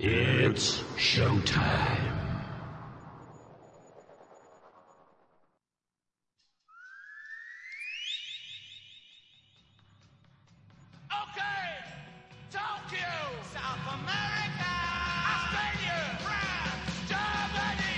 It's showtime. Okay, Tokyo, South America, Australia, France, Germany,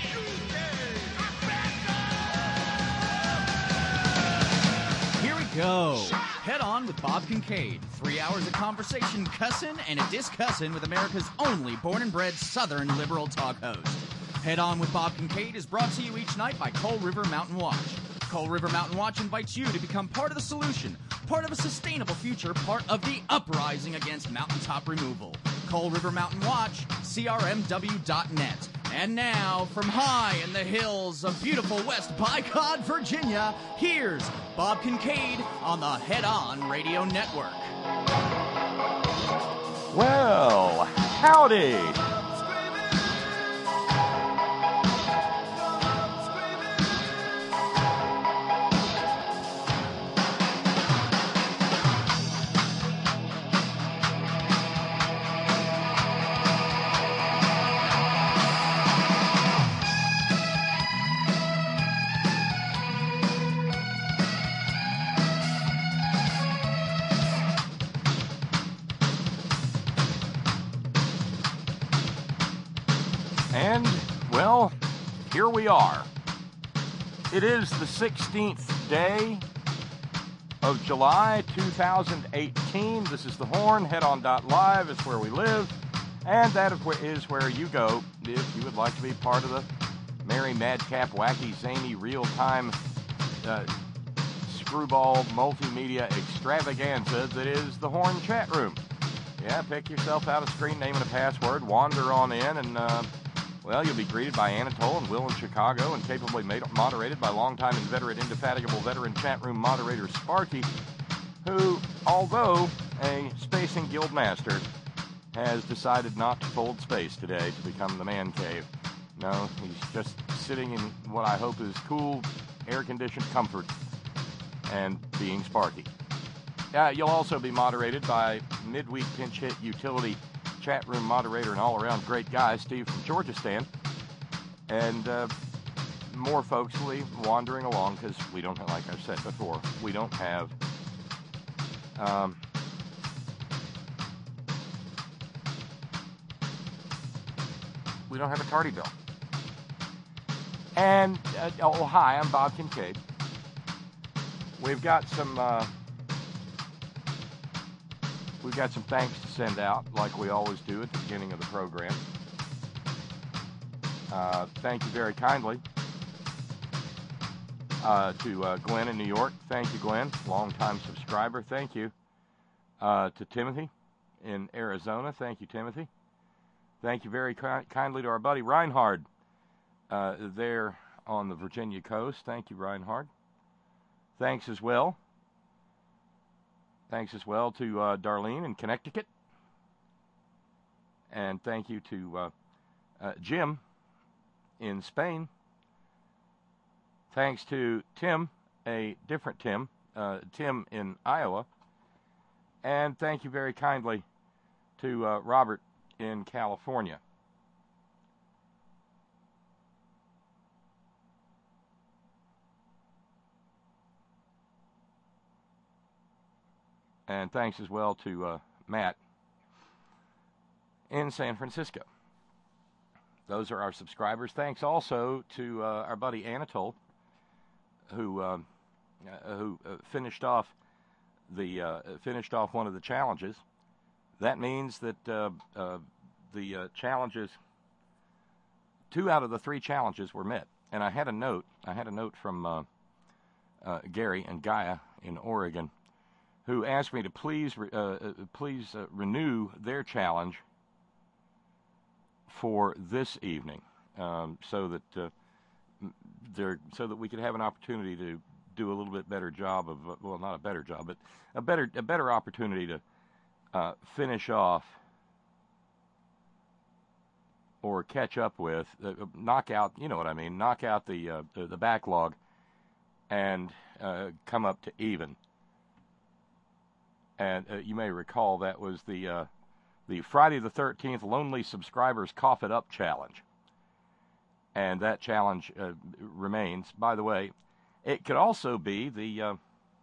UK, Africa. Here we go. Head On with Bob Kincaid. 3 hours of conversation, cussin' and a discussin' with America's only born and bred Southern liberal talk host. Head On with Bob Kincaid is brought to you each night by Coal River Mountain Watch. Coal River Mountain Watch invites you to become part of the solution, part of a sustainable future, part of the uprising against mountaintop removal. Coal River Mountain Watch, crmw.net. And now, from high in the hills of beautiful West Bicod, Virginia, here's Bob Kincaid on the Head On Radio Network. Well, howdy. And, well, here we are. It is the 16th day of July 2018. This is The Horn. HeadOn.live is where we live. And that is where you go if you would like to be part of the merry, madcap, wacky, zany, real-time screwball multimedia extravaganza that is The Horn chat room. Yeah, pick yourself out a screen name and a password, wander on in, and well, you'll be greeted by Anatole and Will in Chicago, and capably moderated by longtime inveterate, indefatigable veteran chat room moderator Sparky, who, although a spacing guild master, has decided not to fold space today to become the man cave. No, he's just sitting in what I hope is cool, air-conditioned comfort and being Sparky. You'll also be moderated by midweek pinch hit utility chat room moderator and all-around great guy, Steve from Georgistan. And more folks will be wandering along because we don't have, like I've said before, we don't have a tardy bill. And, hi, I'm Bob Kincaid. We've got some thanks to send out, like we always do at the beginning of the program. Thank you very kindly to Glenn in New York. Thank you, Glenn, longtime subscriber. Thank you to Timothy in Arizona. Thank you, Timothy. Thank you very kindly to our buddy Reinhard there on the Virginia coast. Thank you, Reinhard. Thanks as well to Darlene in Connecticut. And thank you to Jim in Spain. Thanks to Tim, a different Tim, Tim in Iowa. And thank you very kindly to Robert in California. And thanks as well to Matt in San Francisco. Those are our subscribers. Thanks also to our buddy Anatole, who finished off one of the challenges. That means that the challenges, 2 out of the 3 challenges were met. And I had a note from Gary and Gaia in Oregon, who asked me to please renew their challenge for this evening, so that we could have an opportunity to do a little bit better job of, well, not a better job, but a better opportunity to finish off or catch up with, knock out, you know what I mean, knock out the backlog and come up to even. And you may recall that was the the Friday the 13th Lonely Subscribers Cough It Up Challenge. And that challenge remains. By the way, it could also be the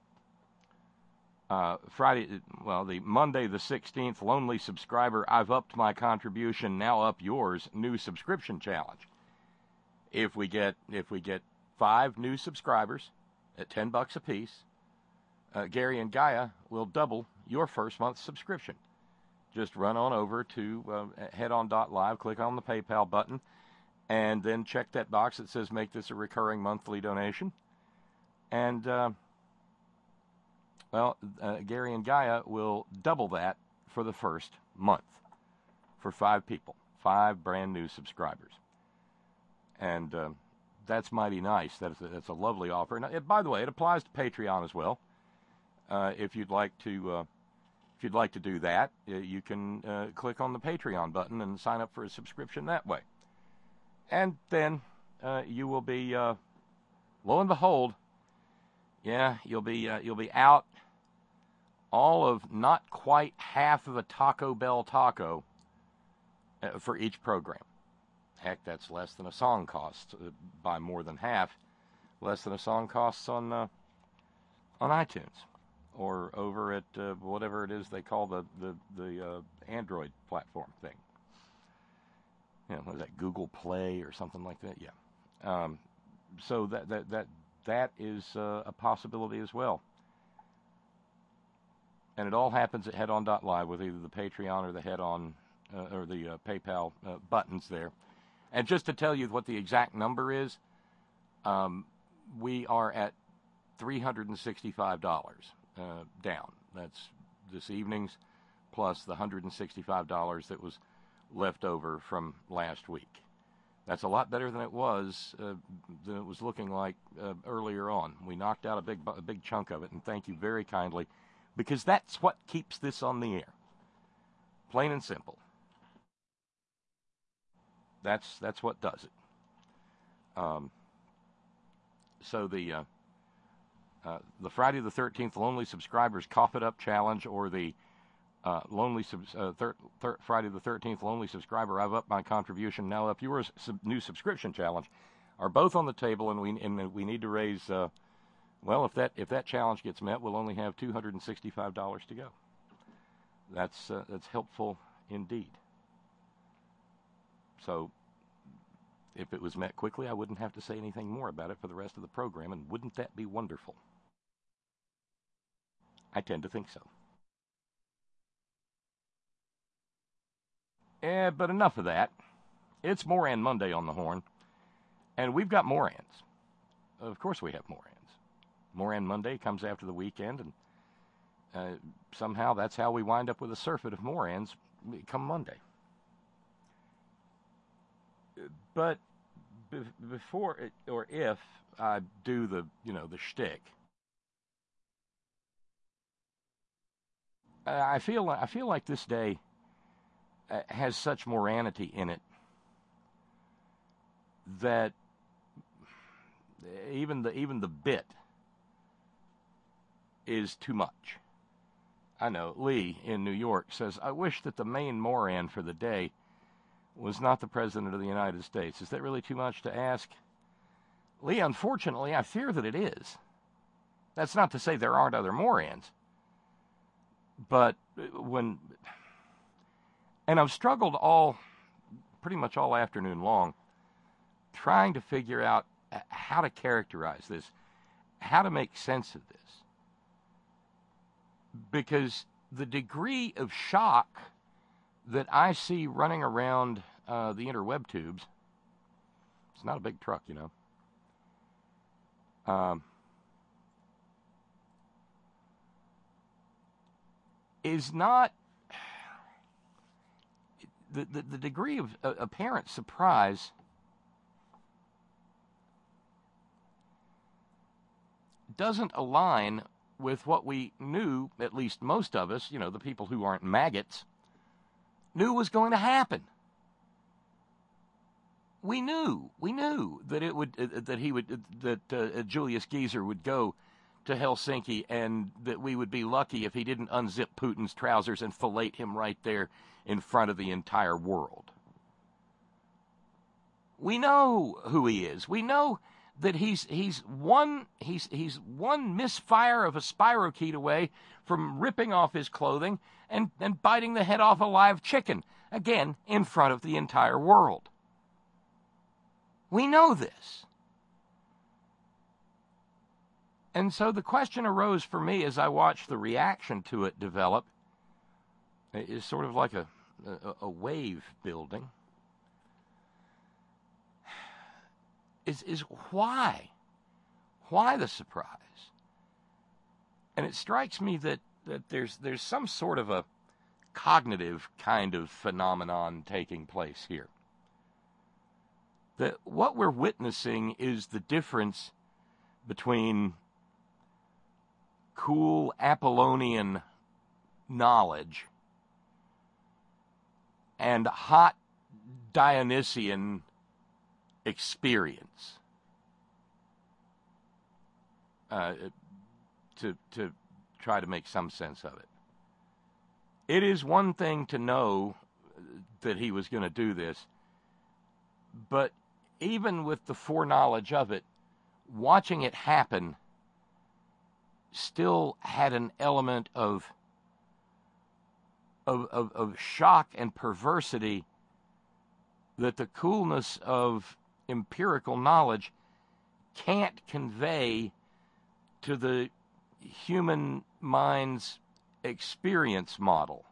the Monday the 16th Lonely Subscriber I've Upped My Contribution, Now Up Yours new subscription challenge. If we get 5 new subscribers at $10 a piece, Gary and Gaia will double your first month's subscription. Just run on over to headon.live, click on the PayPal button, and then check that box that says make this a recurring monthly donation. And, Gary and Gaia will double that for the first month for 5 people, 5 brand new subscribers. And that's mighty nice. That's a lovely offer. And by the way, it applies to Patreon as well. If you'd like to do that, you can click on the Patreon button and sign up for a subscription that way. And then you will be, lo and behold, you'll be out all of not quite half of a Taco Bell taco for each program. Heck, that's less than a song costs by more than half, less than a song costs on iTunes or over at whatever it is they call the Android platform thing. What is that, Google Play or something like that? Yeah. So that is a possibility as well. And it all happens at headon.live with either the Patreon or the Headon or the PayPal buttons there. And just to tell you what the exact number is, we are at $365 down. That's this evening's plus the $165 that was left over from last week. That's a lot better than it was looking like earlier on. We knocked out a big chunk of it, and thank you very kindly, because that's what keeps this on the air. Plain and simple. That's what does it. So the Friday the 13th Lonely Subscribers Cough It Up Challenge, or the Friday the 13th Lonely Subscriber I've Upped My Contribution, Now Up Yours new subscription challenge, are both on the table, and we need to raise. If that challenge gets met, we'll only have $265 to go. That's helpful indeed. So, if it was met quickly, I wouldn't have to say anything more about it for the rest of the program, and wouldn't that be wonderful? I tend to think so. But enough of that. It's Moran Monday on the Horn, and we've got Morans. Of course we have Morans. Moran Monday comes after the weekend, and somehow that's how we wind up with a surfeit of Morans come Monday. But before or if I do the shtick, I feel like this day has such moranity in it that even the bit is too much. I know Lee in New York says, "I wish that the main Moran for the day was not the President of the United States." Is that really too much to ask? Lee, unfortunately, I fear that it is. That's not to say there aren't other Morans. But and I've struggled pretty much all afternoon long, trying to figure out how to characterize this, how to make sense of this. Because the degree of shock that I see running around the interweb tubes, it's not a big truck, is not the degree of apparent surprise doesn't align with what we knew, at least most of us, the people who aren't maggots, knew was going to happen. We knew that Julius Geezer would go to Helsinki, and that we would be lucky if he didn't unzip Putin's trousers and fillet him right there in front of the entire world. We know who he is. We know that he's one misfire of a spirochete away from ripping off his clothing and biting the head off a live chicken, again, in front of the entire world. We know this. And so the question arose for me as I watched the reaction to it develop. It is sort of like a wave building. Is why? Why the surprise? And it strikes me that there's some sort of a cognitive kind of phenomenon taking place here. That what we're witnessing is the difference between cool Apollonian knowledge and hot Dionysian experience. To try to make some sense of it. It is one thing to know that he was going to do this, but even with the foreknowledge of it, watching it happen still had an element of shock and perversity that the coolness of empirical knowledge can't convey to the human mind's experience model.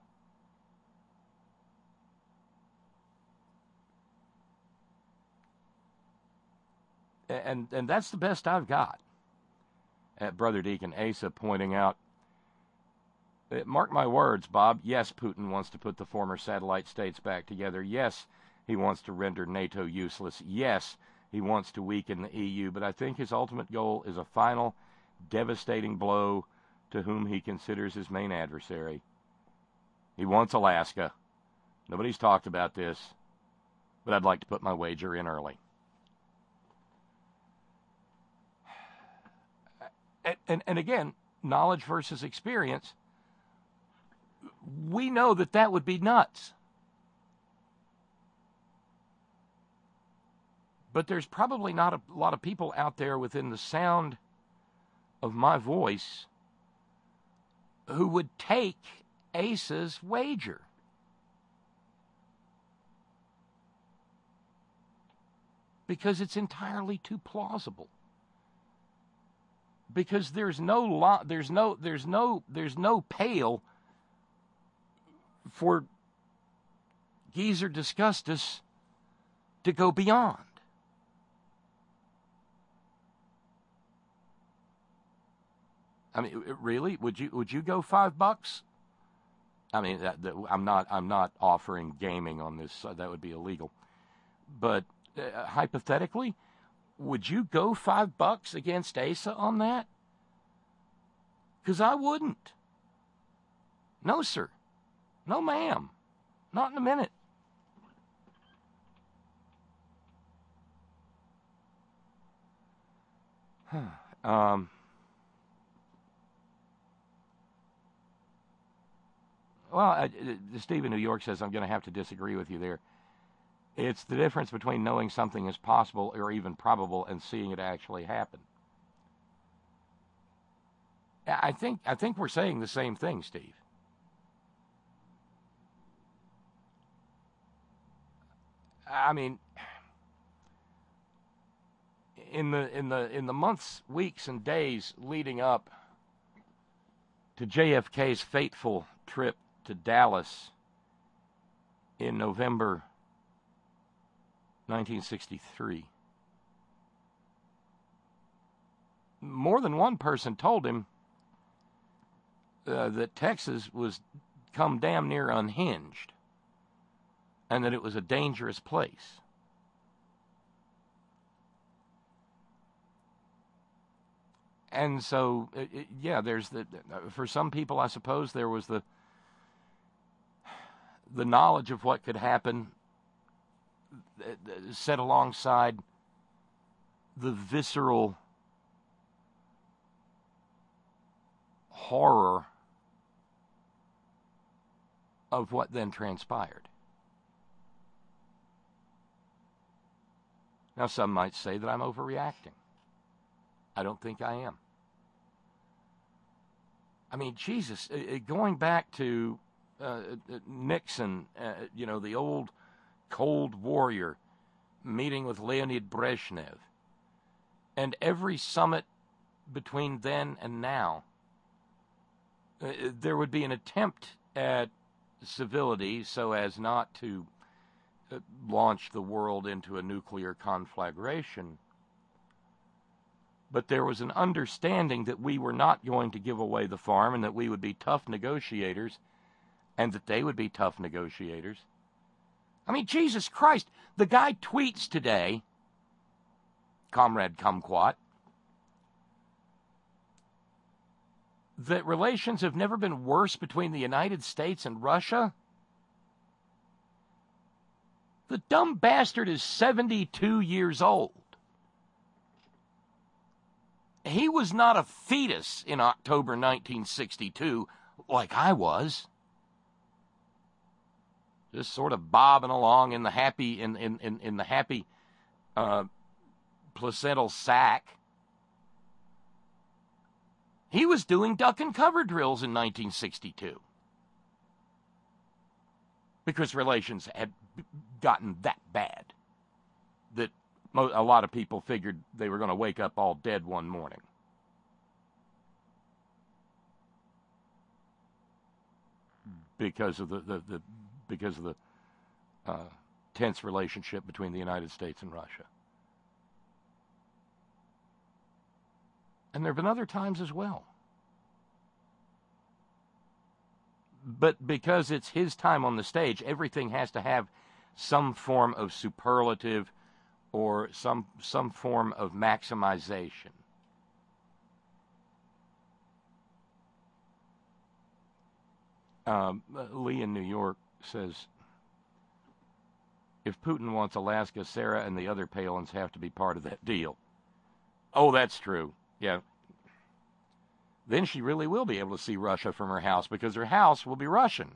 And that's the best I've got. At Brother Deacon Asa pointing out, mark my words, Bob, yes, Putin wants to put the former satellite states back together. Yes, he wants to render NATO useless. Yes, he wants to weaken the EU. But I think his ultimate goal is a final, devastating blow to whom he considers his main adversary. He wants Alaska. Nobody's talked about this, but I'd like to put my wager in early. And again, knowledge versus experience, we know that would be nuts. But there's probably not a lot of people out there within the sound of my voice who would take Asa's wager. Because it's entirely too plausible. Because there's no pale for Geezer Disgustus to go beyond. I mean, really, would you go $5? I mean, I'm not offering gaming on this. That would be illegal. But hypothetically, would you go $5 against Asa on that? Because I wouldn't. No, sir. No, ma'am. Not in a minute. Well, Steve in New York says, I'm going to have to disagree with you there. It's the difference between knowing something is possible or even probable and seeing it actually happen. I think we're saying the same thing, Steve. I mean, in the months, weeks, and days leading up to JFK's fateful trip to Dallas in November 1963, more than one person told him that Texas was come damn near unhinged and that it was a dangerous place. And so, there's for some people, I suppose, there was the knowledge of what could happen set alongside the visceral horror of what then transpired. Now, some might say that I'm overreacting. I don't think I am. I mean, Jesus, going back to Nixon, the old Cold Warrior meeting with Leonid Brezhnev, and every summit between then and now, there would be an attempt at civility so as not to launch the world into a nuclear conflagration. But there was an understanding that we were not going to give away the farm and that we would be tough negotiators and that they would be tough negotiators. I mean, Jesus Christ, the guy tweets today, Comrade Kumquat, that relations have never been worse between the United States and Russia. The dumb bastard is 72 years old. He was not a fetus in October 1962 like I was. Just sort of bobbing along in the happy in the happy placental sack. He was doing duck and cover drills in 1962 because relations had gotten that bad that a lot of people figured they were going to wake up all dead one morning. Because of the tense relationship between the United States and Russia. And there have been other times as well. But because it's his time on the stage, everything has to have some form of superlative or some form of maximization. Lee in New York says, if Putin wants Alaska, Sarah and the other Palins have to be part of that deal. Oh, that's true. Yeah. Then she really will be able to see Russia from her house because her house will be Russian.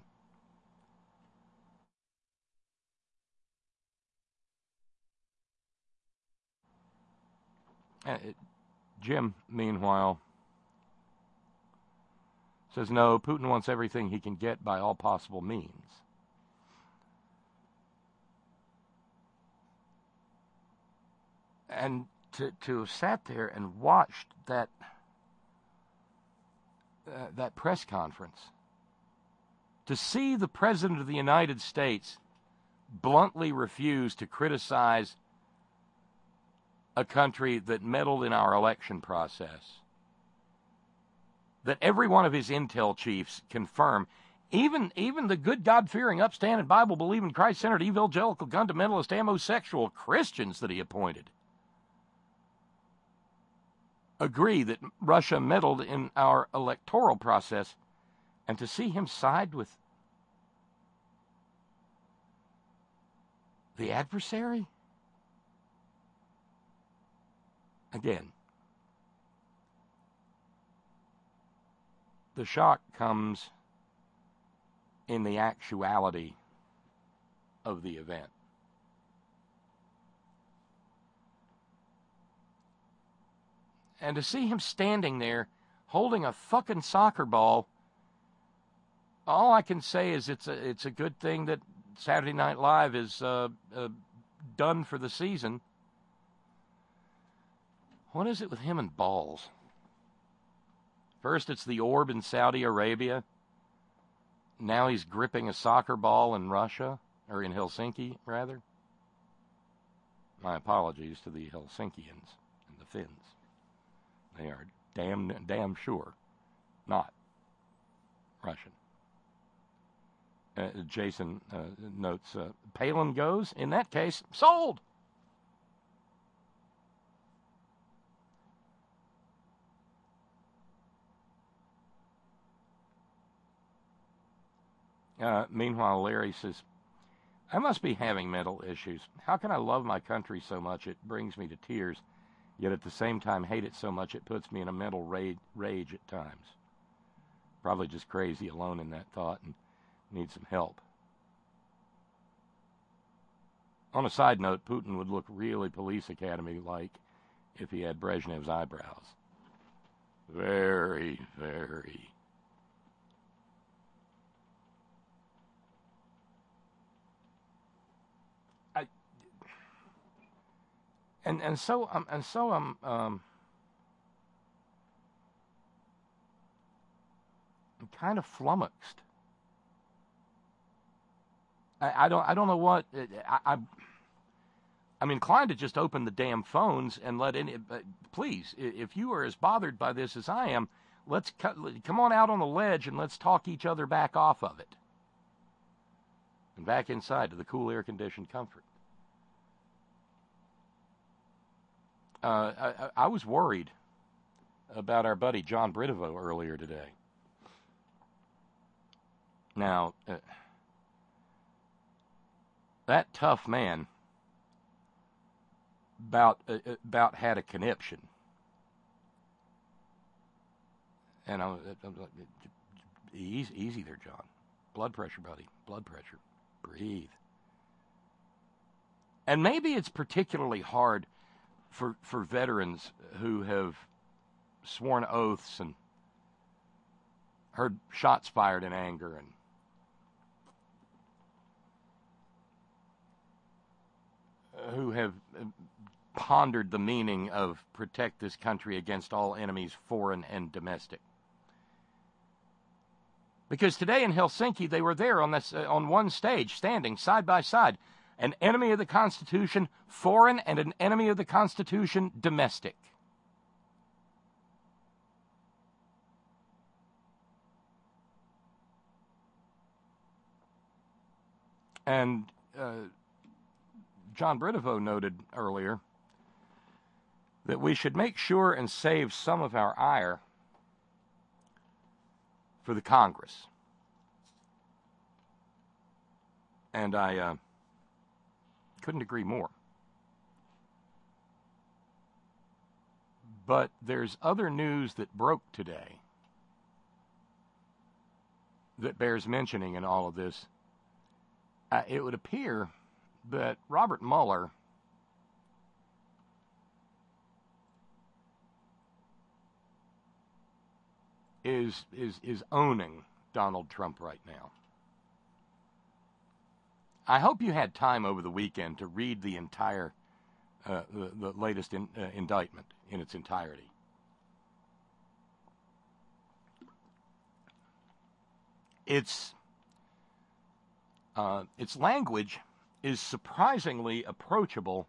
Jim, meanwhile, says, no, Putin wants everything he can get by all possible means. And to have sat there and watched that press conference, to see the President of the United States bluntly refuse to criticize a country that meddled in our election process, that every one of his intel chiefs confirm, even the good God-fearing, upstanding, Bible-believing, Christ-centered, evangelical, fundamentalist, homosexual Christians that he appointed, agree that Russia meddled in our electoral process, and to see him side with the adversary? Again, the shock comes in the actuality of the event. And to see him standing there holding a fucking soccer ball, all I can say is it's a good thing that Saturday Night Live is done for the season. What is it with him and balls? First it's the orb in Saudi Arabia. Now he's gripping a soccer ball in Russia, or in Helsinki, rather. My apologies to the Helsinkians and the Finns. They are damn sure not Russian. Jason notes, Palin goes, in that case, sold. Meanwhile, Larry says, I must be having mental issues. How can I love my country so much it brings me to tears, yet at the same time hate it so much it puts me in a mental rage at times? probably just crazy alone in that thought and needs some help. On a side note, Putin would look really Police Academy-like if he had Brezhnev's eyebrows. Very, very. So I'm kind of flummoxed. I don't know what I'm inclined to just open the damn phones and let any. Please, if you are as bothered by this as I am, come on out on the ledge and let's talk each other back off of it and back inside to the cool air-conditioned comfort. I was worried about our buddy John Bridevo earlier today. Now, that tough man about had a conniption. And I was easy there, John. Blood pressure, buddy. Blood pressure. Breathe. And maybe it's particularly hard for veterans who have sworn oaths and heard shots fired in anger and who have pondered the meaning of protect this country against all enemies, foreign and domestic. Because today in Helsinki, they were there on one stage, standing side by side. An enemy of the Constitution, foreign, and an enemy of the Constitution, domestic. And John Bridevo noted earlier that we should make sure and save some of our ire for the Congress. And I couldn't agree more. But there's other news that broke today that bears mentioning in all of this. It would appear that Robert Mueller is owning Donald Trump right now. I hope you had time over the weekend to read the entire, the latest indictment in its entirety. Its language is surprisingly approachable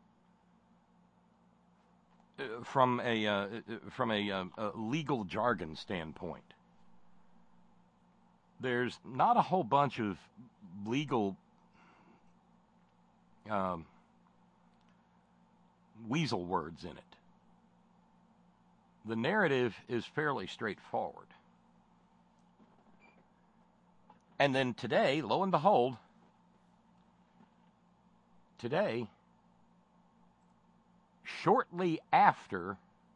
from a legal jargon standpoint. There's not a whole bunch of legal weasel words in it. The narrative is fairly straightforward. And then today, lo and behold, shortly after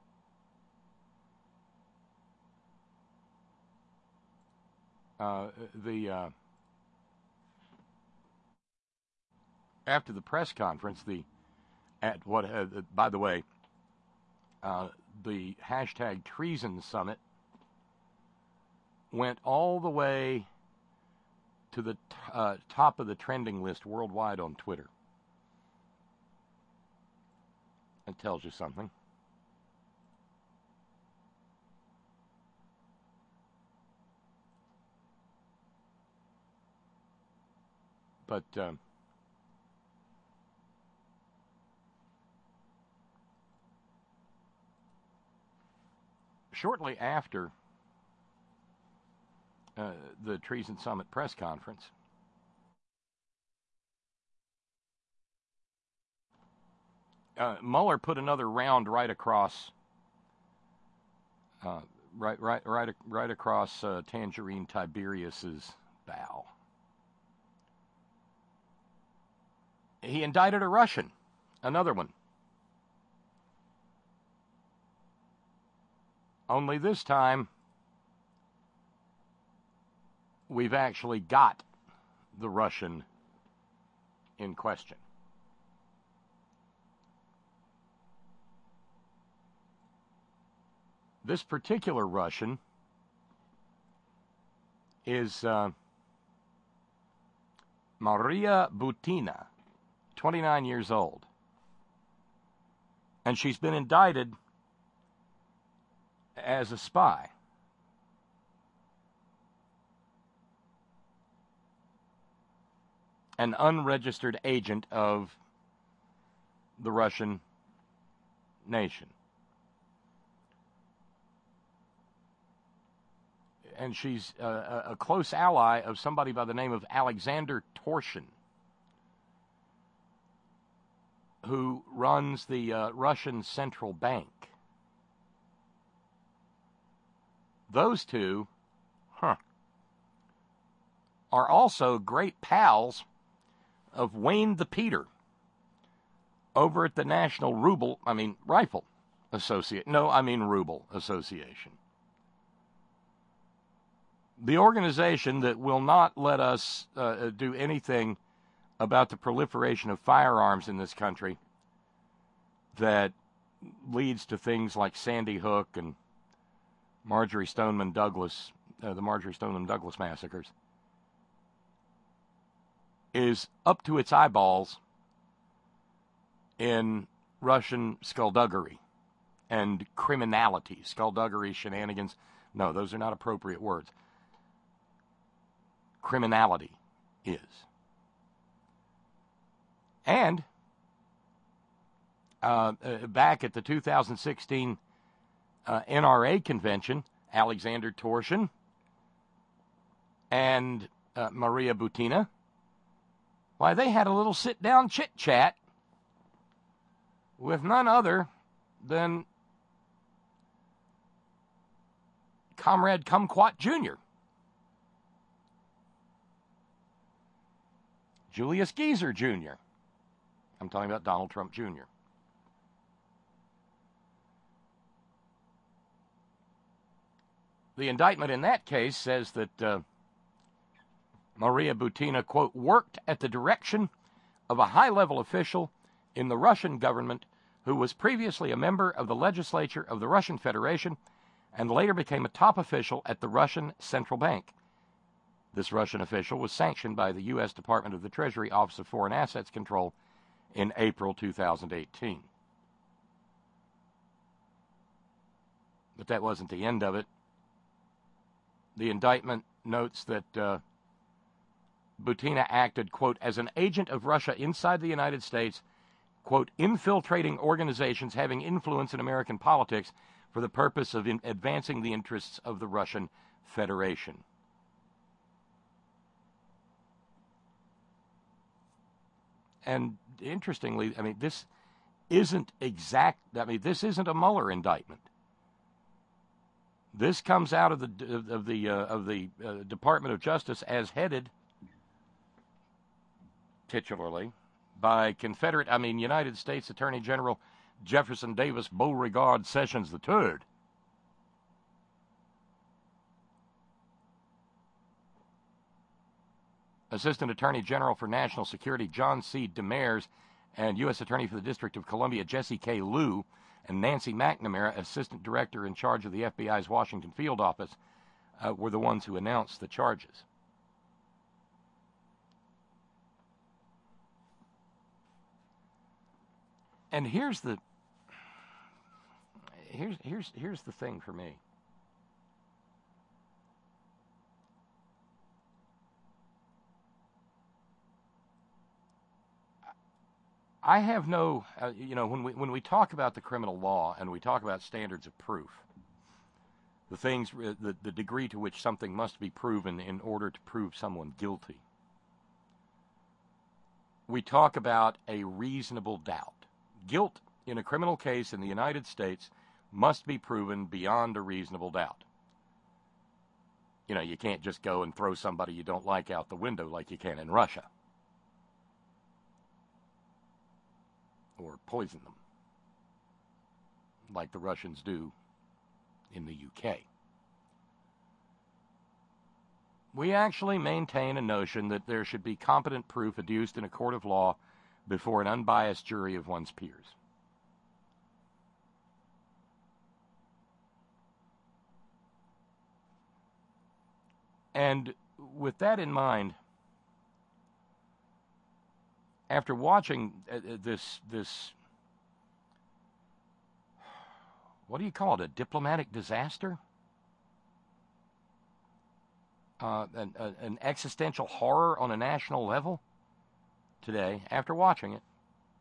after the press conference, by the way, the hashtag Treason Summit went all the way to the top of the trending list worldwide on Twitter. It tells you something. But shortly after the Treason Summit press conference, Mueller put another round right across, right across Tangerine Tiberius's bow. He indicted a Russian, another one. Only this time, we've actually got the Russian in question. This particular Russian is Maria Butina, 29 years old. And she's been indicted as a spy. An unregistered agent of the Russian nation. And she's a close ally of somebody by the name of Alexander Torshin, who runs the Russian Central Bank. Those two, are also great pals of Wayne the Peter over at the National Rifle Association. Ruble Association. The organization that will not let us do anything about the proliferation of firearms in this country that leads to things like Sandy Hook and Marjory Stoneman Douglas, the Marjory Stoneman Douglas massacres, is up to its eyeballs in Russian skullduggery and criminality. Skullduggery, shenanigans. No, those are not appropriate words. Criminality is. And back at the 2016 NRA convention, Alexander Torshin and Maria Butina, why, they had a little sit-down chit-chat with none other than Comrade Kumquat Jr., Julius Geezer Jr. I'm talking about Donald Trump Jr. The indictment in that case says that Maria Butina, quote, worked at the direction of a high-level official in the Russian government who was previously a member of the legislature of the Russian Federation and later became a top official at the Russian Central Bank. This Russian official was sanctioned by the U.S. Department of the Treasury Office of Foreign Assets Control in April 2018. But that wasn't the end of it. The indictment notes that Butina acted, quote, as an agent of Russia inside the United States, quote, infiltrating organizations having influence in American politics for the purpose of advancing the interests of the Russian Federation. And interestingly, this isn't this isn't a Mueller indictment. This comes out of the Department of Justice as headed titularly by United States Attorney General Jefferson Davis Beauregard Sessions III. Assistant Attorney General for National Security John C. Demers and U.S. Attorney for the District of Columbia Jesse K. Liu and Nancy McNamara, Assistant Director in charge of the FBI's Washington Field Office, were the ones who announced the charges. And here's the thing for me. I have no, when we talk about the criminal law and we talk about standards of proof, the degree to which something must be proven in order to prove someone guilty, we talk about a reasonable doubt. Guilt in a criminal case in the United States must be proven beyond a reasonable doubt. You can't just go and throw somebody you don't like out the window like you can in Russia. Or poison them, like the Russians do in the UK. We actually maintain a notion that there should be competent proof adduced in a court of law before an unbiased jury of one's peers. And with that in mind, after watching this, what do you call it, a diplomatic disaster? An existential horror on a national level today, after watching it,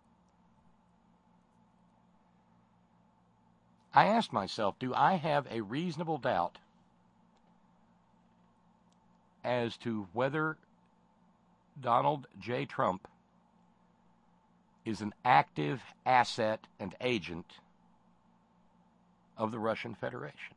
I asked myself, do I have a reasonable doubt as to whether Donald J. Trump is an active asset and agent of the Russian Federation?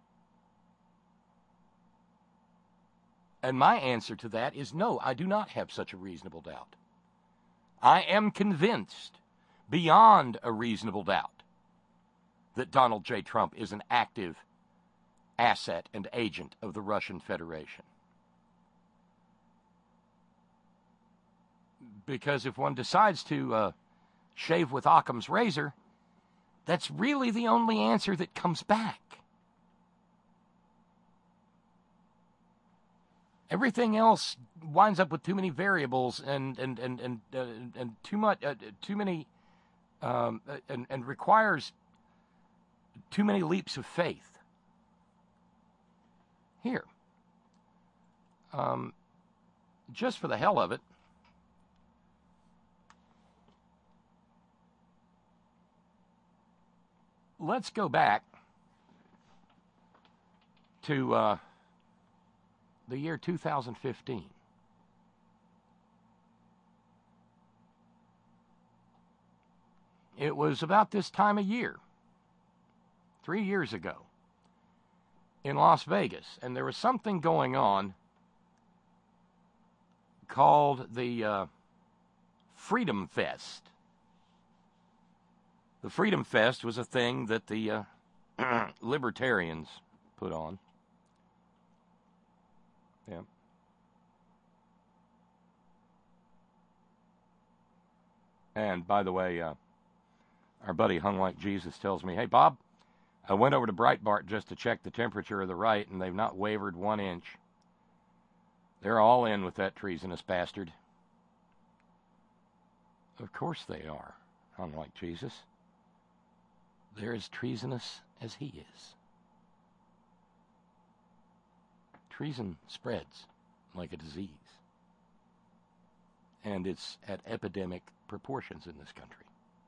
And my answer to that is no, I do not have such a reasonable doubt. I am convinced, beyond a reasonable doubt, that Donald J. Trump is an active asset and agent of the Russian Federation. Because if one decides to shave with Occam's razor, that's really the only answer that comes back. Everything else winds up with too many variables and too many and requires too many leaps of faith. Here, just for the hell of it, let's go back to the year 2015. It was about this time of year, 3 years ago, in Las Vegas, and there was something going on called the Freedom Fest. The Freedom Fest was a thing that the libertarians put on. Yeah. And by the way, our buddy Hung Like Jesus tells me, hey, Bob, I went over to Breitbart just to check the temperature of the right, and they've not wavered 1 inch. They're all in with that treasonous bastard. Of course they are, Hung Like Jesus. They're as treasonous as he is. Treason spreads like a disease. And it's at epidemic proportions in this country.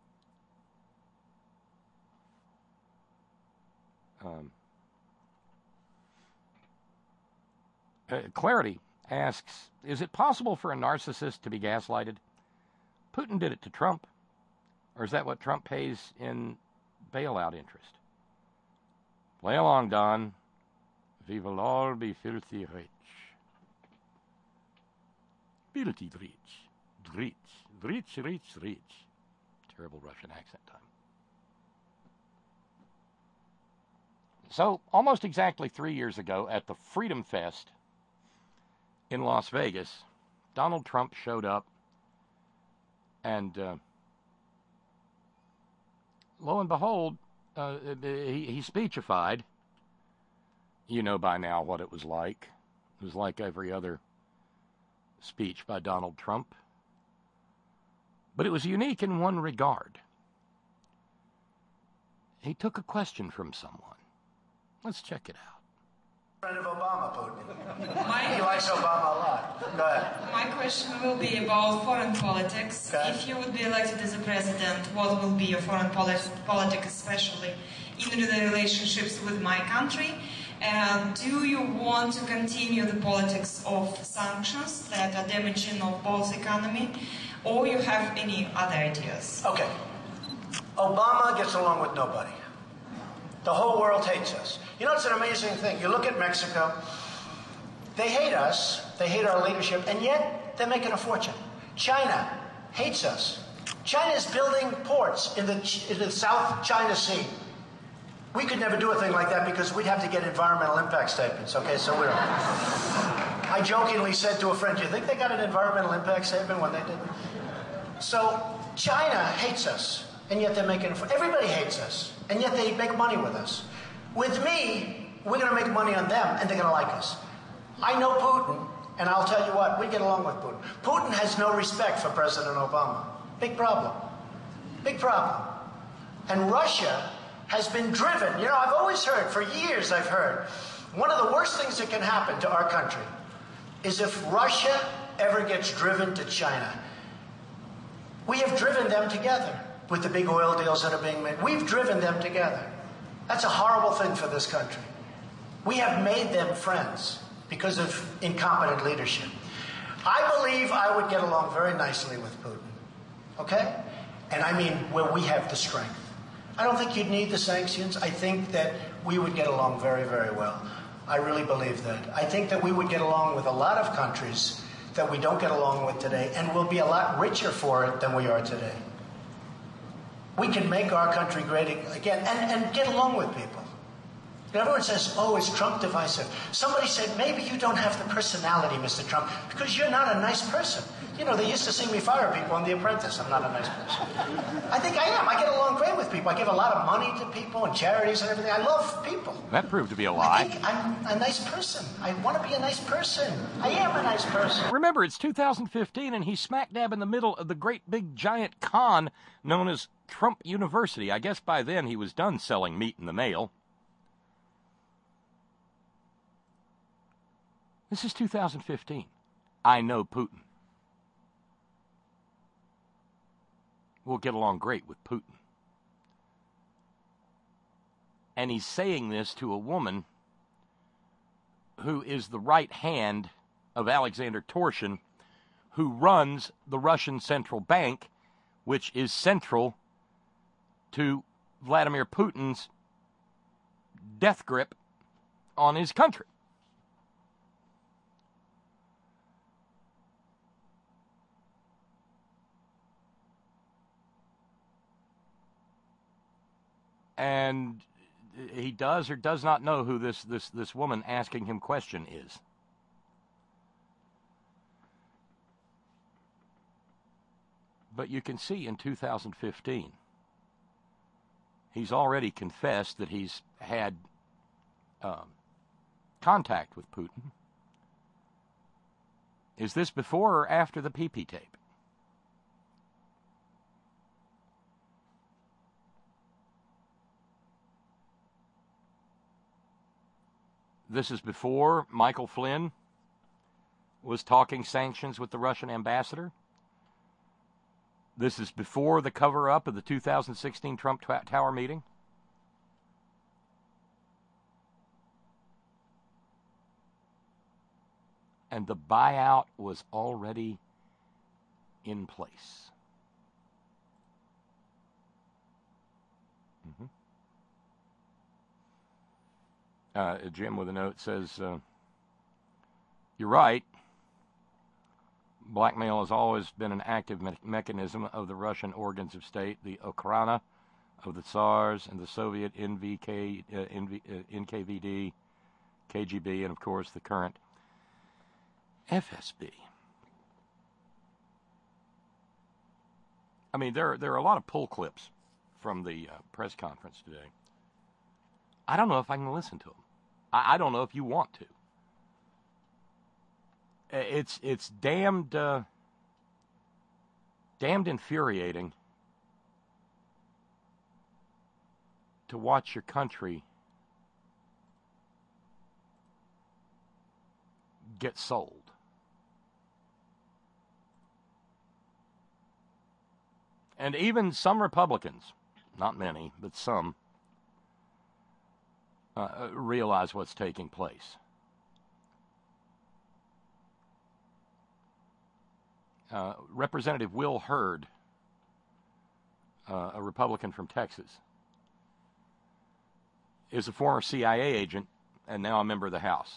Clarity asks, is it possible for a narcissist to be gaslighted? Putin did it to Trump. Or is that what Trump pays in bailout interest? Play along, Don. We will all be filthy rich. Filthy rich. Rich. Rich, rich, rich. Terrible Russian accent time. So, almost exactly 3 years ago at the Freedom Fest in Las Vegas, Donald Trump showed up and lo and behold, he speechified. You know by now what it was like. It was like every other speech by Donald Trump. But it was unique in one regard. He took a question from someone. Let's check it out. Friend of Obama, Putin. He likes Obama a lot. Go ahead. My question will be about foreign politics. Okay. If you would be elected as a president, what will be your foreign politics, especially in the relationships with my country? Do you want to continue the politics of sanctions that are damaging of both economy, or you have any other ideas? Okay. Obama gets along with nobody. The whole world hates us. You know, it's an amazing thing. You look at Mexico, they hate us, they hate our leadership, and yet they're making a fortune. China hates us. China is building ports in the South China Sea. We could never do a thing like that because we'd have to get environmental impact statements, okay? So we're... I jokingly said to a friend, do you think they got an environmental impact statement when they did it? So China hates us, and yet they're making it. Everybody hates us, and yet they make money with us. With me, we're going to make money on them, and they're going to like us. I know Putin, and I'll tell you what, we get along with Putin. Putin has no respect for President Obama. Big problem. Big problem. And Russia has been driven. You know, I've always heard, for years I've heard, one of the worst things that can happen to our country is if Russia ever gets driven to China. We have driven them together with the big oil deals that are being made. We've driven them together. That's a horrible thing for this country. We have made them friends because of incompetent leadership. I believe I would get along very nicely with Putin. Okay? And I mean where we have the strength. I don't think you'd need the sanctions. I think that we would get along very, very well. I really believe that. I think that we would get along with a lot of countries that we don't get along with today, and we'll be a lot richer for it than we are today. We can make our country great again and get along with people. And everyone says, oh, is Trump divisive? Somebody said, maybe you don't have the personality, Mr. Trump, because you're not a nice person. You know, they used to see me fire people on The Apprentice. I'm not a nice person. I think I am. I get along great with people. I give a lot of money to people and charities and everything. I love people. That proved to be a lie. I think I'm a nice person. I want to be a nice person. I am a nice person. Remember, it's 2015, and he's smack dab in the middle of the great big giant con known as Trump University. I guess by then he was done selling meat in the mail. This is 2015. I know Putin. We'll get along great with Putin. And he's saying this to a woman who is the right hand of Alexander Torshin, who runs the Russian Central Bank, which is central to Vladimir Putin's death grip on his country. And he does or does not know who this woman asking him question is. But you can see in 2015, he's already confessed that he's had contact with Putin. Is this before or after the PP tape? This is before Michael Flynn was talking sanctions with the Russian ambassador. This is before the cover-up of the 2016 Trump Tower meeting. And the buyout was already in place. Jim with a note says, you're right. Blackmail has always been an active mechanism of the Russian organs of state, the Okhrana of the Tsars and the Soviet NKVD, KGB, and of course the current FSB. I mean, there are a lot of pull clips from the press conference today. I don't know if I can listen to them. I don't know if you want to. It's damned infuriating to watch your country get sold. And even some Republicans, not many, but some, realize what's taking place. Representative Will Hurd, a Republican from Texas, is a former CIA agent and now a member of the House.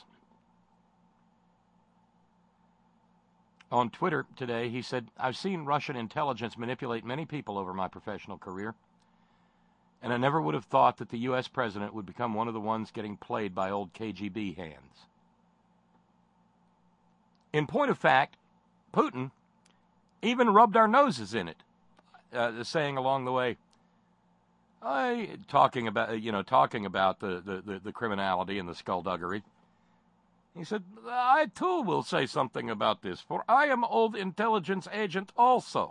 On Twitter today, he said, I've seen Russian intelligence manipulate many people over my professional career, and I never would have thought that the U.S. president would become one of the ones getting played by old KGB hands. In point of fact, Putin even rubbed our noses in it, saying along the way, talking about the criminality and the skullduggery. He said, I too will say something about this, for I am old intelligence agent also.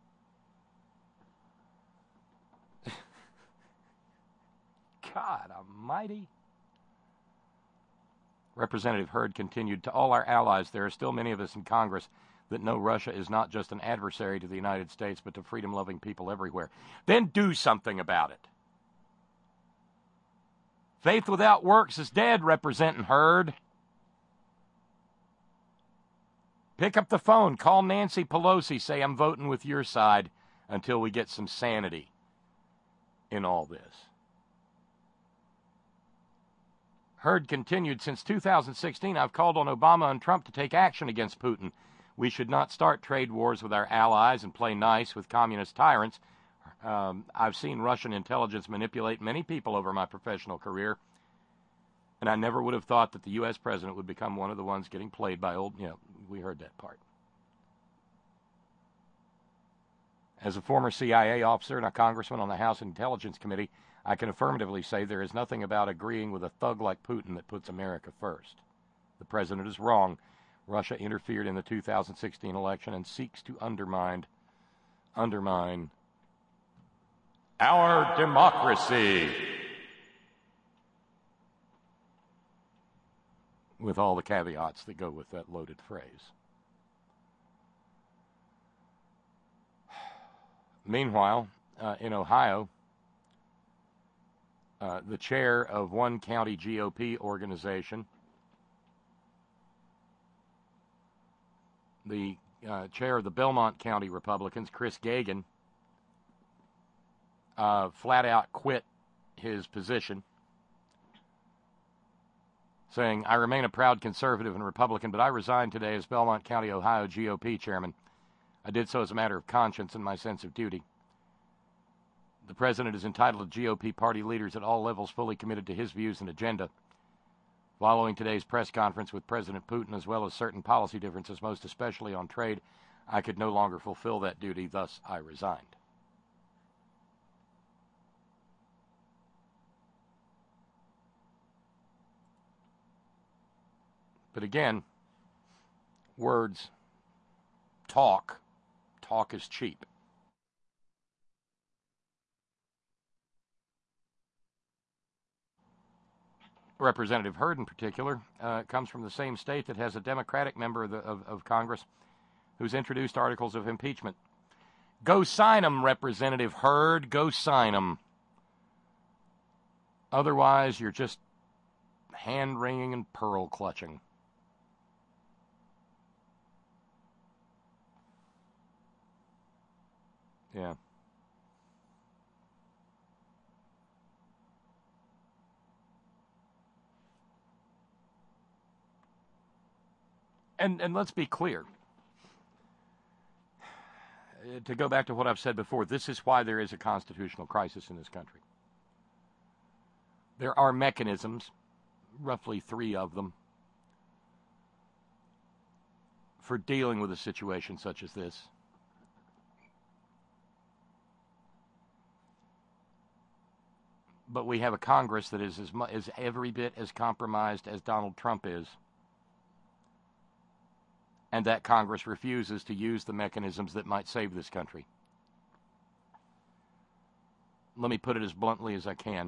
God almighty. Representative Hurd continued, to all our allies, there are still many of us in Congress that know Russia is not just an adversary to the United States, but to freedom-loving people everywhere. Then do something about it. Faith without works is dead, Representative Hurd. Pick up the phone, call Nancy Pelosi, say I'm voting with your side until we get some sanity in all this. Hurd continued, since 2016, I've called on Obama and Trump to take action against Putin. We should not start trade wars with our allies and play nice with communist tyrants. I've seen Russian intelligence manipulate many people over my professional career, and I never would have thought that the U.S. president would become one of the ones getting played by we heard that part. As a former CIA officer and a congressman on the House Intelligence Committee, I can affirmatively say there is nothing about agreeing with a thug like Putin that puts America first. The president is wrong. Russia interfered in the 2016 election and seeks to undermine our democracy. With all the caveats that go with that loaded phrase. Meanwhile, in Ohio, the chair of one county GOP organization, the chair of the Belmont County Republicans, Chris Gagan, flat out quit his position, saying, I remain a proud conservative and Republican, but I resigned today as Belmont County, Ohio GOP chairman. I did so as a matter of conscience and my sense of duty. The president is entitled to GOP party leaders at all levels fully committed to his views and agenda. Following today's press conference with President Putin, as well as certain policy differences, most especially on trade, I could no longer fulfill that duty, thus I resigned. But again, words, talk is cheap. Representative Hurd, in particular, comes from the same state that has a Democratic member of Congress who's introduced articles of impeachment. Go sign them, Representative Hurd. Go sign them. Otherwise, you're just hand-wringing and pearl-clutching. Yeah. And let's be clear. To go back to what I've said before, this is why there is a constitutional crisis in this country. There are mechanisms, roughly 3 of them, for dealing with a situation such as this. But we have a Congress that is every bit as compromised as Donald Trump is. And that Congress refuses to use the mechanisms that might save this country. Let me put it as bluntly as I can.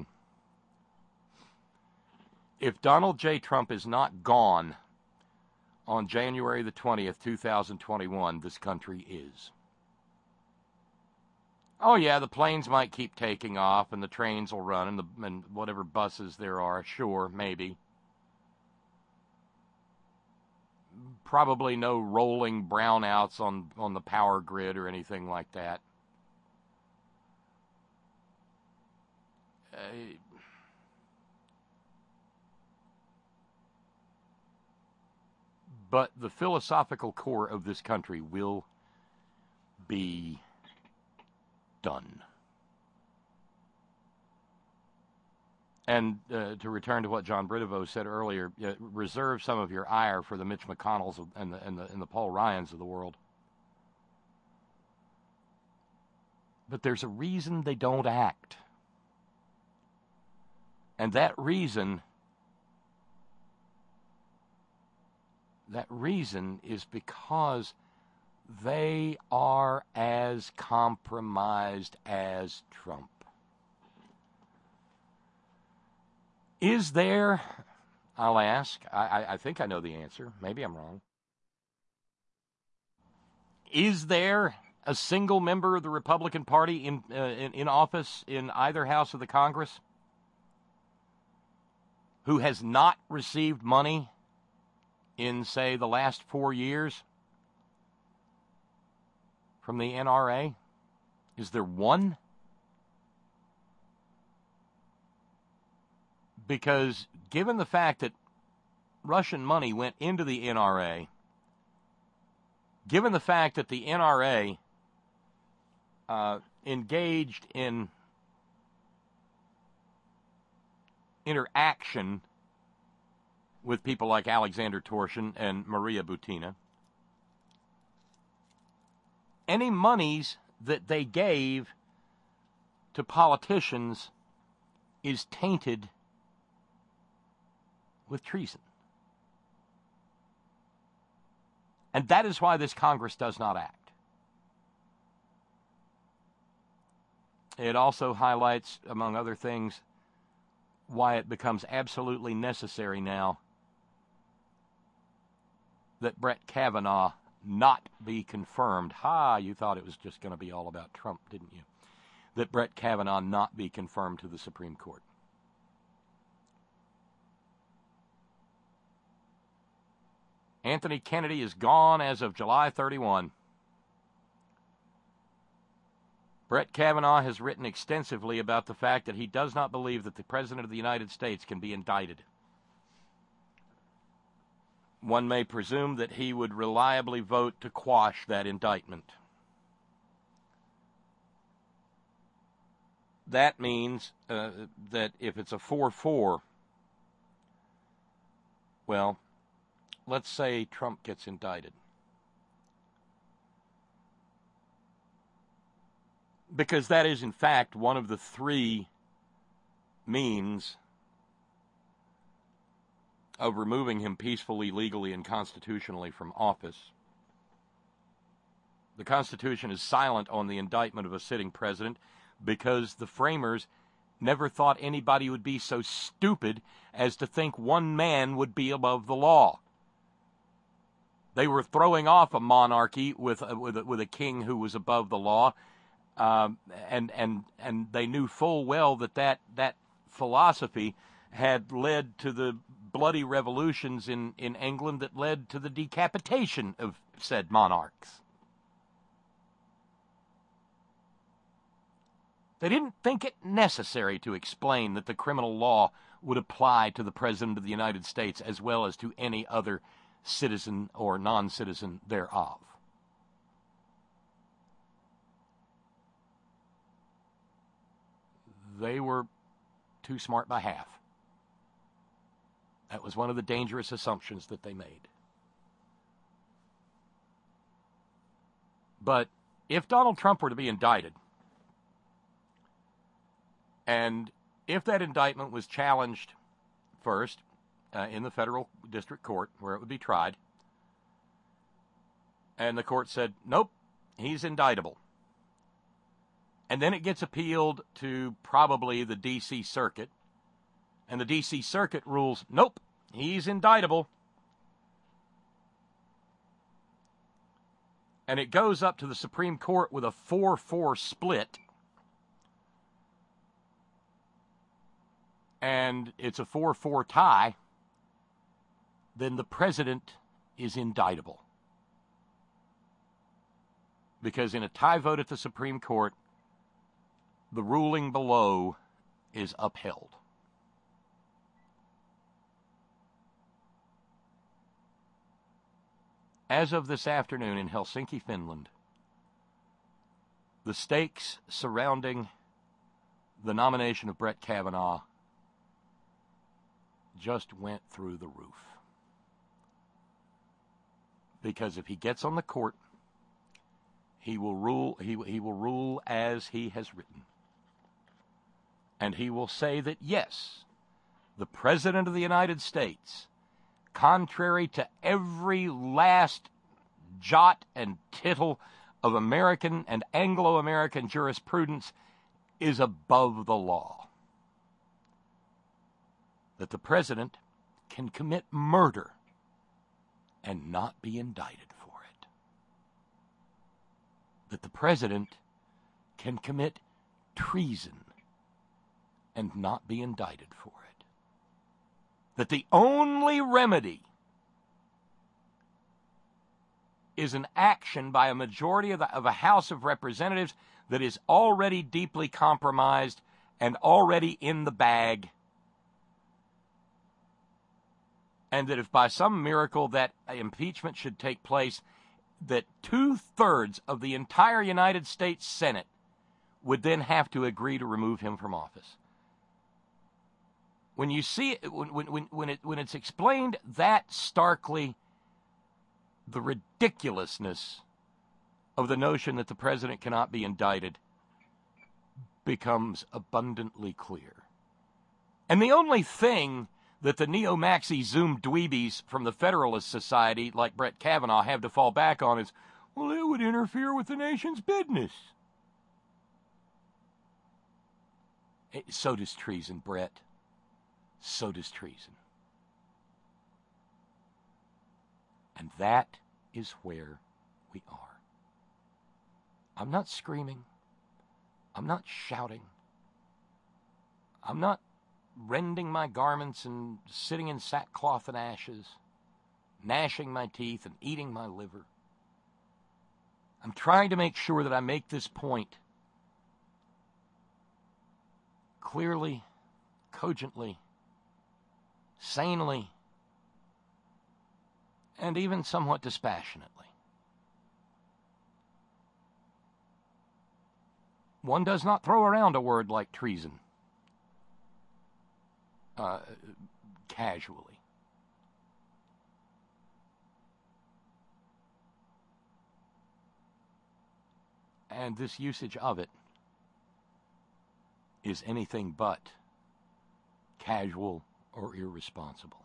If Donald J. Trump is not gone on January the 20th, 2021, this country is. Oh, yeah, the planes might keep taking off and the trains will run and whatever buses there are, sure, maybe. Probably no rolling brownouts on the power grid or anything like that. But the philosophical core of this country will be done. And to return to what John Brideveau said earlier, reserve some of your ire for the Mitch McConnells and the Paul Ryans of the world. But there's a reason they don't act. And that reason is because they are as compromised as Trump. Is there, I'll ask, I think I know the answer, maybe I'm wrong. Is there a single member of the Republican Party in office in either house of the Congress who has not received money in, say, the last 4 years from the NRA? Is there one? Because given the fact that Russian money went into the NRA, given the fact that the NRA engaged in interaction with people like Alexander Torshin and Maria Butina, any monies that they gave to politicians is tainted with treason. And that is why this Congress does not act. It also highlights, among other things, why it becomes absolutely necessary now that Brett Kavanaugh not be confirmed. You thought it was just going to be all about Trump, didn't you? That Brett Kavanaugh not be confirmed to the Supreme Court. Anthony Kennedy is gone as of July 31. Brett Kavanaugh has written extensively about the fact that he does not believe that the President of the United States can be indicted. One may presume that he would reliably vote to quash that indictment. That means that if it's a 4-4, well, let's say Trump gets indicted. Because that is, in fact, one of the three means of removing him peacefully, legally, and constitutionally from office. The Constitution is silent on the indictment of a sitting president because the framers never thought anybody would be so stupid as to think one man would be above the law. They were throwing off a monarchy with a king who was above the law, and they knew full well that philosophy had led to the bloody revolutions in England that led to the decapitation of said monarchs. They didn't think it necessary to explain that the criminal law would apply to the President of the United States as well as to any other citizen or non-citizen thereof. They were too smart by half. That was one of the dangerous assumptions that they made. But if Donald Trump were to be indicted, and if that indictment was challenged first in the federal district court where it would be tried, and the court said, nope, he's indictable, and then it gets appealed to probably the D.C. Circuit, and the D.C. Circuit rules, nope, he's indictable, and it goes up to the Supreme Court with a 4-4 split, and it's a 4-4 tie, then the president is indictable. Because in a tie vote at the Supreme Court, the ruling below is upheld. As of this afternoon in Helsinki, Finland, the stakes surrounding the nomination of Brett Kavanaugh just went through the roof. Because if he gets on the court, he will rule. He will rule as he has written, and he will say that yes, the President of the United States, contrary to every last jot and tittle of American and Anglo-American jurisprudence, is above the law. That the President can commit murder and not be indicted for it. That the President can commit treason and not be indicted for it. That the only remedy is an action by a majority of a House of Representatives that is already deeply compromised and already in the bag, and that if by some miracle that impeachment should take place, that 2/3 of the entire United States Senate would then have to agree to remove him from office. When you see it, when it's explained that starkly, the ridiculousness of the notion that the president cannot be indicted becomes abundantly clear. And the only thing that the neo-maxi Zoom dweebies from the Federalist Society, like Brett Kavanaugh, have to fall back on is, well, it would interfere with the nation's business. So does treason, Brett. So does treason. And that is where we are. I'm not screaming. I'm not shouting. I'm not rending my garments and sitting in sackcloth and ashes, gnashing my teeth and eating my liver. I'm trying to make sure that I make this point clearly, cogently, sanely, and even somewhat dispassionately. One does not throw around a word like treason casually. And this usage of it is anything but casual or irresponsible.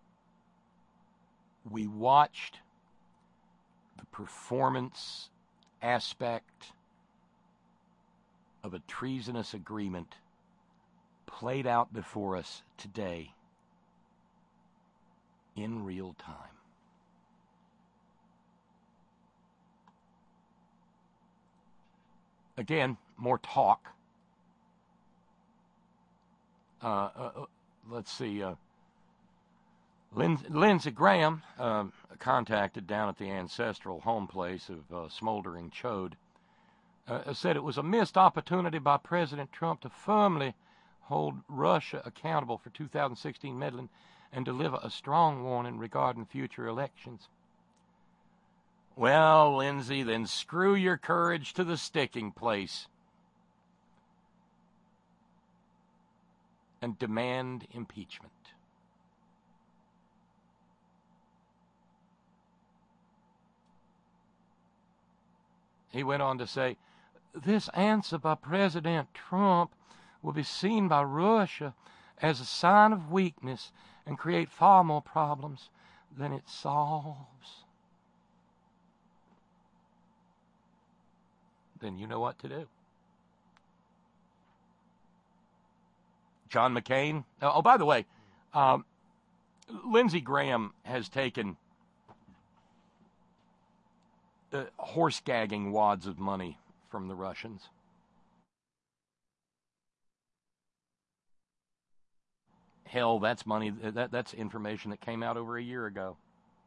We watched the performance aspect of a treasonous agreement played out before us today in real time. Again, more talk. Let's see. Lindsey Graham, contacted down at the ancestral home place of Smoldering Chode, said it was a missed opportunity by President Trump to firmly hold Russia accountable for 2016 meddling and deliver a strong warning regarding future elections. Well, Lindsey, then screw your courage to the sticking place and demand impeachment. He went on to say, this answer by President Trump will be seen by Russia as a sign of weakness and create far more problems than it solves. Then you know what to do. John McCain. Oh, by the way, Lindsey Graham has taken horse-gagging wads of money from the Russians. Hell, that's money. That's information that came out over a year ago.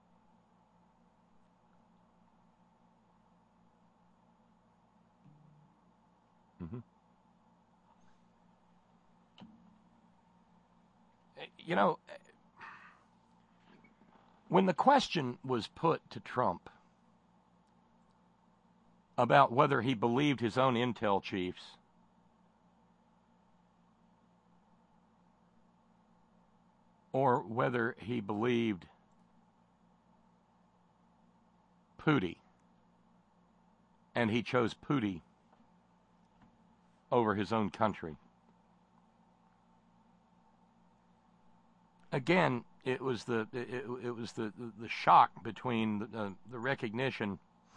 Mm-hmm. You know, when the question was put to Trump about whether he believed his own intel chiefs, or whether he believed Pooty, and he chose Pooty over his own country. Again, it was the shock between the recognition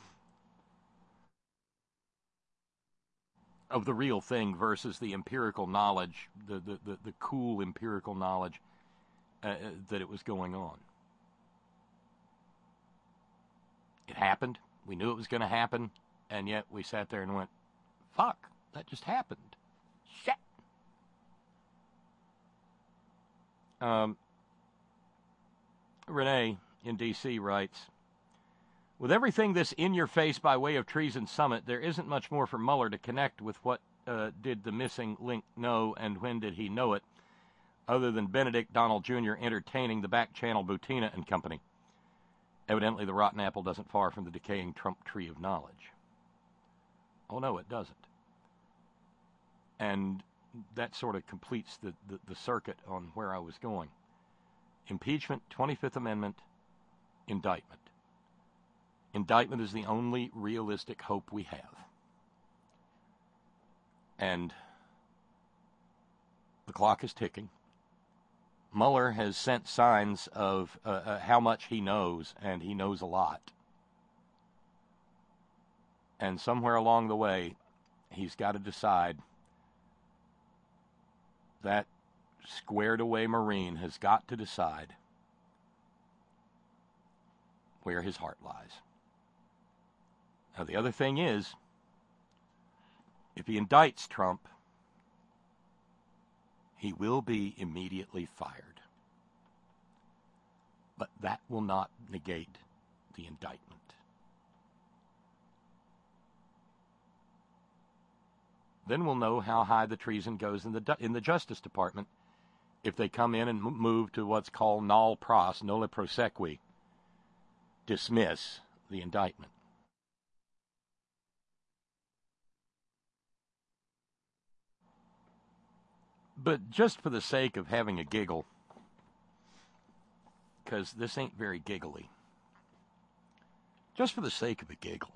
of the real thing versus the empirical knowledge, the cool empirical knowledge that it was going on. It happened. We knew it was going to happen, and yet we sat there and went, fuck, that just happened. Shit. Renee in D.C. writes, with everything this in-your-face by way of treason summit, there isn't much more for Mueller to connect with what did the missing link know and when did he know it, other than Benedict Donald Jr. entertaining the back channel Butina and company. Evidently, the rotten apple doesn't far from the decaying Trump tree of knowledge. Oh, no, it doesn't. And that sort of completes the circuit on where I was going. Impeachment, 25th Amendment, indictment. Indictment is the only realistic hope we have. And the clock is ticking. Mueller has sent signs of how much he knows, and he knows a lot. And somewhere along the way, he's got to decide that squared-away Marine has got to decide where his heart lies. Now, the other thing is, if he indicts Trump, he will be immediately fired. But that will not negate the indictment. Then we'll know how high the treason goes in the Justice Department if they come in and move to what's called nolle pros, nolle prosequi, dismiss the indictment. But just for the sake of having a giggle, because this ain't very giggly, just for the sake of a giggle,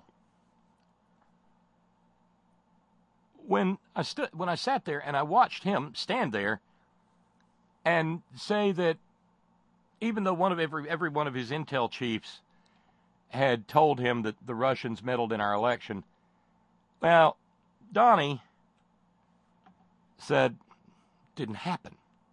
when I sat there and I watched him stand there and say that even though every one of his intel chiefs had told him that the Russians meddled in our election, well, Donnie said didn't happen.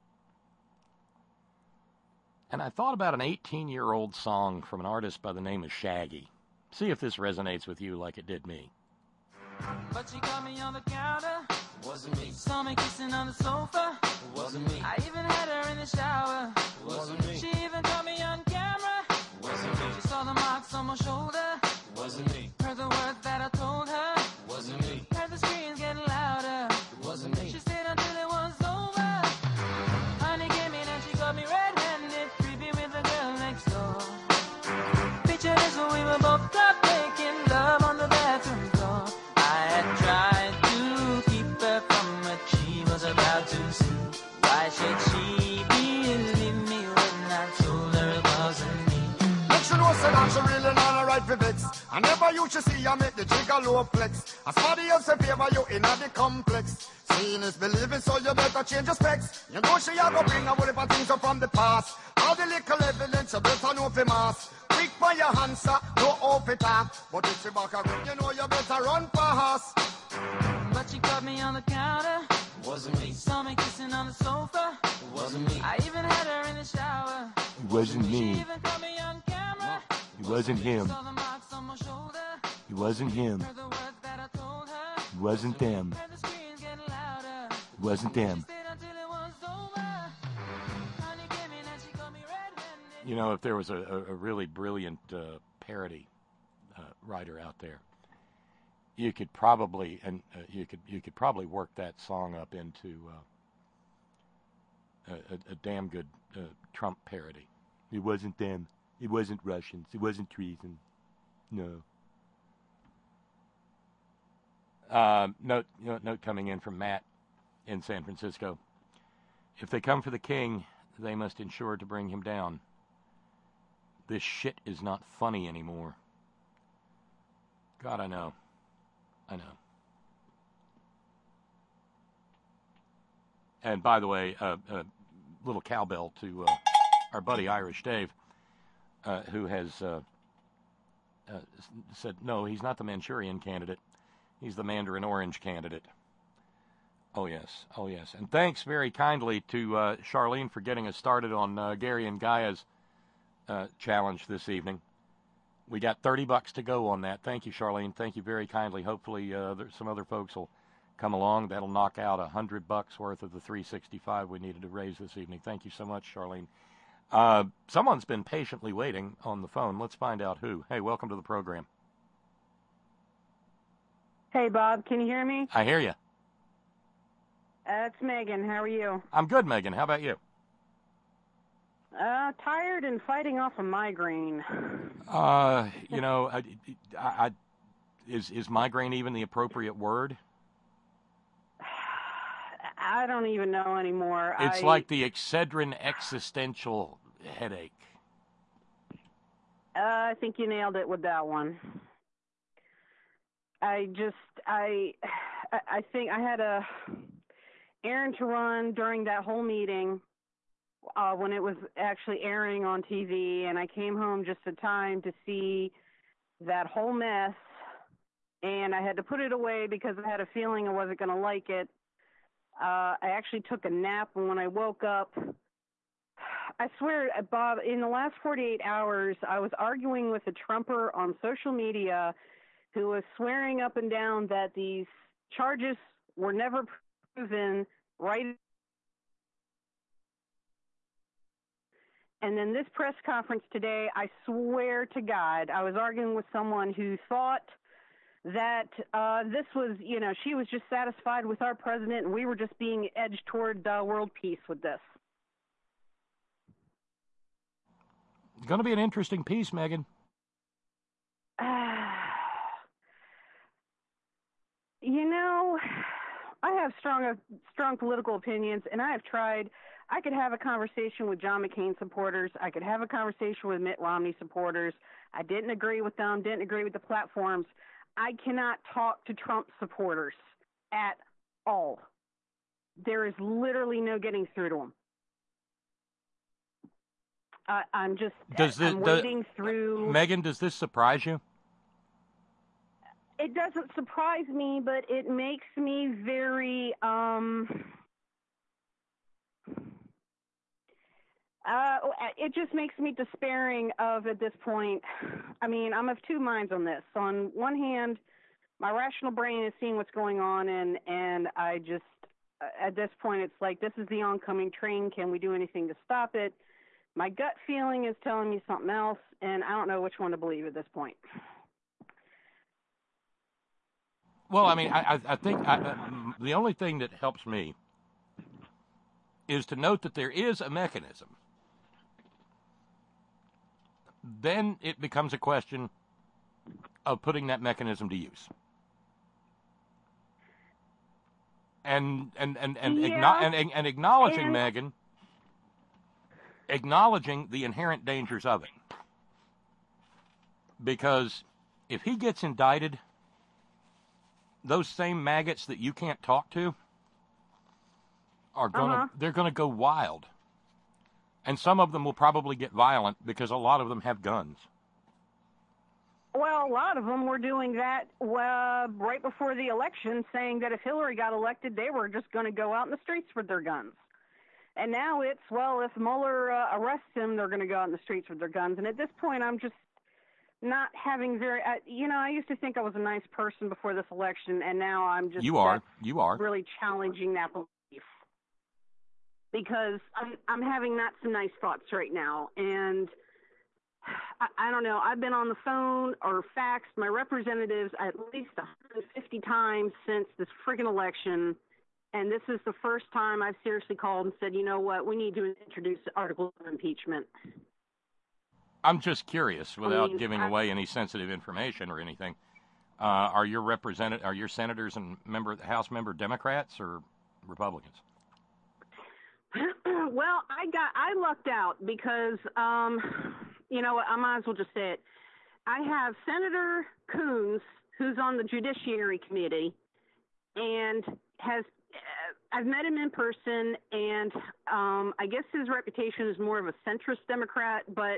And I thought about an 18-year-old song from an artist by the name of Shaggy. See if this resonates with you like it did me. But she got me on the counter. Wasn't me. Saw me kissing on the sofa. Wasn't me. I even had her in the shower. Wasn't me. She even caught me on camera. Wasn't me. She saw the marks on my shoulder. Wasn't me. Heard the words that I told her. Wasn't me. Heard the screams getting louder. Wasn't me. She stayed until it was over. Honey came in and she got me red-handed, creepy with the girl next door. Picture this when we were both caught making love on the bathroom floor. I had tried to keep her from what she was about to see. Why should she believe me when I told her it wasn't me? Make sure no say that she really not alright for vex. I never used to see I make the jigger low flex. As somebody else in favor you in the complex. Seeing is believing, so you better change your specs. You know she a go bring a whole heap of things up from the past. All the little evidence you better know for mass. Quick by your answer, no off it up. But if she back around, you know you better run fast. But she caught me on the counter. Wasn't me. Saw me kissing on the sofa. Wasn't me. I even had her in the shower. It wasn't She me. even caught me on camera. It wasn't him. Saw the marks on my shoulder. It wasn't him. Heard the words that I told her. It wasn't them. Heard the screams getting louder. It wasn't them. Stayed until it was over. Honey came in and she got me red-handed. You know, if there was a really brilliant parody writer out there, you could probably you could probably work that song up into a damn good Trump parody. It wasn't them. It wasn't Russians. It wasn't treason. No. Note coming in from Matt in San Francisco. If they come for the king, they must ensure to bring him down. This shit is not funny anymore. God, I know. I know. And by the way, a little cowbell to our buddy Irish Dave, who has said, no, he's not the Manchurian candidate. He's the Mandarin Orange candidate. Oh, yes. Oh, yes. And thanks very kindly to Charlene for getting us started on Gary and Gaia's challenge this evening. We got $30 to go on that. Thank you, Charlene. Thank you very kindly. Hopefully some other folks will come along. That'll knock out $100 worth of the $365 we needed to raise this evening. Thank you so much, Charlene. Someone's been patiently waiting on the phone. Let's find out who. Hey, welcome to the program. Hey, Bob, can you hear me? I hear you. It's Megan. How are you? I'm good, Megan. How about you? Tired and fighting off a migraine. You know, is migraine even the appropriate word? I don't even know anymore. It's like the Excedrin existential headache. I think you nailed it with that one. I think I had a errand to run during that whole meeting when it was actually airing on TV, and I came home just in time to see that whole mess, and I had to put it away because I had a feeling I wasn't going to like it. I actually took a nap, and when I woke up, I swear, Bob, in the last 48 hours, I was arguing with a Trumper on social media who was swearing up and down that these charges were never proven right. And then this press conference today, I swear to God, I was arguing with someone who thought that this was, you know, she was just satisfied with our president and we were just being edged toward world peace with this. It's going to be an interesting piece, Megan. You know, I have strong political opinions, and I have tried. I could have a conversation with John McCain supporters. I could have a conversation with Mitt Romney supporters. I didn't agree with them, didn't agree with the platforms. I cannot talk to Trump supporters at all. There is literally no getting through to them. I'm wading through. Megan, does this surprise you? It doesn't surprise me, but it makes me very, it just makes me despairing of, at this point, I mean, I'm of two minds on this. On one hand, my rational brain is seeing what's going on, and I just, at this point, it's like, this is the oncoming train. Can we do anything to stop it? My gut feeling is telling me something else, and I don't know which one to believe at this point. Well, I mean, I think the only thing that helps me is to note that there is a mechanism. Then it becomes a question of putting that mechanism to use. And acknowledging, Megan, acknowledging the inherent dangers of it. Because if he gets indicted, those same maggots that you can't talk to are they're gonna go wild. And some of them will probably get violent because a lot of them have guns. Well, a lot of them were doing that right before the election, saying that if Hillary got elected, they were just going to go out in the streets with their guns. And now it's, well, if Mueller arrests him, they're going to go out in the streets with their guns. And at this point, I'm just not having I used to think I was a nice person before this election, and now I'm just You are really challenging that belief. Because I'm having not some nice thoughts right now. And I don't know. I've been on the phone or faxed my representatives at least 150 times since this friggin' election. And this is the first time I've seriously called and said, you know what, we need to introduce the article of impeachment. I'm just curious, without giving away any sensitive information or anything. Are your senators and House member Democrats or Republicans? Well, I lucked out because, you know what, I might as well just say it. I have Senator Coons, who's on the Judiciary Committee, and I've met him in person, and I guess his reputation is more of a centrist Democrat, but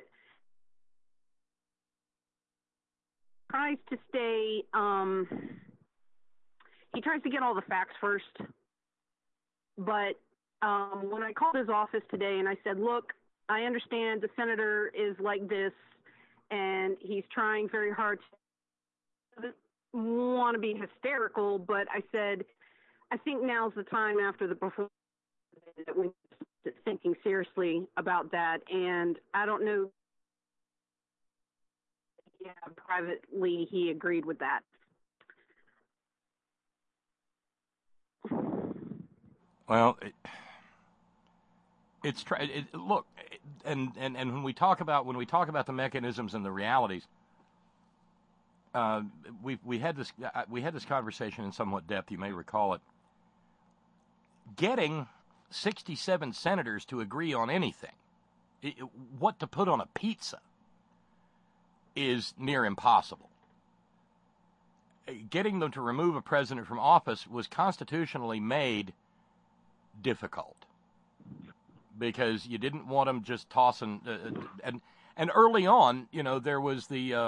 tries to stay, he tries to get all the facts first. But when I called his office today and I said, look, I understand the senator is like this, and he's trying very hard to want to be hysterical, but I said, I think now's the time after the performance that we're thinking seriously about that, and I don't know. Yeah, privately, he agreed with that. Well, look, and when we talk about the mechanisms and the realities, we had this conversation in somewhat depth. You may recall it. Getting 67 senators to agree on anything, what to put on a pizza, is near impossible. Getting them to remove a president from office was constitutionally made difficult because you didn't want them just tossing. And early on, you know, there was the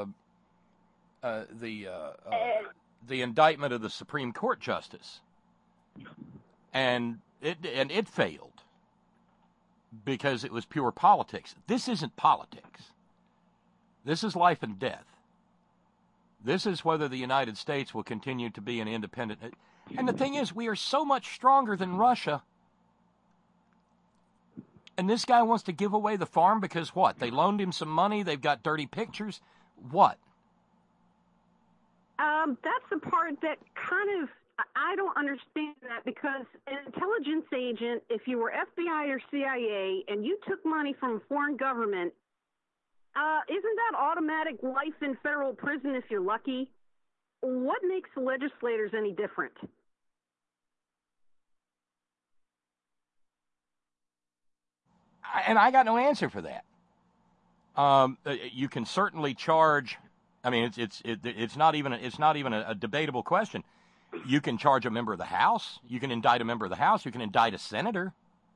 indictment of the Supreme Court justice, and it failed because it was pure politics. This isn't politics. This is life and death. This is whether the United States will continue to be an independent. And the thing is, we are so much stronger than Russia. And this guy wants to give away the farm because what? They loaned him some money. They've got dirty pictures. What? That's the part that kind of, I don't understand that, because an intelligence agent, if you were FBI or CIA and you took money from a foreign government, isn't that automatic life in federal prison if you're lucky? What makes the legislators any different? And I got no answer for that. You can certainly charge. I mean, it's not even a debatable question. You can charge a member of the House. You can indict a member of the House. You can indict a senator.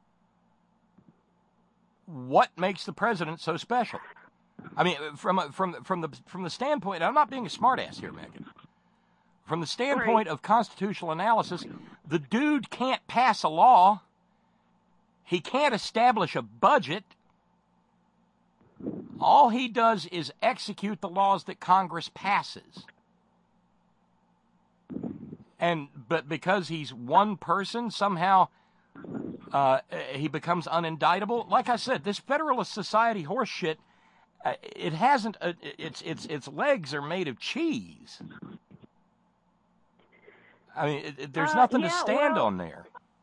What makes the president so special? I mean, from the standpoint, I'm not being a smartass here, Megan. From the standpoint of constitutional analysis, the dude can't pass a law. He can't establish a budget. All he does is execute the laws that Congress passes. But because he's one person, somehow he becomes unindictable. Like I said, this Federalist Society horse shit, it hasn't. Its legs are made of cheese. I mean, there's nothing to stand on there.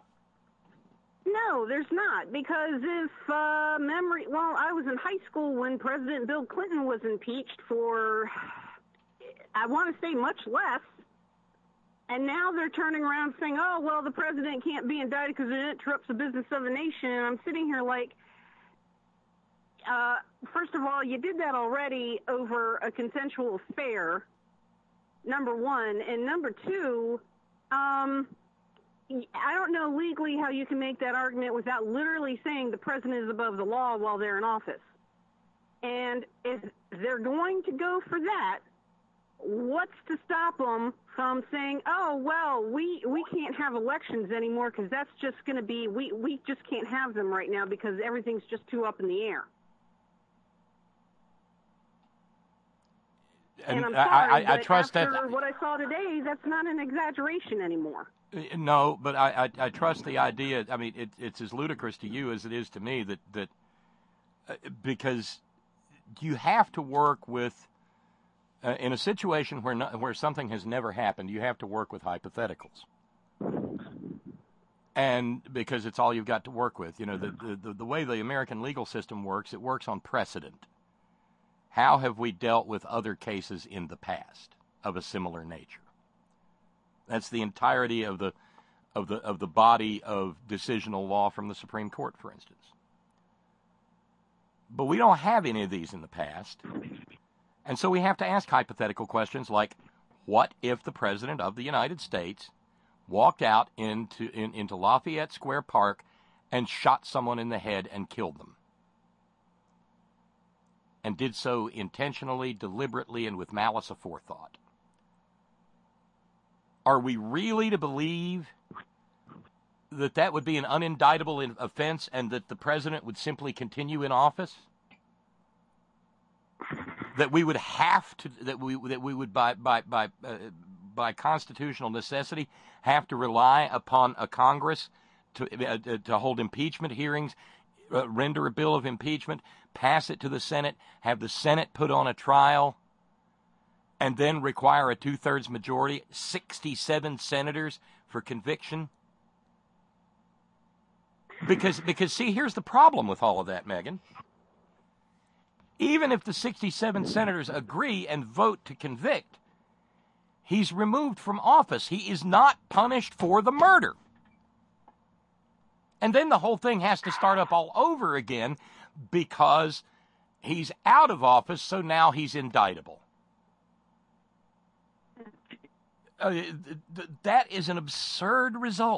No, there's not, because if I was in high school when President Bill Clinton was impeached for, I want to say, much less, and now they're turning around saying, oh, well, the president can't be indicted because it interrupts the business of the nation, and I'm sitting here like, first of all, you did that already over a consensual affair, number one, and number two, I don't know legally how you can make that argument without literally saying the president is above the law while they're in office. And if they're going to go for that, what's to stop them from saying, oh, well, we can't have elections anymore because that's just going to be, we just can't have them right now because everything's just too up in the air. And I'm sorry, I trust after that. What I saw today, that's not an exaggeration anymore. No, but I trust the idea. I mean, it's as ludicrous to you as it is to me that because you have to work with in a situation where something has never happened, you have to work with hypotheticals, and because it's all you've got to work with. You know, the way the American legal system works, it works on precedent. How have we dealt with other cases in the past of a similar nature? That's the entirety of of the body of decisional law from the Supreme Court, for instance. But we don't have any of these in the past. And so we have to ask hypothetical questions like, what if the President of the United States walked out into Lafayette Square Park and shot someone in the head and killed them? And did so intentionally, deliberately, and with malice aforethought? Are we really to believe that that would be an unindictable offense and that the president would simply continue in office? That we would have to, that we would by constitutional necessity have to rely upon a Congress to hold impeachment hearings, render a bill of impeachment, pass it to the Senate, have the Senate put on a trial, and then require a 2/3 majority, 67 senators for conviction? Because see, here's the problem with all of that, Megan. Even if the 67 senators agree and vote to convict, he's removed from office. He is not punished for the murder. And then the whole thing has to start up all over again because he's out of office, so now he's indictable. That is an absurd result.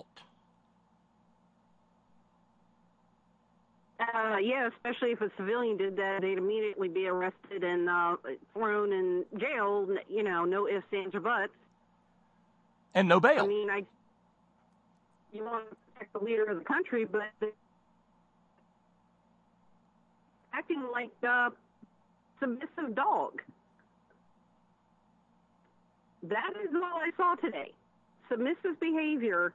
Yeah, especially if a civilian did that, they'd immediately be arrested and thrown in jail, you know, no ifs, ands, or buts. And no bail. I mean, you want to protect the leader of the country, but acting like a submissive dog. That is all I saw today. Submissive behavior.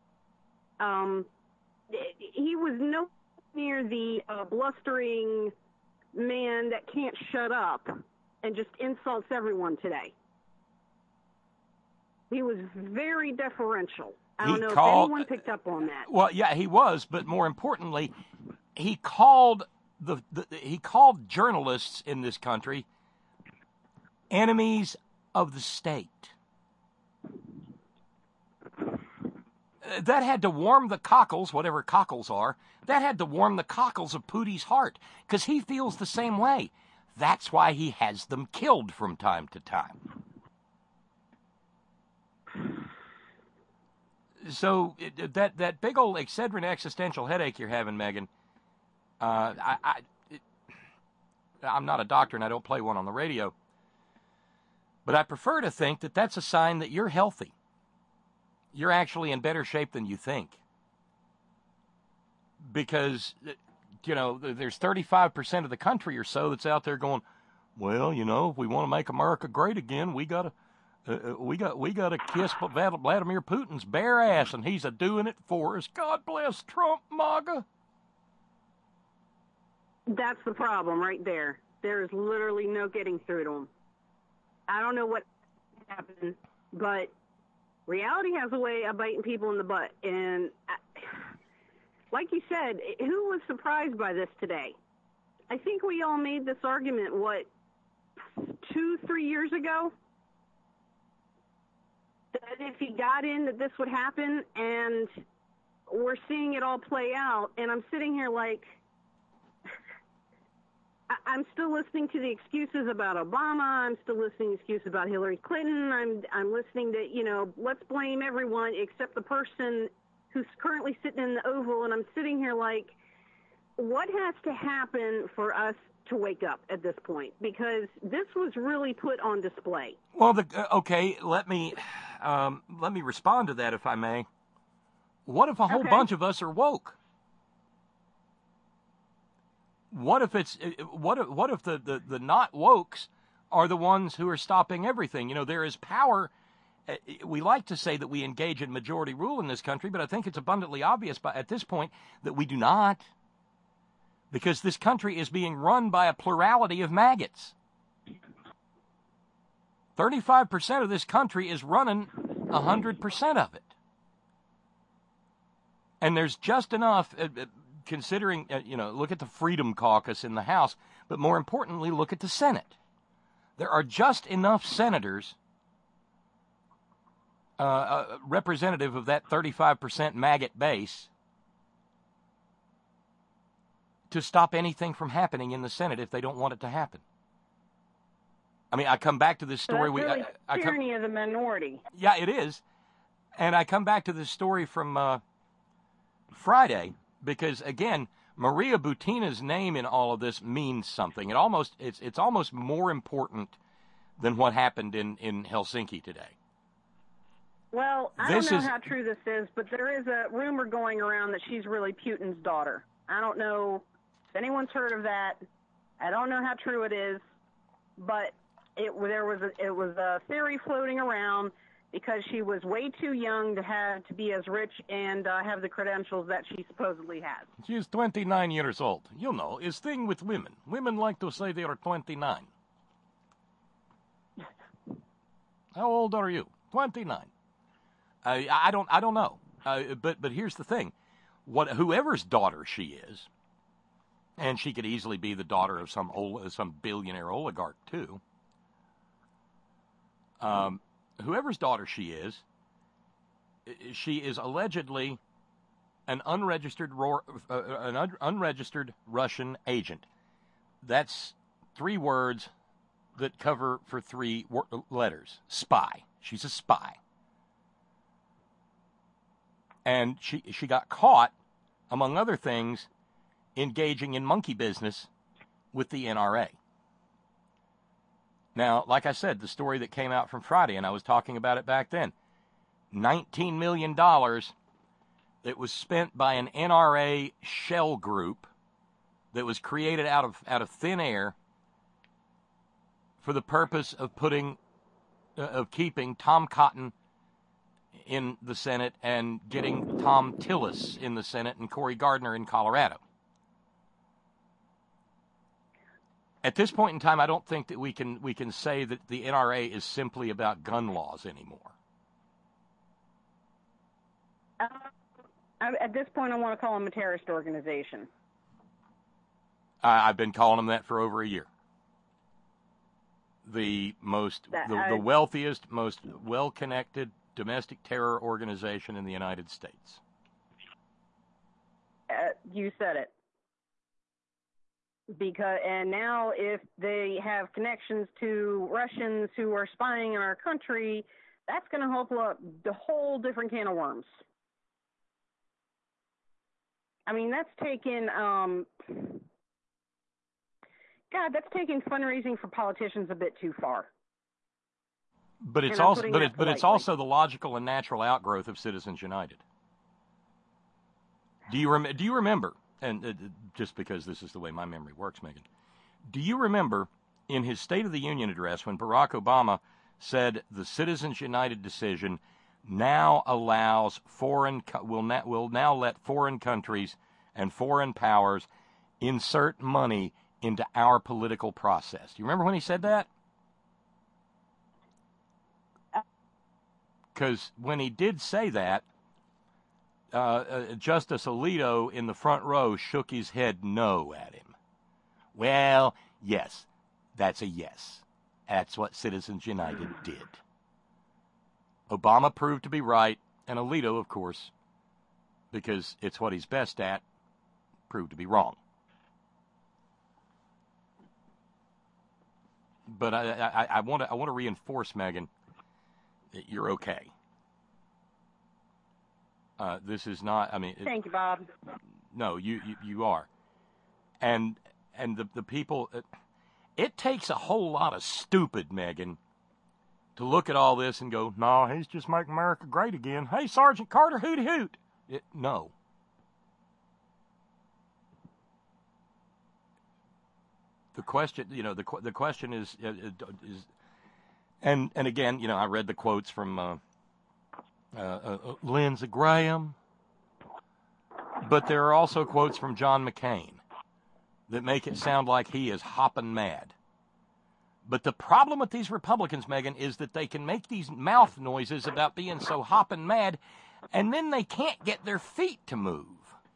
He was no near the blustering man that can't shut up and just insults everyone today. He was very deferential. I don't know if anyone picked up on that. Well, yeah, he was, but more importantly, he called he called journalists in this country enemies of the state. That had to warm the cockles, whatever cockles are, that had to warm the cockles of Pootie's heart, because he feels the same way. That's why he has them killed from time to time. So that big old Excedrin existential headache you're having, Megan, I'm not a doctor and I don't play one on the radio, but I prefer to think that that's a sign that you're healthy. You're actually in better shape than you think. Because, you know, there's 35% of the country or so that's out there going, well, you know, if we want to make America great again, we gotta kiss Vladimir Putin's bare ass, and he's doing it for us. God bless Trump, MAGA. That's the problem right there. There is literally no getting through to him. I don't know what happened, but reality has a way of biting people in the butt. And like you said, who was surprised by this today? I think we all made this argument, 2-3 years ago? That if he got in, that this would happen, and we're seeing it all play out. And I'm sitting here like, I'm still listening to the excuses about Obama. I'm still listening to excuses about Hillary Clinton. I'm listening to, you know, let's blame everyone except the person who's currently sitting in the Oval. And I'm sitting here like, what has to happen for us to wake up at this point? Because this was really put on display. Well, okay, let me respond to that, if I may. What if a whole bunch of us are woke? What if the not wokes are the ones who are stopping everything? You know, there is power. We like to say that we engage in majority rule in this country, but I think it's abundantly obvious at this point that we do not, because this country is being run by a plurality of maggots. 35% of this country is running 100% of it. And there's just enough, considering, look at the Freedom Caucus in the House, but more importantly, look at the Senate. There are just enough senators representative of that 35% maggot base to stop anything from happening in the Senate if they don't want it to happen. I mean, I come back to this story. So that's really tyranny of the minority. Yeah, it is. And I come back to this story from Friday because, again, Maria Butina's name in all of this means something. It's almost more important than what happened in Helsinki today. Well, I don't know how true this is, but there is a rumor going around that she's really Putin's daughter. I don't know if anyone's heard of that. I don't know how true it is, but it was a theory floating around because she was way too young to be as rich and have the credentials that she supposedly has. She is 29 years old. You know, it's thing with women. Women like to say they are 29. How old are you? 29. I don't know. But here's the thing. Whoever's daughter she is, and she could easily be the daughter of some billionaire oligarch too. Whoever's daughter she is allegedly an unregistered Russian agent. That's 3 words that cover for 3 letters. Spy. She's a spy. And she got caught, among other things, engaging in monkey business with the NRA. Now, like I said, the story that came out from Friday, and I was talking about it back then, $19 million that was spent by an NRA shell group that was created out of thin air for the purpose of keeping Tom Cotton in the Senate and getting Tom Tillis in the Senate and Cory Gardner in Colorado. At this point in time, I don't think that we can say that the NRA is simply about gun laws anymore. At this point, I want to call them a terrorist organization. I've been calling them that for over a year. The wealthiest, most well-connected domestic terror organization in the United States. You said it. And now if they have connections to Russians who are spying in our country, that's going to open up the whole different can of worms. I mean, that's taking fundraising for politicians a bit too far. But it's also the logical and natural outgrowth of Citizens United. Do you remember? And just because this is the way my memory works, Megan, do you remember in his State of the Union address when Barack Obama said the Citizens United decision now allows will now let foreign countries and foreign powers insert money into our political process? Do you remember when he said that? Because when he did say that, Justice Alito in the front row shook his head no at him. Well, yes, that's a yes. That's what Citizens United did. Obama proved to be right, and Alito, of course, because it's what he's best at, proved to be wrong. But I want to reinforce, Megan, that you're okay. This is not. I mean. Thank you, Bob. No, you are, and the people. It takes a whole lot of stupid, Megan, to look at all this and go, "No, he's just making America great again." Hey, Sergeant Carter, hooty hoot. No. The question, the question is, and again, I read the quotes from Lindsey Graham, but there are also quotes from John McCain that make it sound like he is hopping mad. But the problem with these Republicans, Megan, is that they can make these mouth noises about being so hopping mad, and then they can't get their feet to move.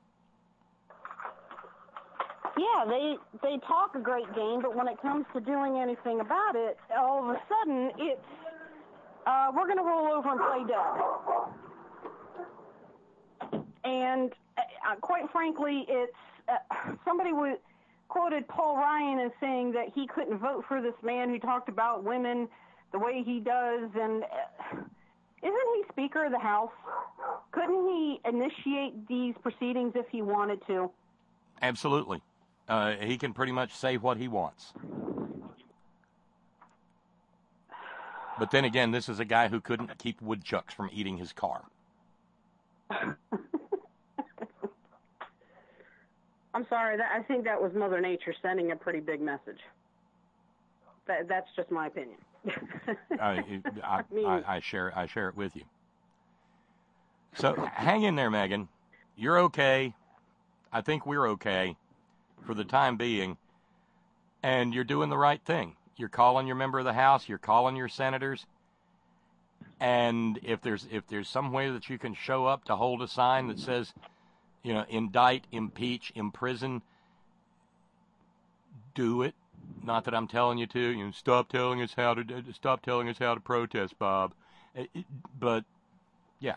Yeah, they talk a great game, but when it comes to doing anything about it, all of a sudden it's we're going to roll over and play dead. And quite frankly, it's somebody quoted Paul Ryan as saying that he couldn't vote for this man who talked about women the way he does. And isn't he Speaker of the House? Couldn't he initiate these proceedings if he wanted to? Absolutely. He can pretty much say what he wants. But then again, this is a guy who couldn't keep woodchucks from eating his car. I'm sorry. I think that was Mother Nature sending a pretty big message. That's just my opinion. I share it with you. So hang in there, Megan. You're okay. I think we're okay for the time being. And you're doing the right thing. You're calling your member of the House. You're calling your senators. And if there's some way that you can show up to hold a sign that says, indict, impeach, imprison, do it. Not that I'm telling you to. Stop telling us how to protest, Bob. But yeah.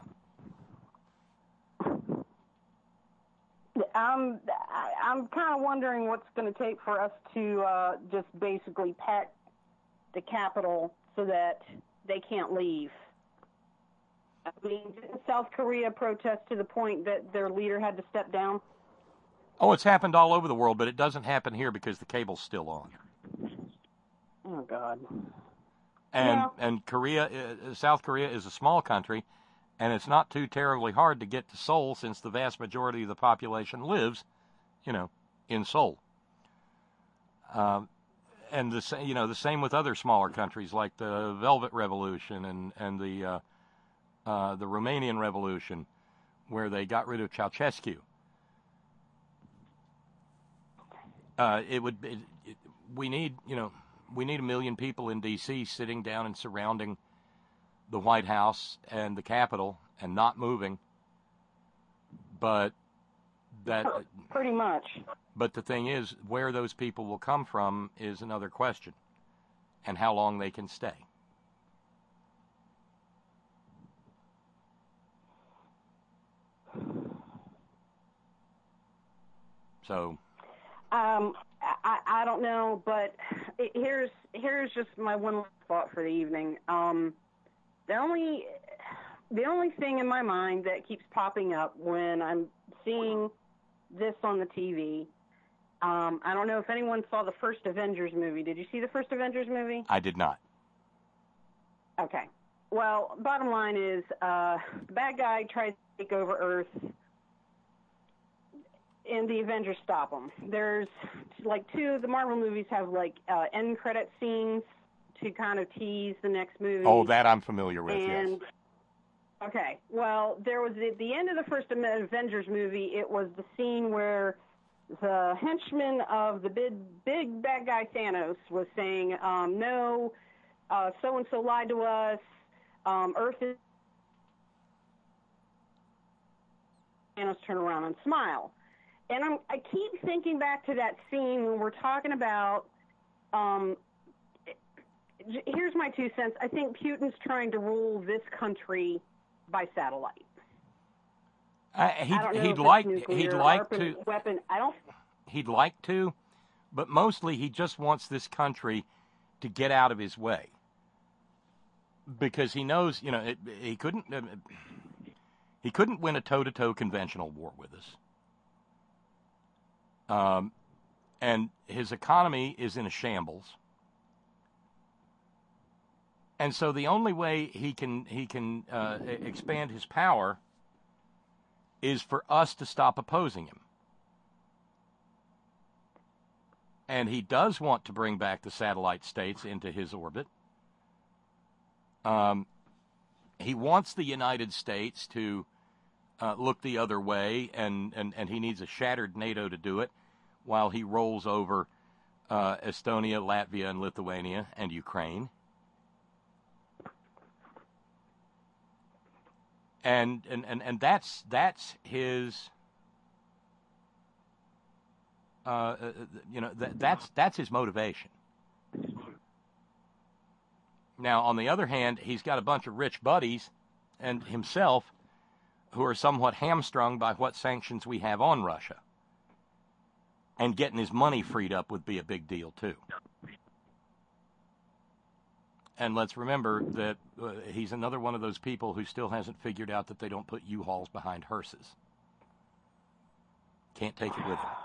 I'm kind of wondering what's going to take for us to just basically pack the Capitol so that they can't leave. I mean, didn't South Korea protest to the point that their leader had to step down? Oh, it's happened all over the world, but it doesn't happen here because the cable's still on. Oh, God. And South Korea is a small country, and it's not too terribly hard to get to Seoul since the vast majority of the population lives, in Seoul. And the same with other smaller countries like the Velvet Revolution and the Romanian Revolution, where they got rid of Ceausescu. We need 1 million people in D.C. sitting down and surrounding the White House and the Capitol and not moving. But that pretty much. But the thing is, where those people will come from is another question, and how long they can stay. So. I don't know, but here's just my one thought for the evening. The only thing in my mind that keeps popping up when I'm seeing this on the TV, I don't know if anyone saw the first Avengers movie. Did you see the first Avengers movie? I did not. Okay. Well, bottom line is, the bad guy tries to take over Earth, and the Avengers stop him. There's two of the Marvel movies have end credit scenes to kind of tease the next movie. Oh, that I'm familiar with. Yes. Okay. Well, there was at the end of the first Avengers movie. It was the scene where the henchman of the big bad guy Thanos was saying, "No, so and so lied to us. Earth is." Thanos turn around and smile. And I keep thinking back to that scene when we're talking about, here's my 2 cents. I think Putin's trying to rule this country by satellite. He'd like to. Weapon. He'd like to, but mostly he just wants this country to get out of his way. Because he knows, he couldn't win a toe-to-toe conventional war with us. And his economy is in a shambles. And so the only way he can expand his power is for us to stop opposing him. And he does want to bring back the satellite states into his orbit. He wants the United States to look the other way, and he needs a shattered NATO to do it, while he rolls over Estonia, Latvia, and Lithuania, and Ukraine. And that's his that's his motivation. Now, on the other hand, he's got a bunch of rich buddies and himself who are somewhat hamstrung by what sanctions we have on Russia. And getting his money freed up would be a big deal, too. And let's remember that he's another one of those people who still hasn't figured out that they don't put U-Hauls behind hearses. Can't take it with him.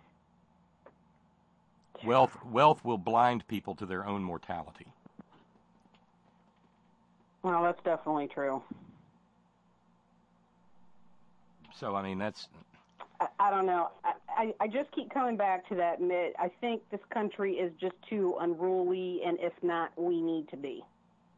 Wealth will blind people to their own mortality. Well, that's definitely true. So, I mean, that's... I don't know. I just keep coming back to that, Mitt. I think this country is just too unruly, and if not, we need to be.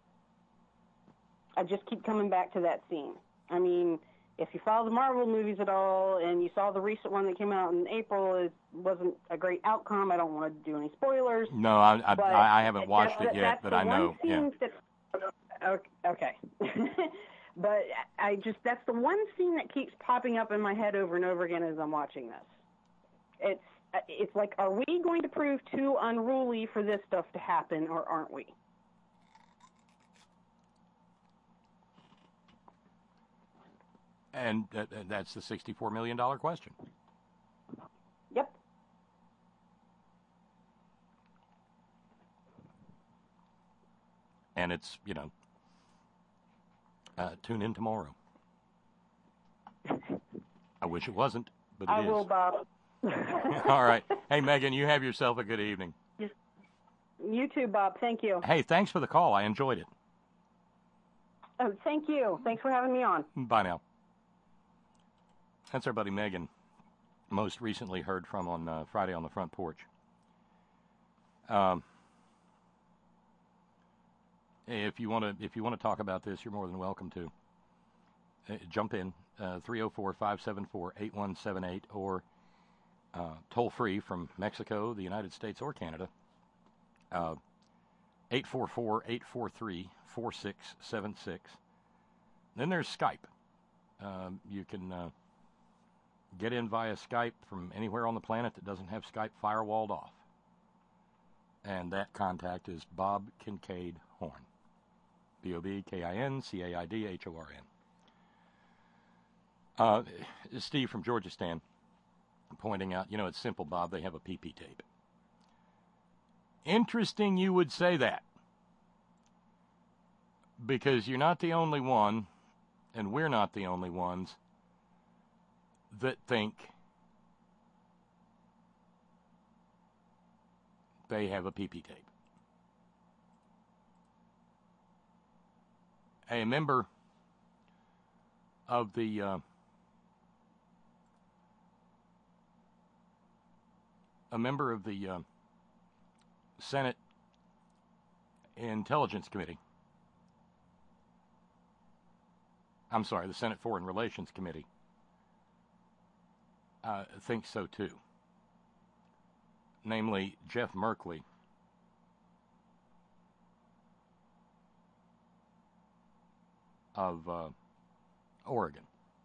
I just keep coming back to that scene. I mean, if you follow the Marvel movies at all, and you saw the recent one that came out in April, it wasn't a great outcome. I don't want to do any spoilers. No, I haven't watched it yet, but I know. Yeah. Okay. But that's the one scene that keeps popping up in my head over and over again as I'm watching this. It's like, are we going to prove too unruly for this stuff to happen, or aren't we? And that's the $64 million question. Yep. And it's, tune in tomorrow. I wish it wasn't, but it is. I will, Bob. All right. Hey, Megan, you have yourself a good evening. You too, Bob. Thank you. Hey, thanks for the call. I enjoyed it. Oh, thank you. Thanks for having me on. Bye now. That's our buddy Megan, most recently heard from on Friday on the Front Porch. If you want to talk about this, you're more than welcome to. Jump in, 304-574-8178, or toll free from Mexico, the United States, or Canada, 844-843-4676. Then there's Skype. You can get in via Skype from anywhere on the planet that doesn't have Skype firewalled off. And that contact is Bob Kincaid Horn. BOBKINCAIDHORN. Steve from Georgia Stan pointing out, it's simple, Bob. They have a PP tape. Interesting you would say that. Because you're not the only one, and we're not the only ones, that think they have a PP tape. A member of the Senate Intelligence Committee. I'm sorry, the Senate Foreign Relations Committee thinks so too. Namely, Jeff Merkley. Of Oregon.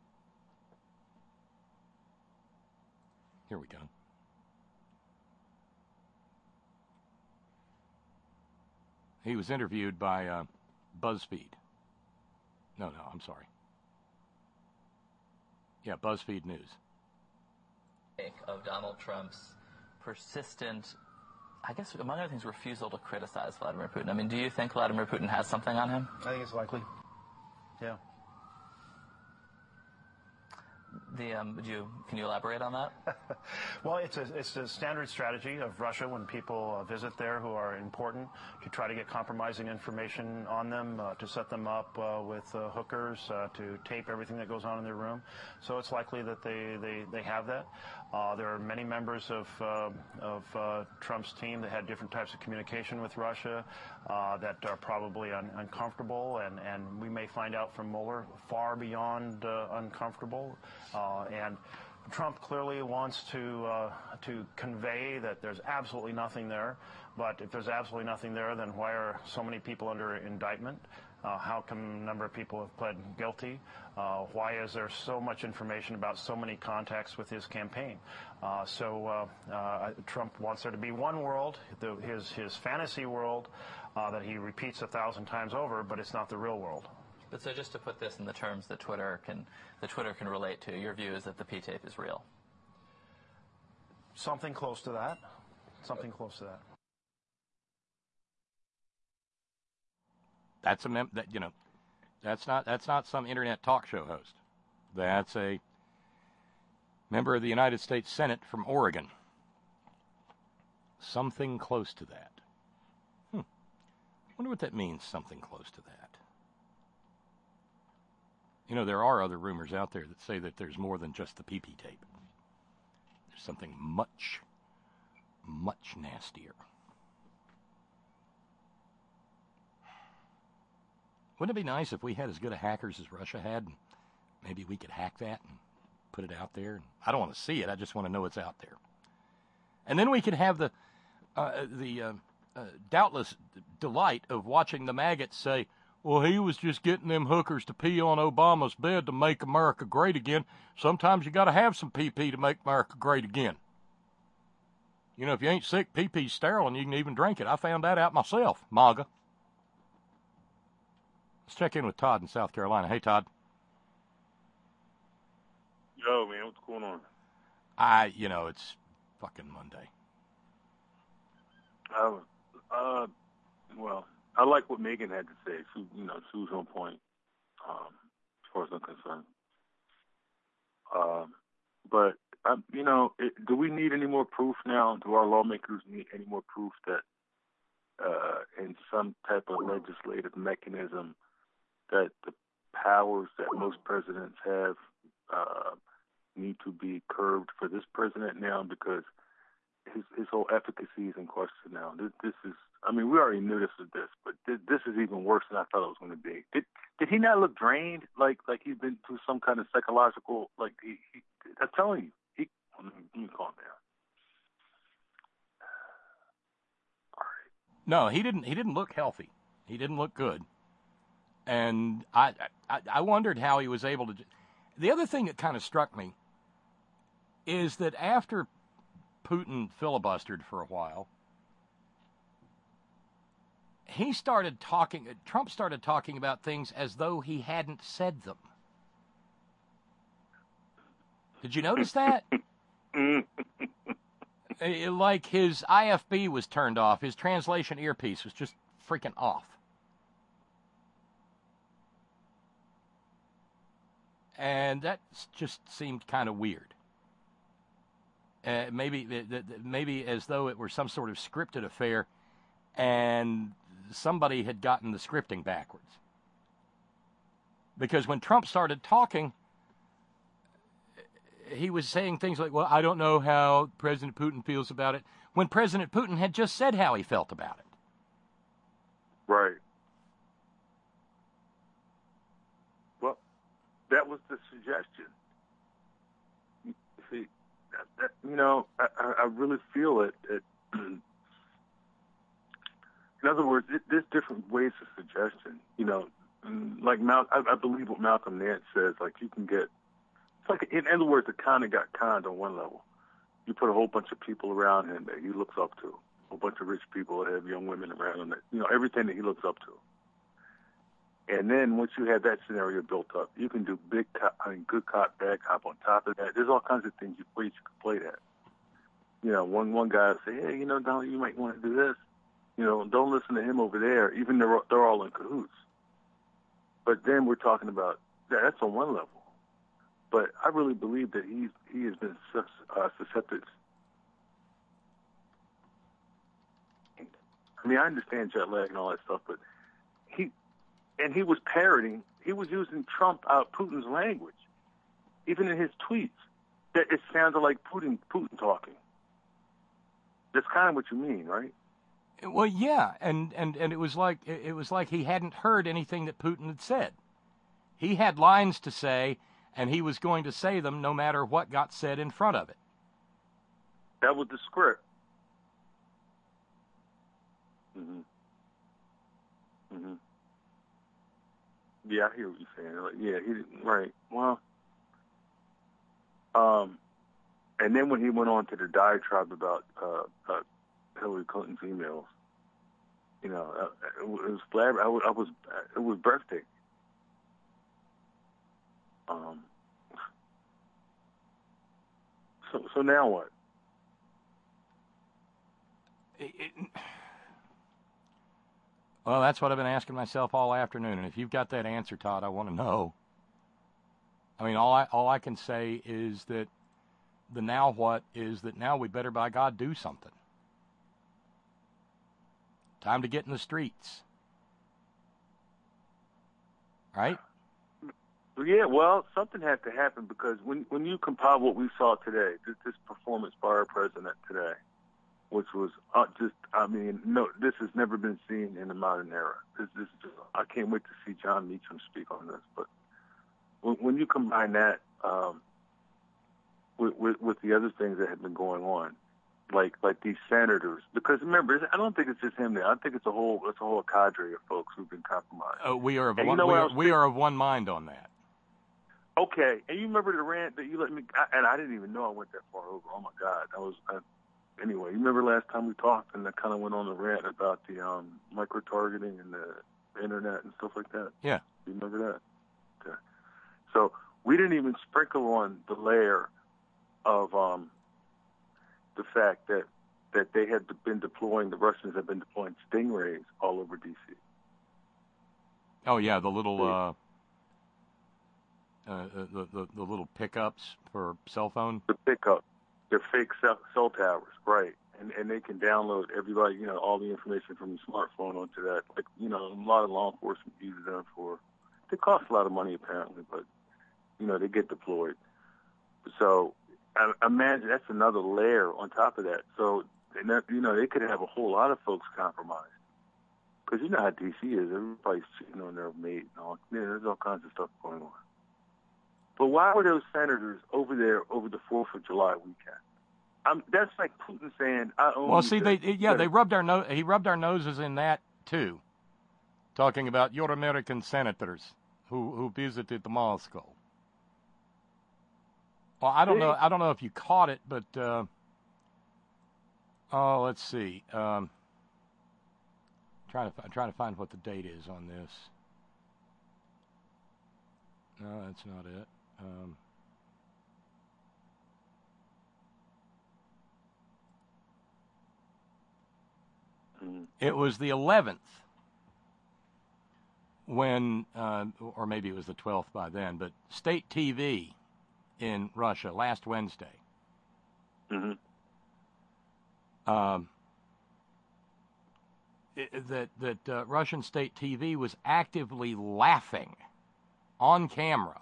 Here we go. He was interviewed by BuzzFeed. No, I'm sorry. Yeah, BuzzFeed News. Of Donald Trump's persistent, I guess, among other things, refusal to criticize Vladimir Putin. I mean, do you think Vladimir Putin has something on him? I think it's likely. Yeah. Can you elaborate on that? Well, it's a standard strategy of Russia when people visit there who are important to try to get compromising information on them, to set them up with hookers, to tape everything that goes on in their room. So it's likely that they have that. There are many members of Trump's team that had different types of communication with Russia that are probably uncomfortable, and we may find out from Mueller far beyond uncomfortable. And Trump clearly wants to convey that there's absolutely nothing there. But if there's absolutely nothing there, then why are so many people under indictment? How come a number of people have pled guilty? Why is there so much information about so many contacts with his campaign? Trump wants there to be one world, his fantasy world that he repeats 1,000 times over, but it's not the real world. But so just to put this in the terms that Twitter can relate to, your view is that the P-tape is real? Something close to that. Something close to that. That's that's not some internet talk show host. That's a member of the United States Senate from Oregon. Something close to that. Wonder what that means, something close to that. You know, there are other rumors out there that say that there's more than just the PP tape. There's something much, much nastier. Wouldn't it be nice if we had as good a hackers as Russia had? And maybe we could hack that and put it out there. I don't want to see it. I just want to know it's out there. And then we could have the doubtless delight of watching the maggots say, well, he was just getting them hookers to pee on Obama's bed to make America great again. Sometimes you got to have some PP to make America great again. You know, if you ain't sick, PP's sterile and you can even drink it. I found that out myself, MAGA. Let's check in with Todd in South Carolina. Hey, Todd. Yo, man, what's going on? It's fucking Monday. Well, I like what Megan had to say. She was on point, as far as I'm concerned. But do we need any more proof now? Do our lawmakers need any more proof that, in some type of legislative mechanism, that the powers that most presidents have need to be curbed for this president now, because his whole efficacy is in question now. This is, we already knew this was this, but this is even worse than I thought it was going to be. Did he not look drained, like he's been through some kind of psychological, I'm telling you, let me calm down. All right. No, he didn't look healthy. He didn't look good. And I wondered how he was able to. The other thing that kind of struck me is that after Putin filibustered for a while, Trump started talking about things as though he hadn't said them. Did you notice that? Like his IFB was turned off. His translation earpiece was just freaking off. And that just seemed kind of weird. Maybe as though it were some sort of scripted affair and somebody had gotten the scripting backwards. Because when Trump started talking, he was saying things like, well, I don't know how President Putin feels about it, when President Putin had just said how he felt about it. Right. Well, that was the suggestion. See, I really feel it. In other words, there's different ways of suggestion. Like I believe what Malcolm Nance says. Like you can get, it's like in other words, the kind of got conned on one level. You put a whole bunch of people around him that he looks up to, a whole bunch of rich people that have young women around him. Everything that he looks up to. And then once you have that scenario built up, you can do good cop, bad cop on top of that. There's all kinds of things ways you can play that. One guy will say, hey, Donald, you might want to do this. Don't listen to him over there, even though they're all in cahoots. But then we're talking about that's on one level. But I really believe that he has been susceptible. I understand jet lag and all that stuff, but he was parroting. He was using Putin's language, even in his tweets. That it sounded like Putin talking. That's kind of what you mean, right? Well, yeah, and it was like he hadn't heard anything that Putin had said. He had lines to say, and he was going to say them no matter what got said in front of it. That was the script. Mm-hmm. Mm-hmm. Yeah, I hear what you're saying. Like, yeah, he didn't. Right. Well, and then when he went on to the diatribe about Hillary Clinton's emails, you know, it was it was breathtaking. So now what? Well, that's what I've been asking myself all afternoon, and if you've got that answer, Todd, I want to know. I mean, all I can say is that the now what is that now we better, by God, do something. Time to get in the streets. Right? Yeah, well, something had to happen, because when you compile what we saw today, this performance by our president today, which was this has never been seen in the modern era. I can't wait to see John Meacham speak on this. But when you combine that with the other things that have been going on, like these senators, because remember, I don't think it's just him there. I think it's a whole cadre of folks who've been compromised. We are of one mind on that. Okay, and you remember the rant that you let me, and I didn't even know I went that far over. Oh my God, anyway, you remember last time we talked, and I kind of went on a rant about the micro-targeting and the internet and stuff like that? Yeah. You remember that? Okay. So we didn't even sprinkle on the layer of the fact that they had been deploying, the Russians have been deploying stingrays all over D.C. Oh, yeah, the little the little pickups for cell phone? The pickup. They're fake cell towers, right? And they can download everybody, you know, all the information from your smartphone onto that. Like, you know, a lot of law enforcement uses them for. They cost a lot of money apparently, but you know, they get deployed. So I imagine that's another layer on top of that. So you know, they could have a whole lot of folks compromised, because you know how DC is. Everybody's cheating on their mate and all. Yeah, there's all kinds of stuff going on. But why were those senators over there over the 4th of July weekend? That's like Putin saying, "I own." Well, see, they rubbed our he rubbed our noses in that too, talking about your American senators who visited Moscow. Well, I don't know if you caught it, but let's see. Trying to find what the date is on this. No, that's not it. It was the 11th when, or maybe it was the 12th by then, but state TV in Russia last Wednesday. Mm-hmm. That Russian state TV was actively laughing on camera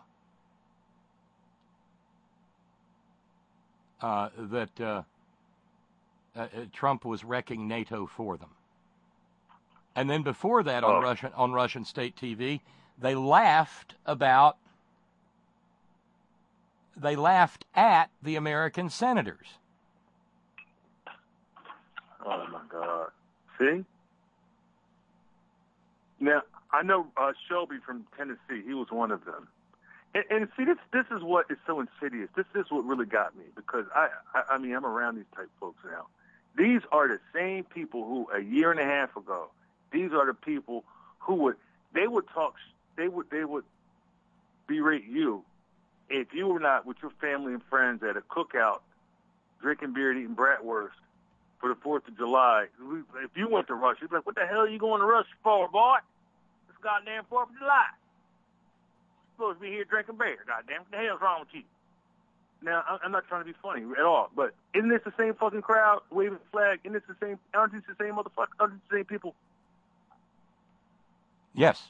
that Trump was wrecking NATO for them. And then before that, on Russian state TV, they laughed at the American senators. Oh my God! See? Now I know Shelby from Tennessee. He was one of them. And see, this is what is so insidious. This is what really got me, because I mean, I'm around these type folks now. These are the same people who a year and a half ago, these are the people who would berate you if you were not with your family and friends at a cookout, drinking beer and eating bratwurst for the 4th of July. If you went to Russia, you'd be like, what the hell are you going to Russia for, boy? It's goddamn 4th of July. Supposed to be here drinking beer. Goddamn, what the hell's wrong with you? Now, I'm not trying to be funny at all, but isn't this the same fucking crowd waving the flag? Isn't this the same? Aren't these the same motherfuckers? Aren't these the same people? Yes.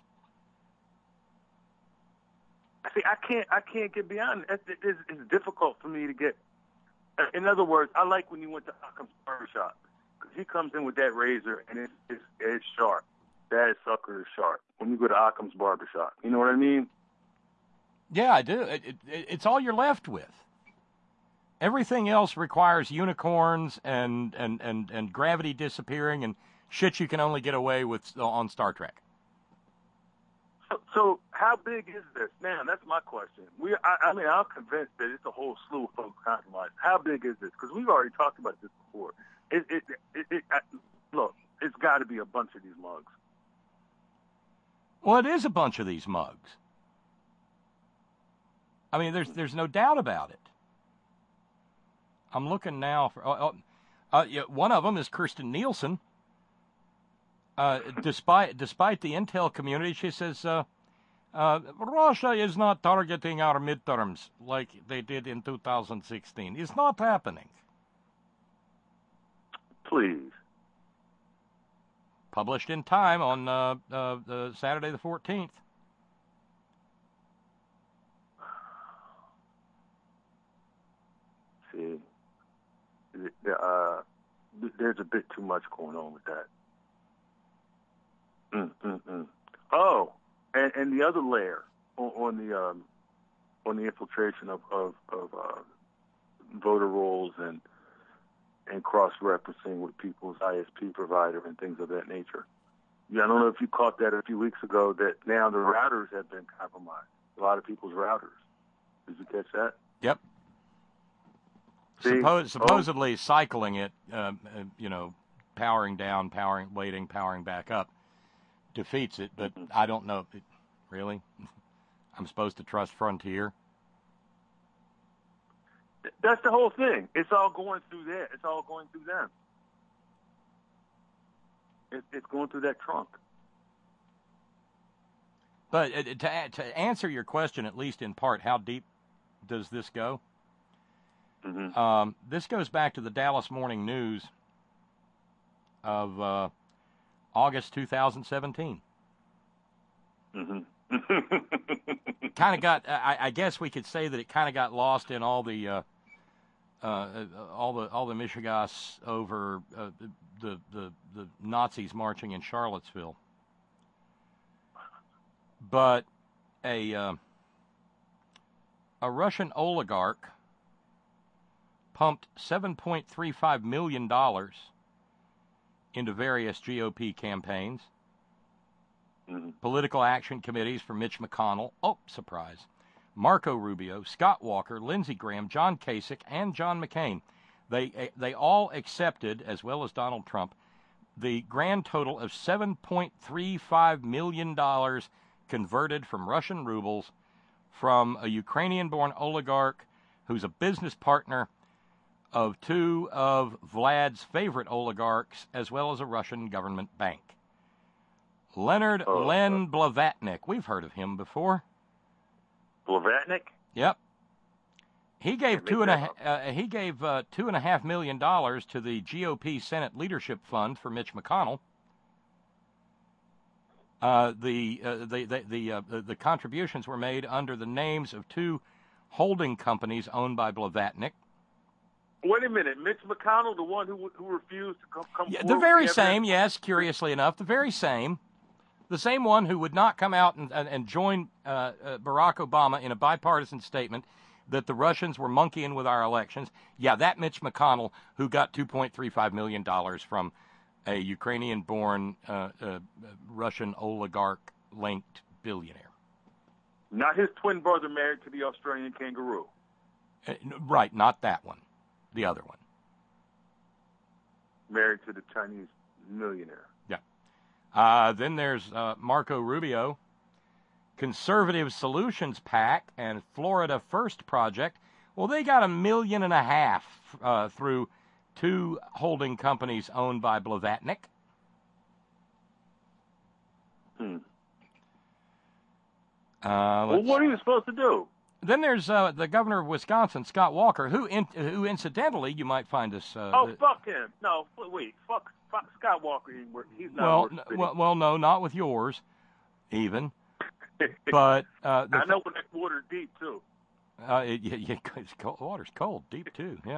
See, I can't get beyond it. It's difficult for me to get. In other words, I like when you went to Occam's barbershop, because he comes in with that razor and it's sharp. That sucker is sharp. When you go to Occam's barbershop, you know what I mean? Yeah, I do. It's all you're left with. Everything else requires unicorns and gravity disappearing and shit you can only get away with on Star Trek. So how big is this? Now, that's my question. I mean, I'm convinced that it's a whole slew of folks compromised. How big is this? Because we've already talked about this before. Look, it's got to be a bunch of these mugs. Well, it is a bunch of these mugs. I mean, there's no doubt about it. I'm looking now for one of them is Kirsten Nielsen. Despite the intel community, she says Russia is not targeting our midterms like they did in 2016. It's not happening. Please. Published in Time on Saturday the 14th. See, there's a bit too much going on with that. Oh, and the other layer on the infiltration of voter rolls and cross-referencing with people's ISP provider and things of that nature. Yeah, I don't know if you caught that a few weeks ago, that now the routers have been compromised. A lot of people's routers. Did you catch that? Yep. Supposedly cycling it, powering down, waiting, powering back up, defeats it, but I don't know. Really? I'm supposed to trust Frontier? That's the whole thing. It's all going through there. It's all going through them. It's going through that trunk. But to answer your question, at least in part, how deep does this go? This goes back to the Dallas Morning News of August 2017. Kind of got. I guess we could say that it kind of got lost in all the mishigas over the Nazis marching in Charlottesville. But a Russian oligarch pumped $7.35 million into various GOP campaigns, political action committees for Mitch McConnell, surprise, Marco Rubio, Scott Walker, Lindsey Graham, John Kasich, and John McCain. They all accepted, as well as Donald Trump, the grand total of $7.35 million converted from Russian rubles from a Ukrainian-born oligarch who's a business partner of two of Vlad's favorite oligarchs, as well as a Russian government bank. Len Blavatnik. We've heard of him before. Blavatnik? Yep. He gave $2.5 million to the GOP Senate Leadership Fund for Mitch McConnell. The contributions were made under the names of two holding companies owned by Blavatnik. Wait a minute, Mitch McConnell, the one who refused to come forward? The very same, yes, curiously enough, the very same. The same one who would not come out and join Barack Obama in a bipartisan statement that the Russians were monkeying with our elections. Yeah, that Mitch McConnell who got $2.35 million from a Ukrainian-born Russian oligarch-linked billionaire. Not his twin brother married to the Australian kangaroo. Right, not that one. The other one. Married to the Chinese millionaire. Yeah. Then there's Marco Rubio, Conservative Solutions PAC, and Florida First Project. Well, they got $1.5 million through two holding companies owned by Blavatnik. Well, what are you supposed to do? Then there's the governor of Wisconsin, Scott Walker, who incidentally, you might find this... fuck him. No, wait. Fuck Scott Walker. He's not well, no, not with yours, even. But... I know when that water's deep, too. It's cold. Water's cold, deep, too, yeah.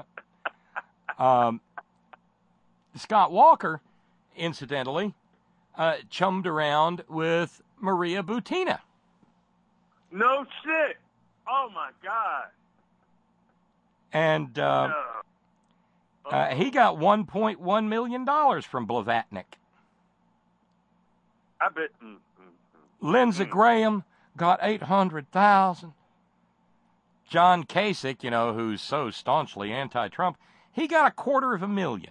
Scott Walker, incidentally, chummed around with Maria Butina. No shit. Oh, my God. And he got $1.1 million from Blavatnik. I bet. Lindsey Graham, got 800,000. John Kasich, who's so staunchly anti-Trump, he got $250,000.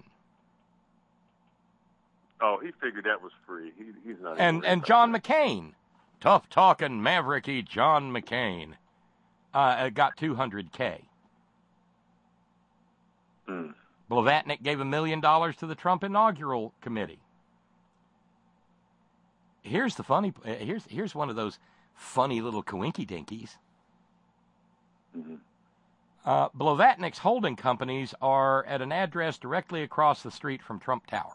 Oh, he figured that was free. He's not. And John McCain, tough-talking, mavericky John McCain, got $200K. Blavatnik gave $1 million to the Trump inaugural committee. Here's the funny. Here's one of those funny little coinky-dinkies. Blavatnik's holding companies are at an address directly across the street from Trump Tower.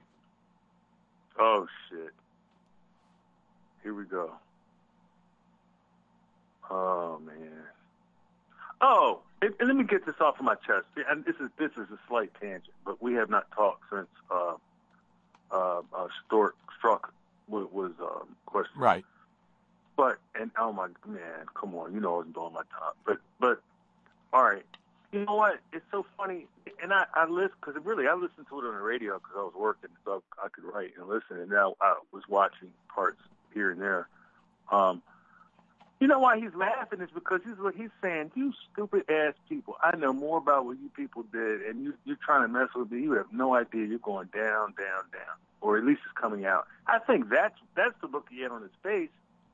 Oh, shit. Here we go. Oh, man. Oh, and let me get this off of my chest. And this is a slight tangent, but we have not talked since Strzok was questioned. Right. But, and oh my man, come on, I was blowing my top. But, all right. You know what? It's so funny, and I listen because I listened to it on the radio because I was working, so I could write and listen. And now I was watching parts here and there. You know why he's laughing is because he's saying, "You stupid ass people! I know more about what you people did, and you're trying to mess with me. You have no idea. You're going down, down, down, or at least it's coming out." I think that's the look he had on his face.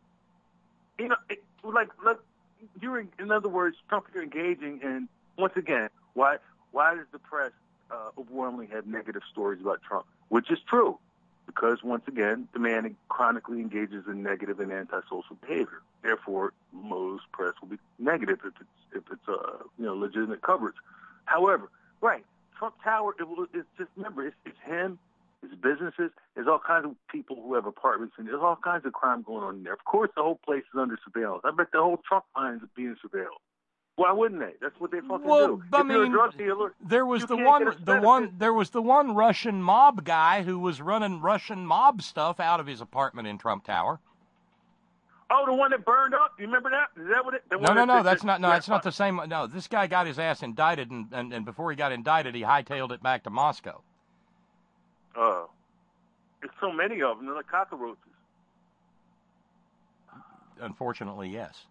In other words, Trump, you're engaging in. Once again, why does the press overwhelmingly have negative stories about Trump? Which is true, because once again, the man chronically engages in negative and antisocial behavior. Therefore, most press will be negative if it's legitimate coverage. However, right, Trump Tower, it's just remember, it's him, it's businesses, there's all kinds of people who have apartments, and there's all kinds of crime going on in there. Of course, the whole place is under surveillance. I bet the whole Trump line is being surveilled. Why wouldn't they? That's what they fucking do. I if you're a mean, drug dealer, there was there was the one Russian mob guy who was running Russian mob stuff out of his apartment in Trump Tower. Oh, the one that burned up? Do you remember that? Is that what it? No, that's not the same. No, this guy got his ass indicted, and before he got indicted, he hightailed it back to Moscow. Oh, there's so many of them. They're like cockroaches. Unfortunately, yes.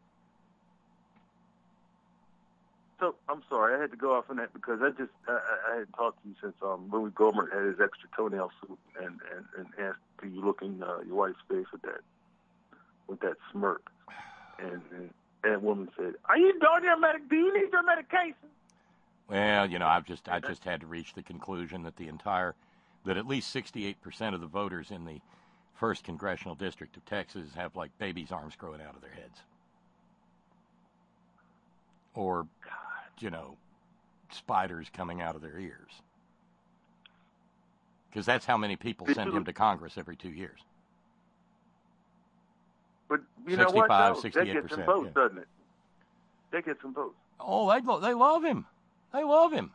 So I'm sorry, I had to go off on that because I hadn't talked to you since Louis Gohmert had his extra toenail suit and asked, "Do you look in your wife's face with that smirk?" And that woman said, "Are you doing your do you need your medication?" Well, I just had to reach the conclusion that that at least 68% of the voters in the 1st Congressional District of Texas have like babies' arms growing out of their heads. Or spiders coming out of their ears. Because that's how many people send him to Congress every 2 years. But 65, 68%. That gets some votes, doesn't it? They get some votes. Oh, they love him. They love him.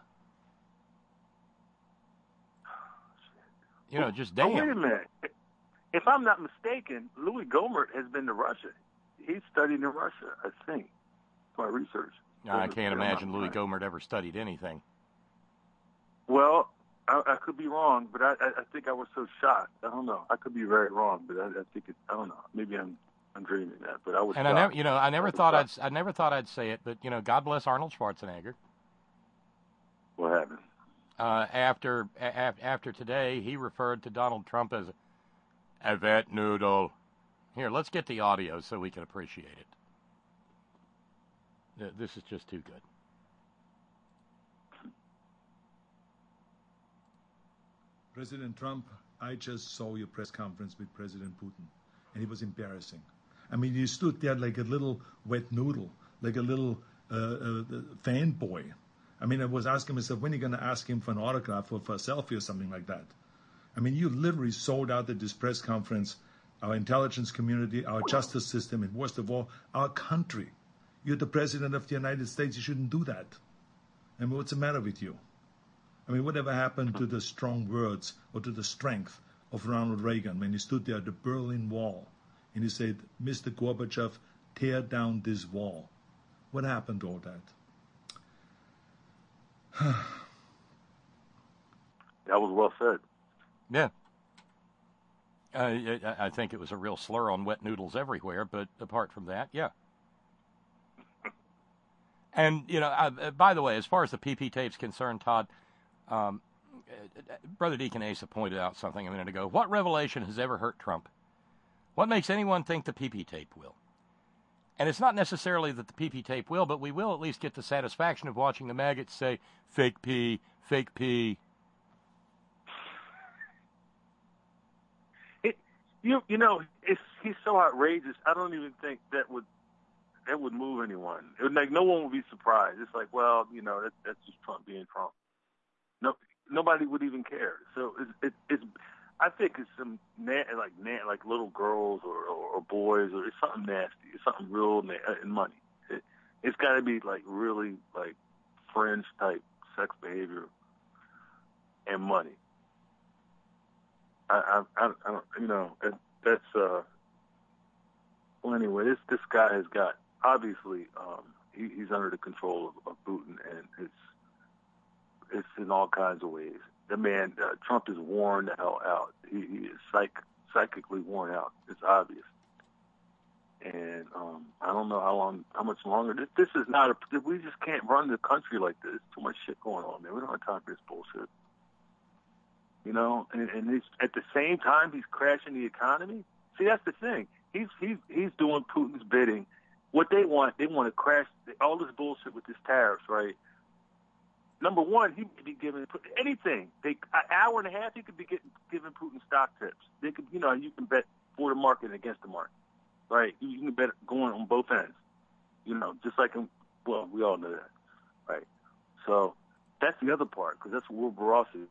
Just damn. Oh, wait a minute. If I'm not mistaken, Louis Gohmert has been to Russia. He's studied in Russia, I think. My research. I can't imagine Louis Gohmert ever studied anything. Well, I could be wrong, but I think I was so shocked. I don't know. I could be very wrong, but I think I don't know. Maybe I'm dreaming that, but I was. And shocked. I never thought I'd say it, but God bless Arnold Schwarzenegger. What happened? After today, he referred to Donald Trump as a vet noodle. Here, let's get the audio so we can appreciate it. This is just too good. President Trump, I just saw your press conference with President Putin, and it was embarrassing. I mean, you stood there like a little wet noodle, like a little fanboy. I mean, I was asking myself, when are you going to ask him for an autograph or for a selfie or something like that? I mean, you literally sold out at this press conference our intelligence community, our justice system, and worst of all, our country. You're the President of the United States. You shouldn't do that. I mean, what's the matter with you? I mean, whatever happened to the strong words or to the strength of Ronald Reagan when he stood there at the Berlin Wall and he said, "Mr. Gorbachev, tear down this wall." What happened to all that? That was well said. Yeah. I think it was a real slur on wet noodles everywhere, but apart from that, yeah. And, you know, by the way, as far as the PP tape's concerned, Todd, Brother Deacon Asa pointed out something a minute ago. What revelation has ever hurt Trump? What makes anyone think the PP tape will? And it's not necessarily that the PP tape will, but we will at least get the satisfaction of watching the maggots say, fake pee, fake pee. You know, he's so outrageous. I don't even think that would move anyone. It would, like, no one would be surprised. It's like, well, you know, that's just Trump being Trump. No, nobody would even care. So it's I think it's some like little girls or boys, or it's something nasty. It's something real and money. It's got to be like really like fringe type sex behavior and money. I don't, you know, that's well, anyway, this guy has got, obviously, he's under the control of Putin, and it's in all kinds of ways. The man, Trump is worn the hell out. He is psychically worn out. It's obvious. And I don't know how much longer. This is not we just can't run the country like this. There's too much shit going on, man. We don't have time for this bullshit. You know, and he's, at the same time, he's crashing the economy. See, that's the thing. He's doing Putin's bidding. What they want to crash all this bullshit with this tariffs, right? Number one, he could be giving anything. An hour and a half, he could be giving Putin stock tips. They could, you know, you can bet for the market and against the market, right? You can bet going on both ends. You know, just like well, we all know that, right? So that's the other part, because that's what Wilbur Ross is.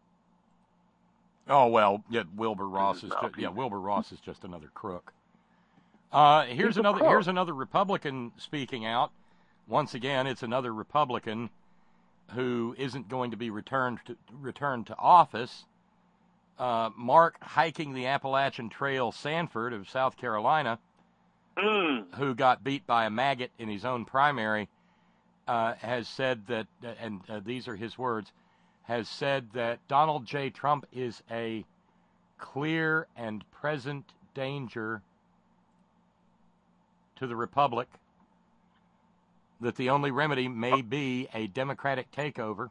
Oh well, yeah. Wilbur Ross is just another crook. Here's another Republican speaking out. Once again, it's another Republican who isn't going to be returned to office. Mark Hiking the Appalachian Trail Sanford of South Carolina, who got beat by a maggot in his own primary, has said that, and these are his words, has said that Donald J. Trump is a clear and present danger to the Republic, that the only remedy may be a Democratic takeover.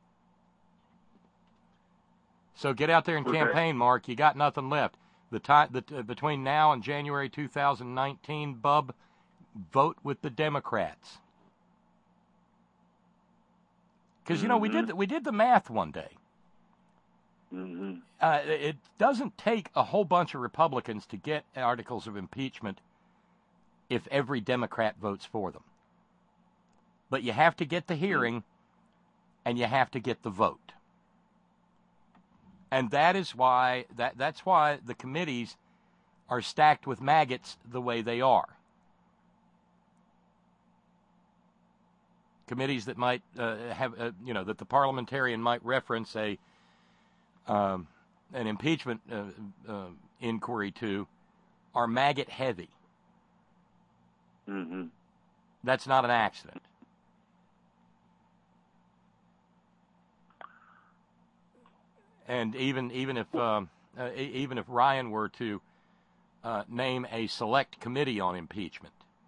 So get out there and campaign, Mark. You got nothing left. Between now and January 2019, bub, vote with the Democrats. Because, you know, we did the math one day. Mm-hmm. It doesn't take a whole bunch of Republicans to get articles of impeachment if every Democrat votes for them. But you have to get the hearing, and you have to get the vote. And that is why that's why the committees are stacked with maggots the way they are. Committees that might have, that the parliamentarian might reference an impeachment inquiry to, are maggot heavy. Mm-hmm. That's not an accident. And even if Ryan were to name a select committee on impeachment,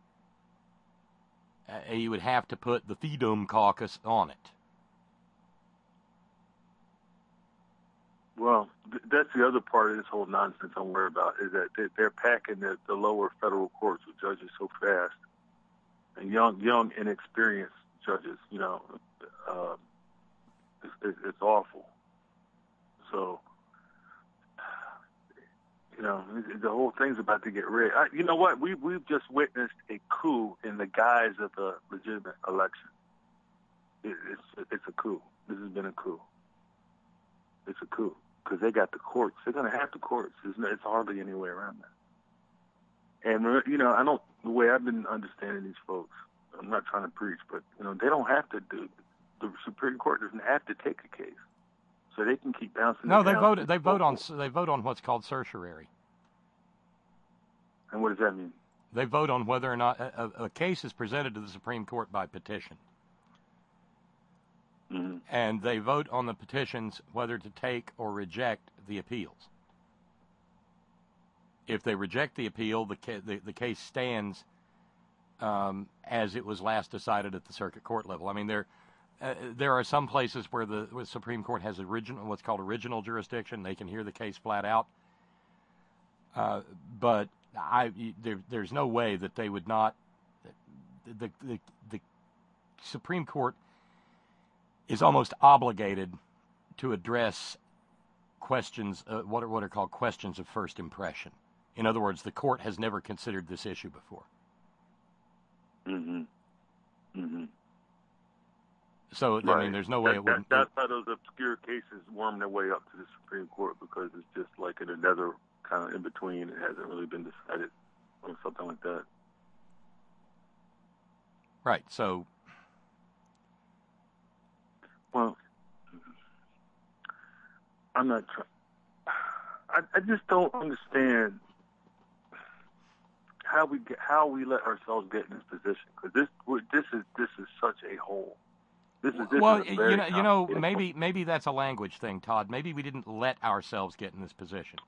he would have to put the Freedom Caucus on it. Well, that's the other part of this whole nonsense I'm worried about, is that they're packing the lower federal courts with judges so fast, and young, inexperienced judges. You know, it's awful. So, you know, the whole thing's about to get rigged. You know what? We've just witnessed a coup in the guise of a legitimate election. It's a coup. This has been a coup. It's a coup because they got the courts. They're going to have the courts. It's hardly any way around that. And, you know, the way I've been understanding these folks, I'm not trying to preach, but, you know, they don't have to the Supreme Court doesn't have to take a case. So they can keep bouncing. No, they vote on what's called certiorari. And what does that mean? They vote on whether or not a case is presented to the Supreme Court by petition. Mm-hmm. And they vote on the petitions whether to take or reject the appeals. If they reject the appeal, the case stands as it was last decided at the circuit court level. I mean, there are some places where the Supreme Court has what's called original jurisdiction. They can hear the case flat out. But there's no way that they would not. The Supreme Court is almost obligated to address questions, what are called questions of first impression. In other words, the court has never considered this issue before. Mm-hmm. Mm-hmm. So, right. I mean, there's no way it wouldn't. That's how those obscure cases worm their way up to the Supreme Court, because it's just like in another kind of in between. It hasn't really been decided or something like that. Right. So, well, I'm not trying. I just don't understand how we let ourselves get in this position, because this is such a hole. Well, you know, maybe that's a language thing, Todd. Maybe we didn't let ourselves get in this position.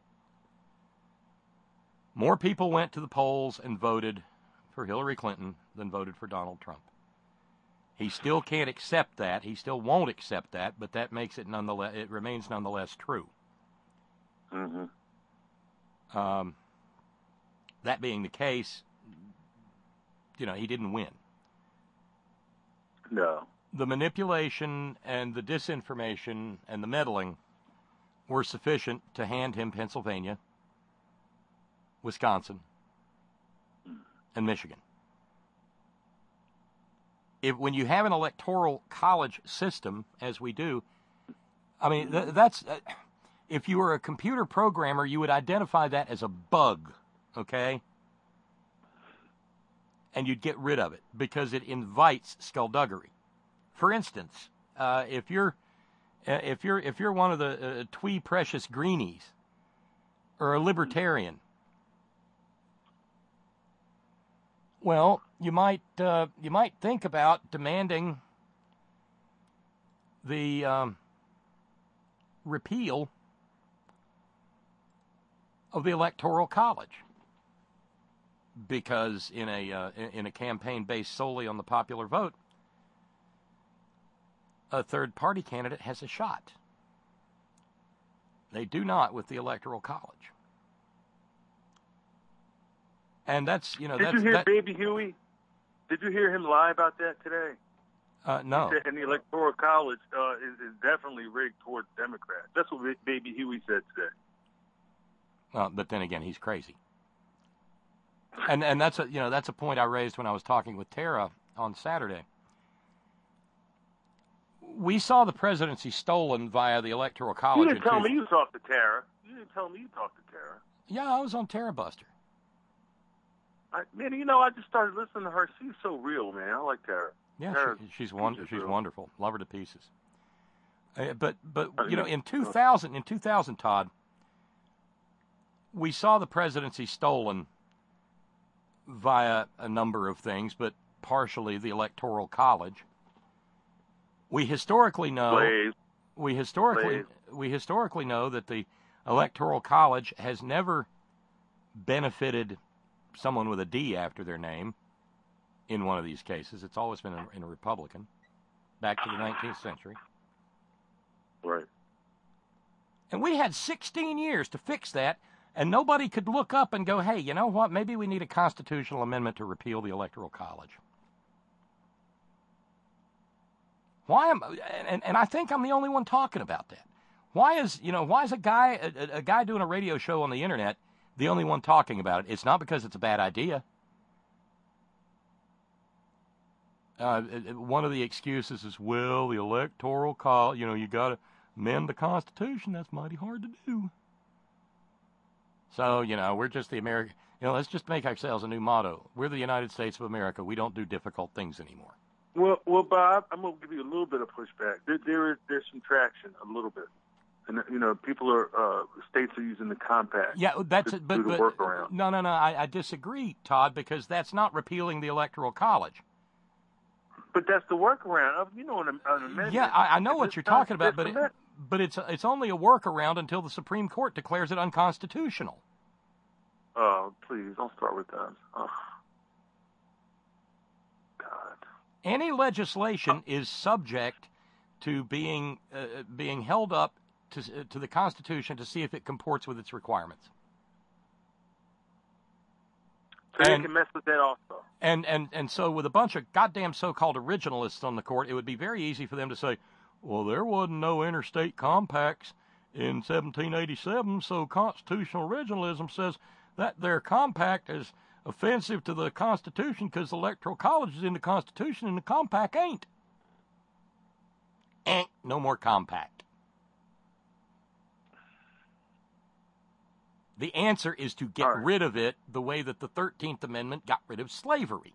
More people went to the polls and voted for Hillary Clinton than voted for Donald Trump. He still can't accept that. He still won't accept that, but that makes it nonetheless. It remains nonetheless true. Mm-hmm. That being the case, he didn't win. No. The manipulation and the disinformation and the meddling were sufficient to hand him Pennsylvania, Wisconsin, and Michigan. When you have an electoral college system, as we do, I mean, that's if you were a computer programmer, you would identify that as a bug, okay? And you'd get rid of it because it invites skullduggery. For instance, if you're one of the twee precious greenies or a libertarian, well, you might think about demanding the repeal of the Electoral College, because in a campaign based solely on the popular vote, a third-party candidate has a shot. They do not with the Electoral College. And that's, Did you hear Baby Huey? Did you hear him lie about that today? No. He said the Electoral College is definitely rigged towards Democrats. That's what Baby Huey said today. But then again, he's crazy. And that's a point I raised when I was talking with Tara on Saturday. We saw the presidency stolen via the Electoral College. You didn't tell me you talked to Tara. You didn't tell me you talked to Tara. Yeah, I was on Tara Buster. I just started listening to her. She's so real, man. I like Tara. Yeah, she's wonderful. Love her to pieces. But in 2000, Todd, we saw the presidency stolen via a number of things, but partially the Electoral College. We historically know that the Electoral College has never benefited someone with a D after their name in one of these cases. It's always been in a Republican, back to the 19th century. Right. And we had 16 years to fix that, and nobody could look up and go, hey, you know what, maybe we need a constitutional amendment to repeal the Electoral College. And I think I'm the only one talking about that. Why is a guy doing a radio show on the internet the only one talking about it? It's not because it's a bad idea. One of the excuses is, well, the Electoral College, you got to amend the Constitution. That's mighty hard to do. So, we're just the American. Let's just make ourselves a new motto. We're the United States of America. We don't do difficult things anymore. Well, Bob, I'm going to give you a little bit of pushback. There's some traction, a little bit. And, states are using the compact. Yeah, that's it. But the workaround. No. I disagree, Todd, because that's not repealing the Electoral College. But that's the workaround. An amendment. Yeah, I know what you're talking about, but it's only a workaround until the Supreme Court declares it unconstitutional. Oh, please, don't start with that. Oh. God. Any legislation is subject to being held up to the Constitution to see if it comports with its requirements. So they can mess with that also. And so with a bunch of goddamn so-called originalists on the court, it would be very easy for them to say, well, there wasn't no interstate compacts in 1787, so constitutional originalism says that their compact is offensive to the Constitution because the Electoral College is in the Constitution and the compact ain't. No more compact. The answer is to get rid of it the way that the 13th Amendment got rid of slavery.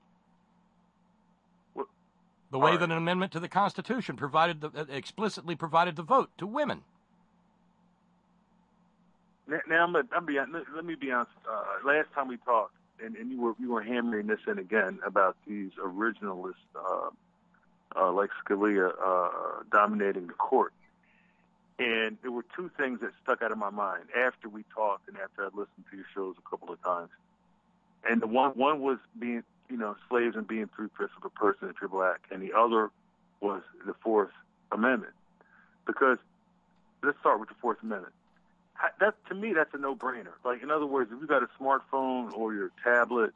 The way that an amendment to the Constitution explicitly provided the vote to women. Now, let me be honest. Last time we talked, and you were hammering this in again about these originalists like Scalia dominating the court. And there were two things that stuck out of my mind after we talked and after I'd listened to your shows a couple of times. And the one was being, slaves and being 3/5 of a person if you're black, and the other was the Fourth Amendment. Because let's start with the Fourth Amendment. That, to me, that's a no-brainer. Like, in other words, if you got a smartphone or your tablet,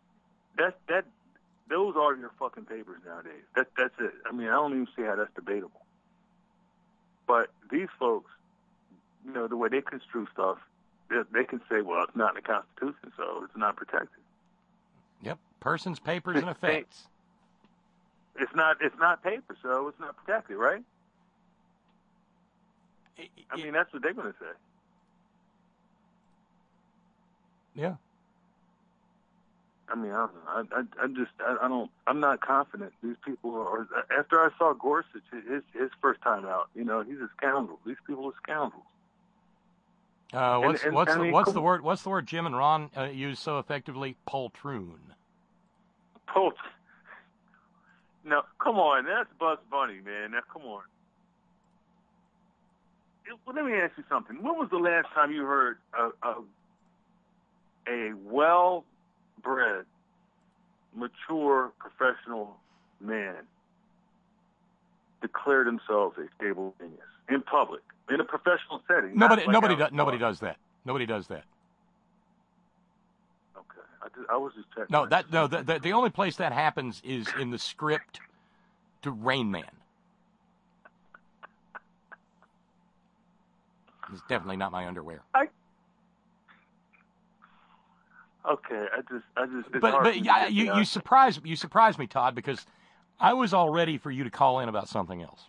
those are your fucking papers nowadays. That's it. I mean, I don't even see how that's debatable. But these folks, the way they construe stuff, they can say, well, it's not in the Constitution, so it's not protected. Yep, persons, papers, and effects. It's not paper, so it's not protected, right? I mean, that's what they're going to say. Yeah. I mean, I'm not confident. These people are, after I saw Gorsuch, his first time out, he's a scoundrel. These people are scoundrels. What's the word Jim and Ron use so effectively? Poltroon. No, come on. That's Bugs Bunny, man. Now, come on. Let me ask you something. When was the last time you heard a well-bred, mature, professional man declare themselves a stable genius in public, in a professional setting? Nobody does that. Nobody does that. Okay, I was just checking. The only place that happens is in the script to Rain Man. It's definitely not my underwear. Okay, I just. But you surprised me, Todd, because I was all ready for you to call in about something else.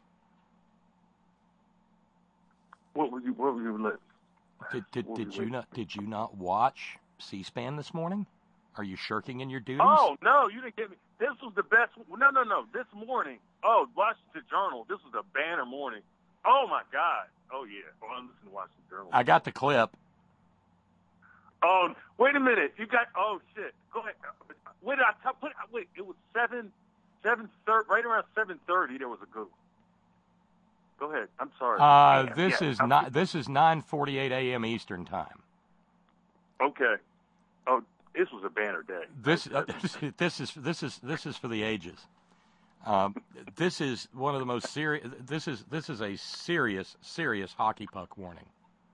What were you? Did you not watch C-SPAN this morning? Are you shirking in your duties? Oh no, you didn't get me. This was the best. No. This morning. Oh, Washington Journal. This was a banner morning. Oh my God. Oh yeah. Well, I'm listening to Washington Journal. I got the clip. Oh, wait a minute. You got, oh, shit. Go ahead. Wait, it was 7:30, right around 7:30, there was a good one. Go ahead. I'm sorry. This is 9:48 a.m. Eastern time. Okay. Oh, this was a banner day. This is for the ages. This is one of the most serious, this is a serious hockey puck warning.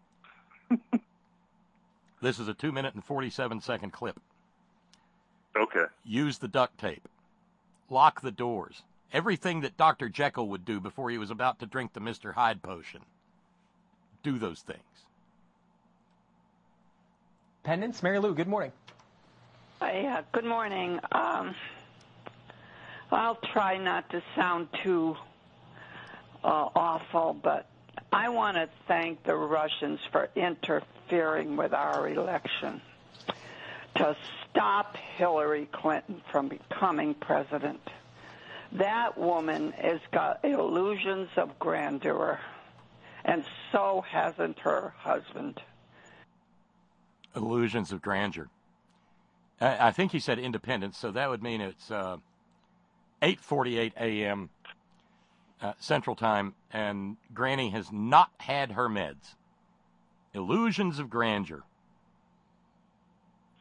This is a 2-minute and 47-second clip. Okay. Use the duct tape. Lock the doors. Everything that Dr. Jekyll would do before he was about to drink the Mr. Hyde potion. Do those things. Pendants, Mary Lou, good morning. Yeah, good morning. I'll try not to sound too awful, but I want to thank the Russians for interfering with our election to stop Hillary Clinton from becoming president. That woman has got illusions of grandeur, and so hasn't her husband. Illusions of grandeur. I think he said independence, so that would mean it's 8:48 a.m. Central Time, and Granny has not had her meds. Illusions of grandeur.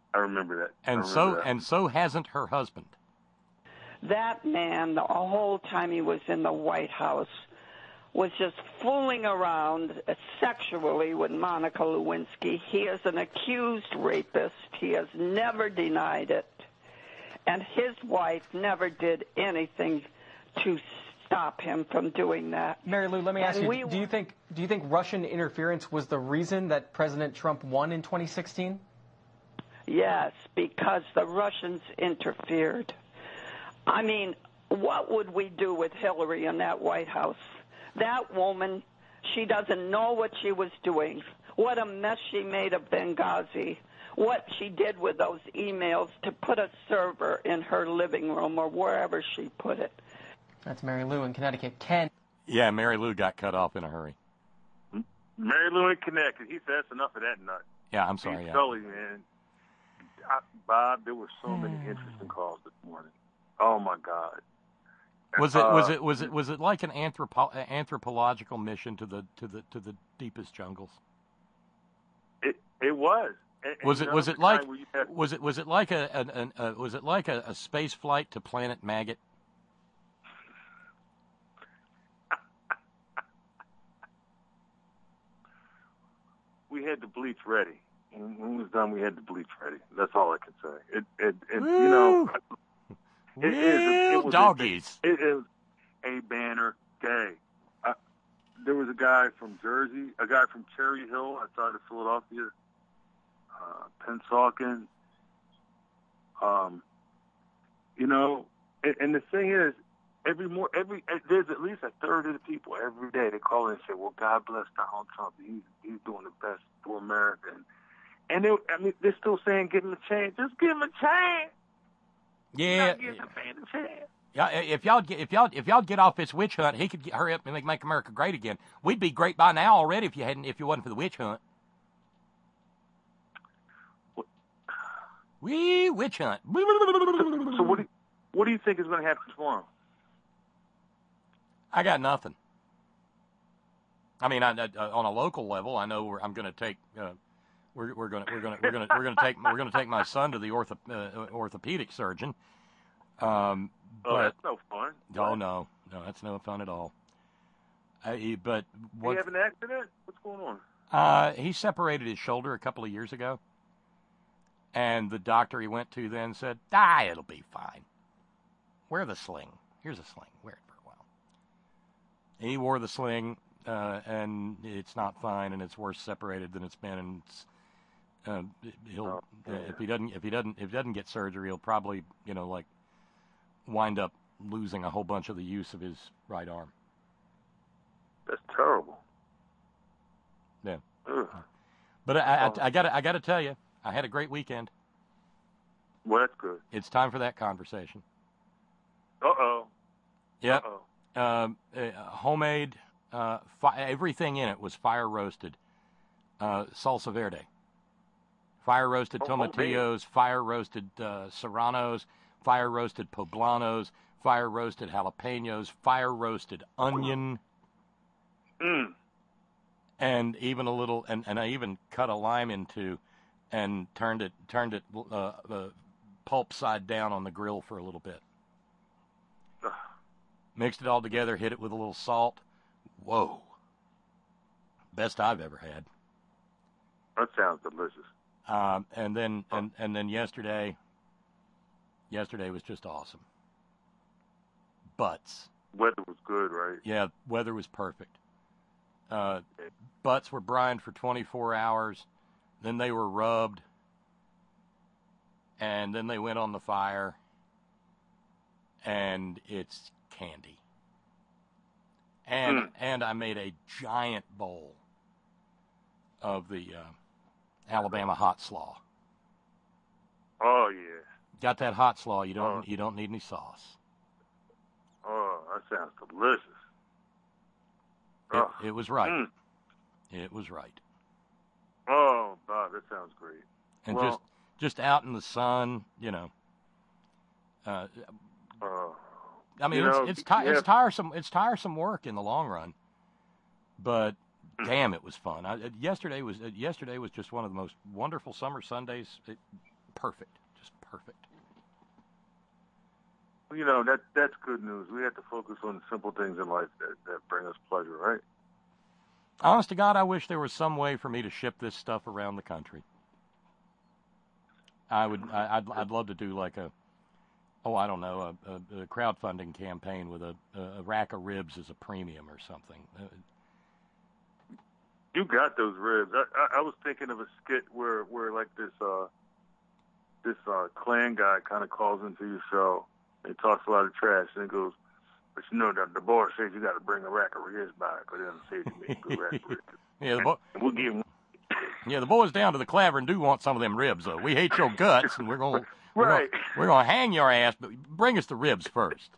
I remember that. And so hasn't her husband. That man, the whole time he was in the White House, was just fooling around sexually with Monica Lewinsky. He is an accused rapist. He has never denied it. And his wife never did anything to stop him from doing that. Mary Lou, let me ask you, do you think Russian interference was the reason that President Trump won in 2016? Yes, because the Russians interfered. I mean, what would we do with Hillary in that White House? That woman, she doesn't know what she was doing. What a mess she made of Benghazi. What she did with those emails to put a server in her living room or wherever she put it. That's Mary Lou in Connecticut. Ken. Yeah, Mary Lou got cut off in a hurry. Mary Lou in Connecticut. He said that's enough of that nut. Yeah, I'm sorry. Steve Sully, man. Bob, there were so many interesting calls this morning. Oh my God. Was it like an anthropological mission to the deepest jungles? It was. Was it like a space flight to Planet Maggot? We had the bleach ready. When it was done, we had the bleach ready. That's all I can say. You know, it was doggies. It is a banner day. There was a guy from Jersey, a guy from Cherry Hill outside of Philadelphia, Pennsauken. You know, and the thing is, there's at least a third of the people every day they call in and say, "Well, God bless Donald Trump. He's doing the best for America." And they're still saying, "Give him a chance. Just give him a chance." Yeah. Give the man a chance. Yeah. If y'all get off this witch hunt, he could hurry up and make America great again. We'd be great by now already if you wasn't for the witch hunt. Witch hunt. So what do you think is going to happen tomorrow? I got nothing. I mean, on a local level, I know I'm going to take. We're going to take my son to the orthopedic surgeon. That's no fun. Oh no, that's no fun at all. But Did he have an accident? What's going on? He separated his shoulder a couple of years ago, and the doctor he went to then said, it'll be fine. Wear the sling. Here's a sling. Wear it for a while. He wore the sling, and it's not fine, and it's worse separated than it's been. And if he doesn't get surgery, he'll probably wind up losing a whole bunch of the use of his right arm. That's terrible. Yeah. Ugh. But I gotta tell you, I had a great weekend. Well, that's good. It's time for that conversation. Uh-oh. Yep. Homemade, everything in it was fire roasted. Salsa verde. Fire roasted tomatillos, fire roasted serranos, fire roasted poblanos, fire roasted jalapenos, fire roasted onion. And even a little, and I even cut a lime into, and turned it pulp side down on the grill for a little bit. Mixed it all together, hit it with a little salt. Whoa. Best I've ever had. That sounds delicious. And then yesterday was just awesome. Butts. Weather was good, right? Yeah, weather was perfect. Butts were brined for 24 hours. Then they were rubbed. And then they went on the fire. And it's candy. And I made a giant bowl of the Alabama hot slaw. Oh yeah. Got that hot slaw. You don't need any sauce. Oh, that sounds delicious. It was right. It was right. Oh, Bob, that sounds great. And just out in the sun, I mean, it's tiresome. It's tiresome work in the long run, but damn, it was fun. Yesterday was just one of the most wonderful summer Sundays, perfect. Just perfect. You know, that's good news. We have to focus on the simple things in life that bring us pleasure, right? Honest to God, I wish there was some way for me to ship this stuff around the country. I'd love to do like a crowdfunding campaign with a rack of ribs as a premium or something. You got those ribs. I was thinking of a skit where like this Klan guy kind of calls into your show and talks a lot of trash and goes, but you know that the board says you got to bring a rack of ribs back, but it doesn't say you make a good rack of ribs. Yeah, we'll give them. Yeah, the boys down to the Clavern do want some of them ribs, though. We hate your guts, and we're gonna hang your ass, but bring us the ribs first.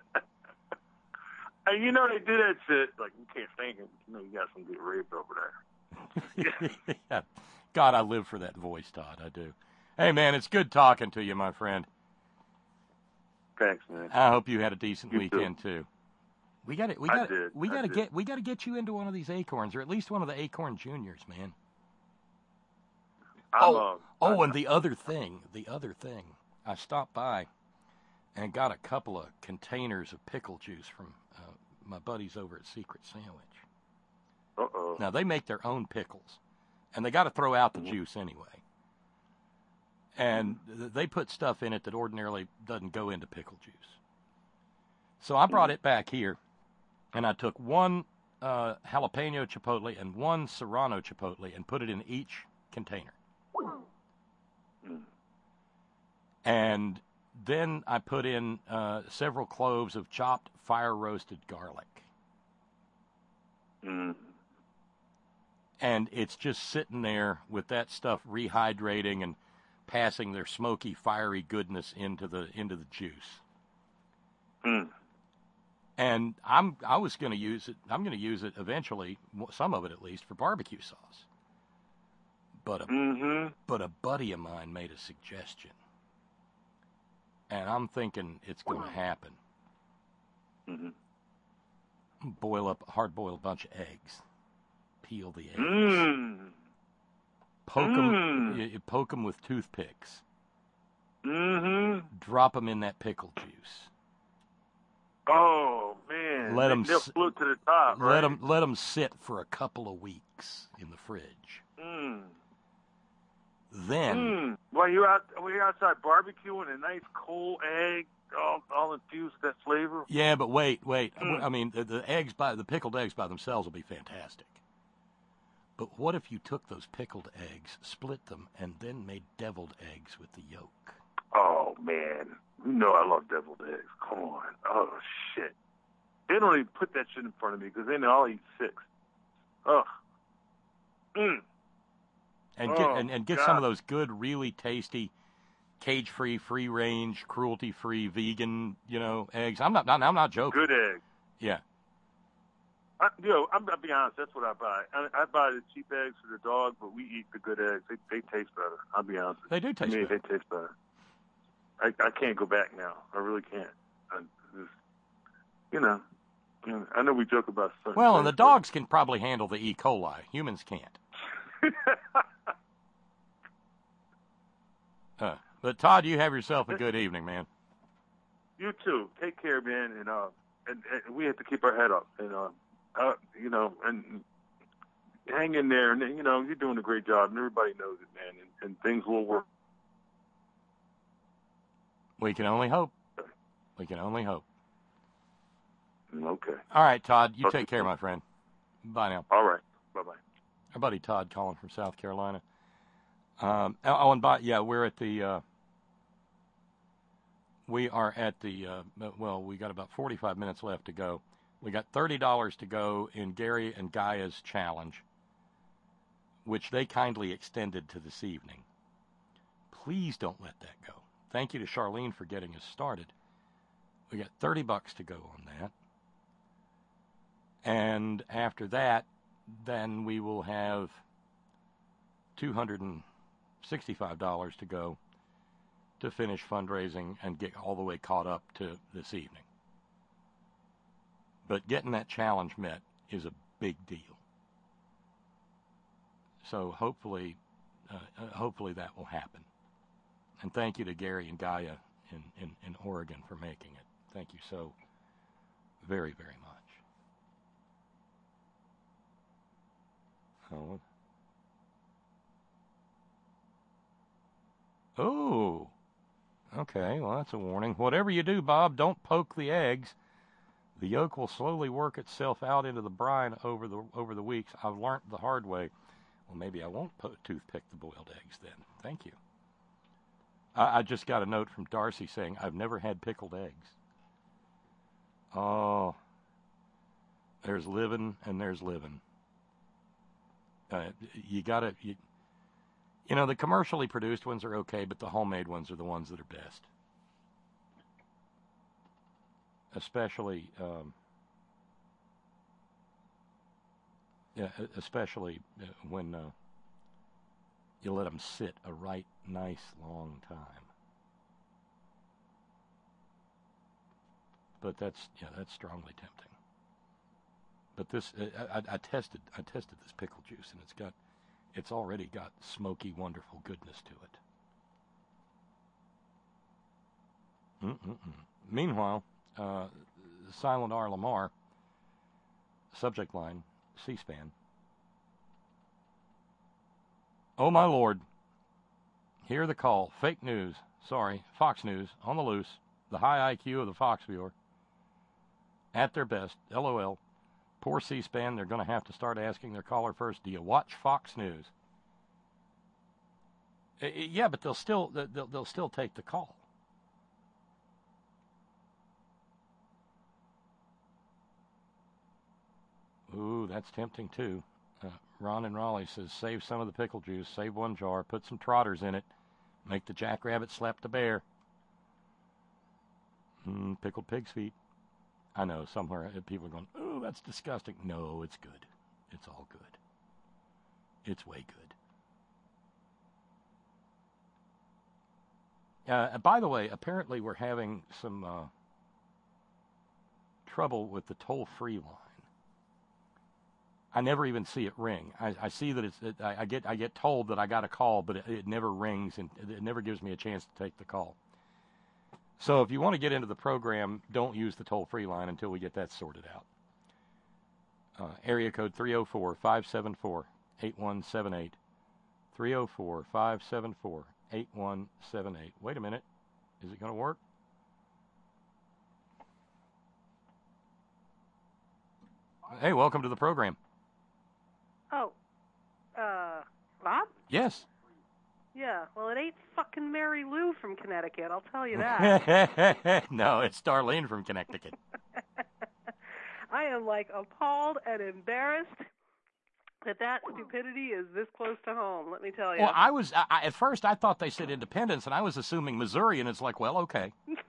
And you know they do that shit. Like, you can't stand it. You know you got some good ribs over there. Yeah. God, I live for that voice, Todd. I do. Hey, man, it's good talking to you, my friend. Thanks, man. I hope you had a decent You weekend too. We got to get you into one of these Acorns, or at least one of the Acorn Juniors, man. And the other thing, I stopped by and got a couple of containers of pickle juice from my buddies over at Secret Sandwich. Uh-oh. Now, they make their own pickles, and they got to throw out the juice anyway. And they put stuff in it that ordinarily doesn't go into pickle juice. So I brought it back here, and I took one jalapeno chipotle and one serrano chipotle and put it in each container. And then I put in several cloves of chopped fire-roasted garlic. And it's just sitting there with that stuff rehydrating and passing their smoky, fiery goodness into the juice. And I'm going to use it eventually, some of it at least, for barbecue sauce. But a buddy of mine made a suggestion, and I'm thinking it's going to happen. Hard-boil a bunch of eggs, peel the eggs, poke them with toothpicks, drop them in that pickle juice. Oh man! They'll float to the top, right? Let them sit for a couple of weeks in the fridge. Then, while you're outside barbecuing, a nice cold egg, all infused with that flavor. Yeah, but wait. I mean, the pickled eggs by themselves will be fantastic. But what if you took those pickled eggs, split them, and then made deviled eggs with the yolk? Oh man, you know I love deviled eggs. Come on. Oh shit. They don't even put that shit in front of me because then I'll eat 6. Ugh. And get some of those good, really tasty, cage-free, free-range, cruelty-free, vegan, eggs. I'm not joking. Good egg. Yeah. I'm gonna be honest. That's what I buy. I buy the cheap eggs for the dog, but we eat the good eggs. They taste better. I'll be honest. They do taste better. They taste better. I can't go back now. I really can't. I know we joke about stuff. Well, and the dogs can probably handle the E. coli. Humans can't. But Todd, you have yourself a good evening, man. You too. Take care, man. And we have to keep our head up. And and hang in there. And you're doing a great job, and everybody knows it, man. And things will work. We can only hope. Okay. All right, Todd. You take care, my friend. Bye now. All right. Bye-bye. Our buddy Todd calling from South Carolina. We're at the. We are at the. We got about 45 minutes left to go. We got $30 to go in Gary and Gaia's challenge, which they kindly extended to this evening. Please don't let that go. Thank you to Charlene for getting us started. We got $30 to go on that. And after that, then we will have $265 to go to finish fundraising and get all the way caught up to this evening. But getting that challenge met is a big deal. So hopefully that will happen. And thank you to Gary and Gaia in Oregon for making it. Thank you so very, very much. Oh, okay. Well, that's a warning. Whatever you do, Bob, don't poke the eggs. The yolk will slowly work itself out into the brine over the weeks. I've learned the hard way. Well, maybe I won't toothpick the boiled eggs then. Thank you. I just got a note from Darcy saying, I've never had pickled eggs. Oh, there's living and there's living. The commercially produced ones are okay, but the homemade ones are the ones that are best. Especially when you let them sit a right nice long time. But that's strongly tempting. But this, I tested this pickle juice, and it's already got smoky, wonderful goodness to it. Meanwhile, Silent R. Lamar, subject line, C-SPAN. Oh, my Lord. Hear the call. Fake news. Sorry, Fox News, on the loose. The high IQ of the Fox viewer. At their best. LOL. Poor C-SPAN, they're going to have to start asking their caller first, do you watch Fox News? Yeah, but they'll still take the call. Ooh, that's tempting too. Ron in Raleigh says, save some of the pickle juice, save one jar, put some trotters in it, make the jackrabbit slap the bear. Pickled pig's feet. I know, somewhere people are going, oh, that's disgusting. No, it's good. It's all good. It's way good. By the way, apparently we're having some trouble with the toll-free line. I never even see it ring. I see that I get told that I got a call, but it never rings, and it never gives me a chance to take the call. So if you want to get into the program, don't use the toll-free line until we get that sorted out. Area code 304-574-8178. 304-574-8178. Wait a minute. Is it going to work? Hey, welcome to the program. Oh, Bob? Yes. Yeah, well, it ain't fucking Mary Lou from Connecticut, I'll tell you that. No, it's Darlene from Connecticut. I am, appalled and embarrassed that stupidity is this close to home, let me tell you. Well, at first I thought they said Independence, and I was assuming Missouri, and it's like, well, okay.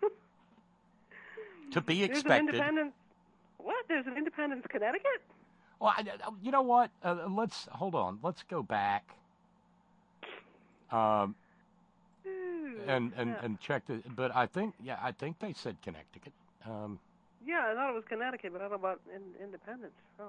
To be expected. There's an Independence, Connecticut? Well, you know what? Hold on. Let's go back. And check but I think they said Connecticut. Yeah, I thought it was Connecticut, but I don't know about Independence.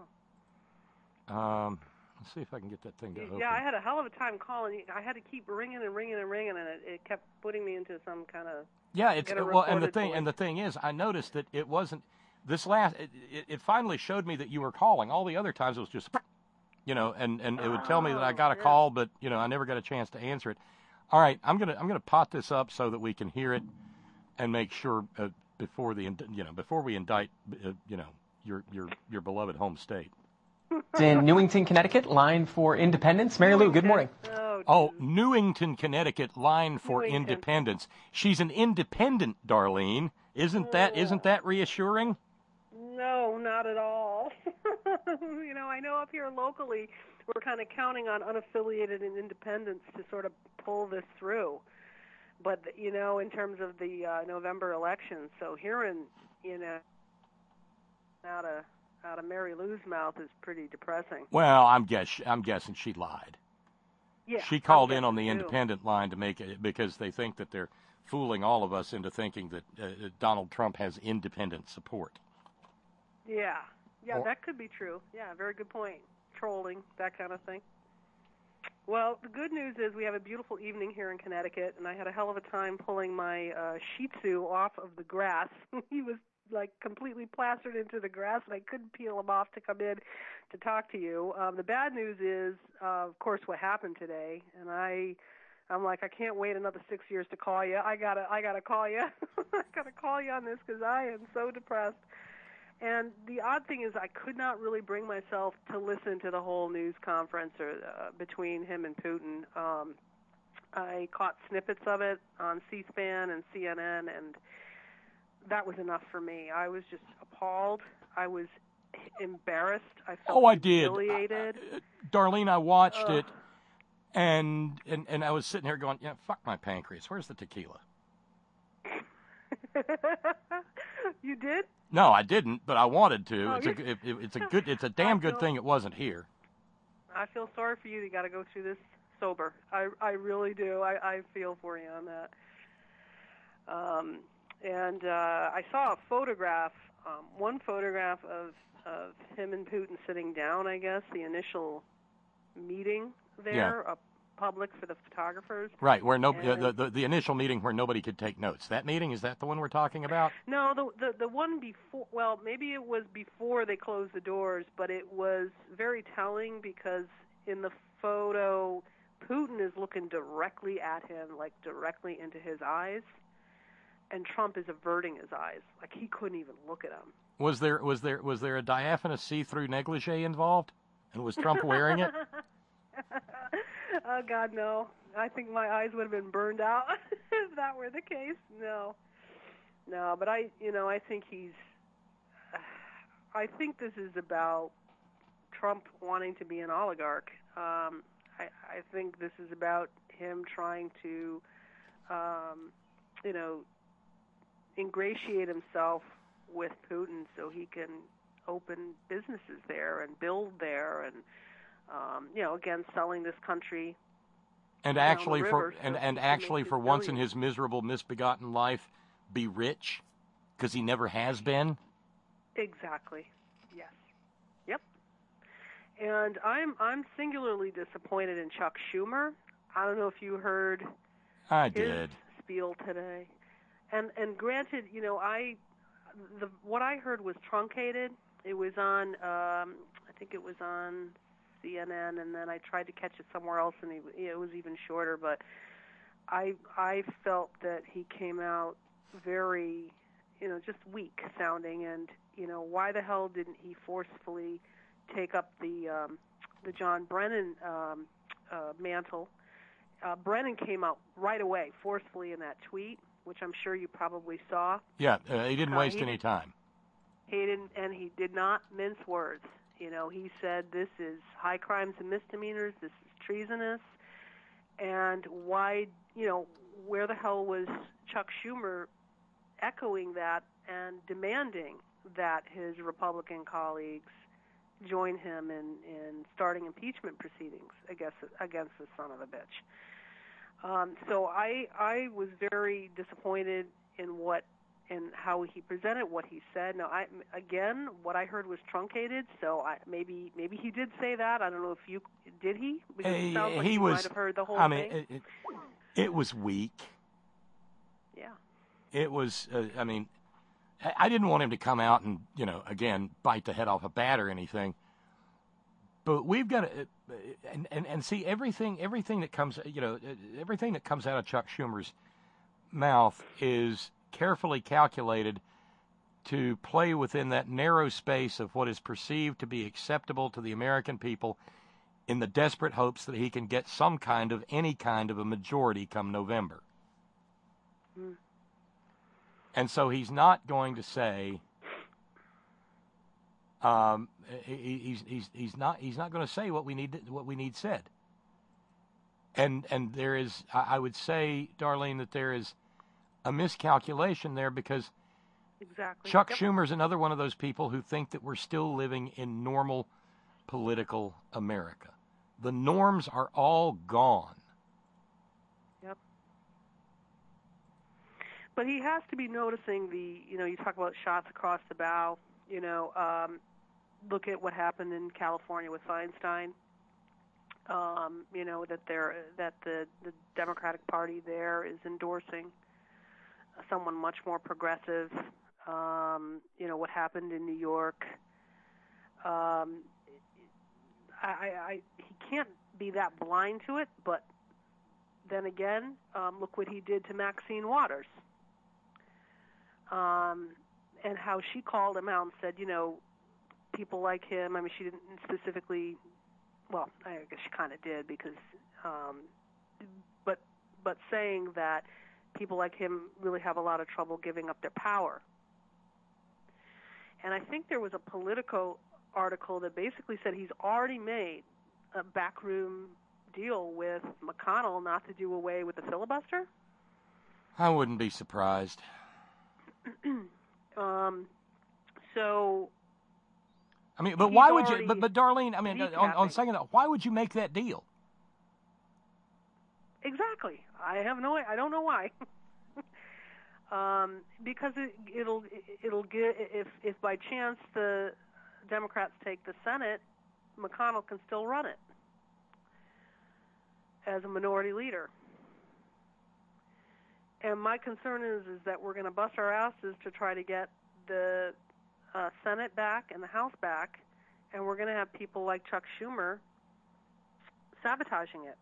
Let's see if I can get that thing to open. Yeah, I had a hell of a time calling. I had to keep ringing and ringing and ringing, and it kept putting me into some kind of the thing is, I noticed that it wasn't this last. It finally showed me that you were calling. All the other times it was just, and it would tell me that I got a call, but I never got a chance to answer it. All right, I'm gonna pot this up so that we can hear it and make sure before we indict your beloved home state. It's in Newington, Connecticut, line for Independence. Mary Lou, good morning. Oh, Newington, Connecticut, line for Independence. She's an independent, Darlene. Isn't that reassuring? No, not at all. I know up here locally we're kind of counting on unaffiliated and independents to sort of pull this through. But, in terms of the November elections, so hearing, out of Mary Lou's mouth is pretty depressing. Well, I'm guessing she lied. Yeah, she called in on the independent line to make it because they think that they're fooling all of us into thinking that Donald Trump has independent support. Yeah, that could be true. Yeah, very good point. Trolling, that kind of thing. Well, the good news is we have a beautiful evening here in Connecticut, and I had a hell of a time pulling my Shih Tzu off of the grass. He was like completely plastered into the grass, and I couldn't peel him off to come in to talk to you. The bad news is, of course, what happened today, and I'm like, I can't wait another 6 years to call you. I gotta call you. I gotta call you on this because I am so depressed. And the odd thing is, I could not really bring myself to listen to the whole news conference between him and Putin. I caught snippets of it on C-SPAN and CNN, and that was enough for me. I was just appalled. I was embarrassed. I felt humiliated. Darlene, I watched it, and I was sitting here going, yeah, fuck my pancreas. Where's the tequila? You did? No, I didn't, but I wanted to. Oh, It's a damn good thing it wasn't here. I feel sorry for you. You got to go through this sober. I really do. I feel for you on that. And I saw a photograph, one photograph of him and Putin sitting down. I guess the initial meeting there, public for the photographers. Right, where the initial meeting where nobody could take notes. That meeting, is that the one we're talking about? No, the one before. Well, maybe it was before they closed the doors, but it was very telling because in the photo, Putin is looking directly at him, like directly into his eyes, and Trump is averting his eyes, like he couldn't even look at him. Was there a diaphanous see-through negligee involved, and was Trump wearing it? Oh, God, no. I think my eyes would have been burned out if that were the case. No, but I think I think this is about Trump wanting to be an oligarch. I think this is about him trying to, ingratiate himself with Putin so he can open businesses there and build there and, again, selling this country. And actually, for once in his miserable, misbegotten life, be rich, because he never has been. Exactly. Yes. Yep. And I'm singularly disappointed in Chuck Schumer. I don't know if you heard his spiel today. And granted, what I heard was truncated. It was on, I think it was on CNN, and then I tried to catch it somewhere else, and it was even shorter. But I felt that he came out very, just weak sounding, and why the hell didn't he forcefully take up the John Brennan mantle? Brennan came out right away forcefully in that tweet, which I'm sure you probably saw. Yeah, he didn't waste any time. He didn't, and he did not mince words. He said this is high crimes and misdemeanors, this is treasonous, and why, where the hell was Chuck Schumer echoing that and demanding that his Republican colleagues join him in starting impeachment proceedings against the son of a bitch. So I was very disappointed in how he presented, what he said. Now, what I heard was truncated, so maybe he did say that. I don't know if did he? Because it sounds like you might have heard the whole thing. It was weak. Yeah. It was, I didn't want him to come out and, again, bite the head off a bat or anything. But we've got to, and see, everything that comes, everything that comes out of Chuck Schumer's mouth is carefully calculated to play within that narrow space of what is perceived to be acceptable to the American people in the desperate hopes that he can get any kind of a majority come November. Mm. And so he's not going to say, he's not going to say what we need said. And there is, I would say, Darlene, that there is a miscalculation there because Chuck Schumer's another one of those people who think that we're still living in normal political America. The norms are all gone. Yep. But he has to be noticing you talk about shots across the bow, look at what happened in California with Feinstein. that the Democratic Party there is endorsing someone much more progressive. What happened in New York. He can't be that blind to it, but then again, look what he did to Maxine Waters. And how she called him out and said, people like him, I mean, she didn't specifically, well, I guess she kind of did because, but saying that people like him really have a lot of trouble giving up their power. And I think there was a Politico article that basically said he's already made a backroom deal with McConnell not to do away with the filibuster. I wouldn't be surprised. So. I mean, but why would you? But Darlene, I mean, on second thought, why would you make that deal? Exactly. I don't know why. Because it'll get if by chance the Democrats take the Senate, McConnell can still run it as a minority leader. And my concern is that we're going to bust our asses to try to get the Senate back and the House back, and we're going to have people like Chuck Schumer sabotaging it.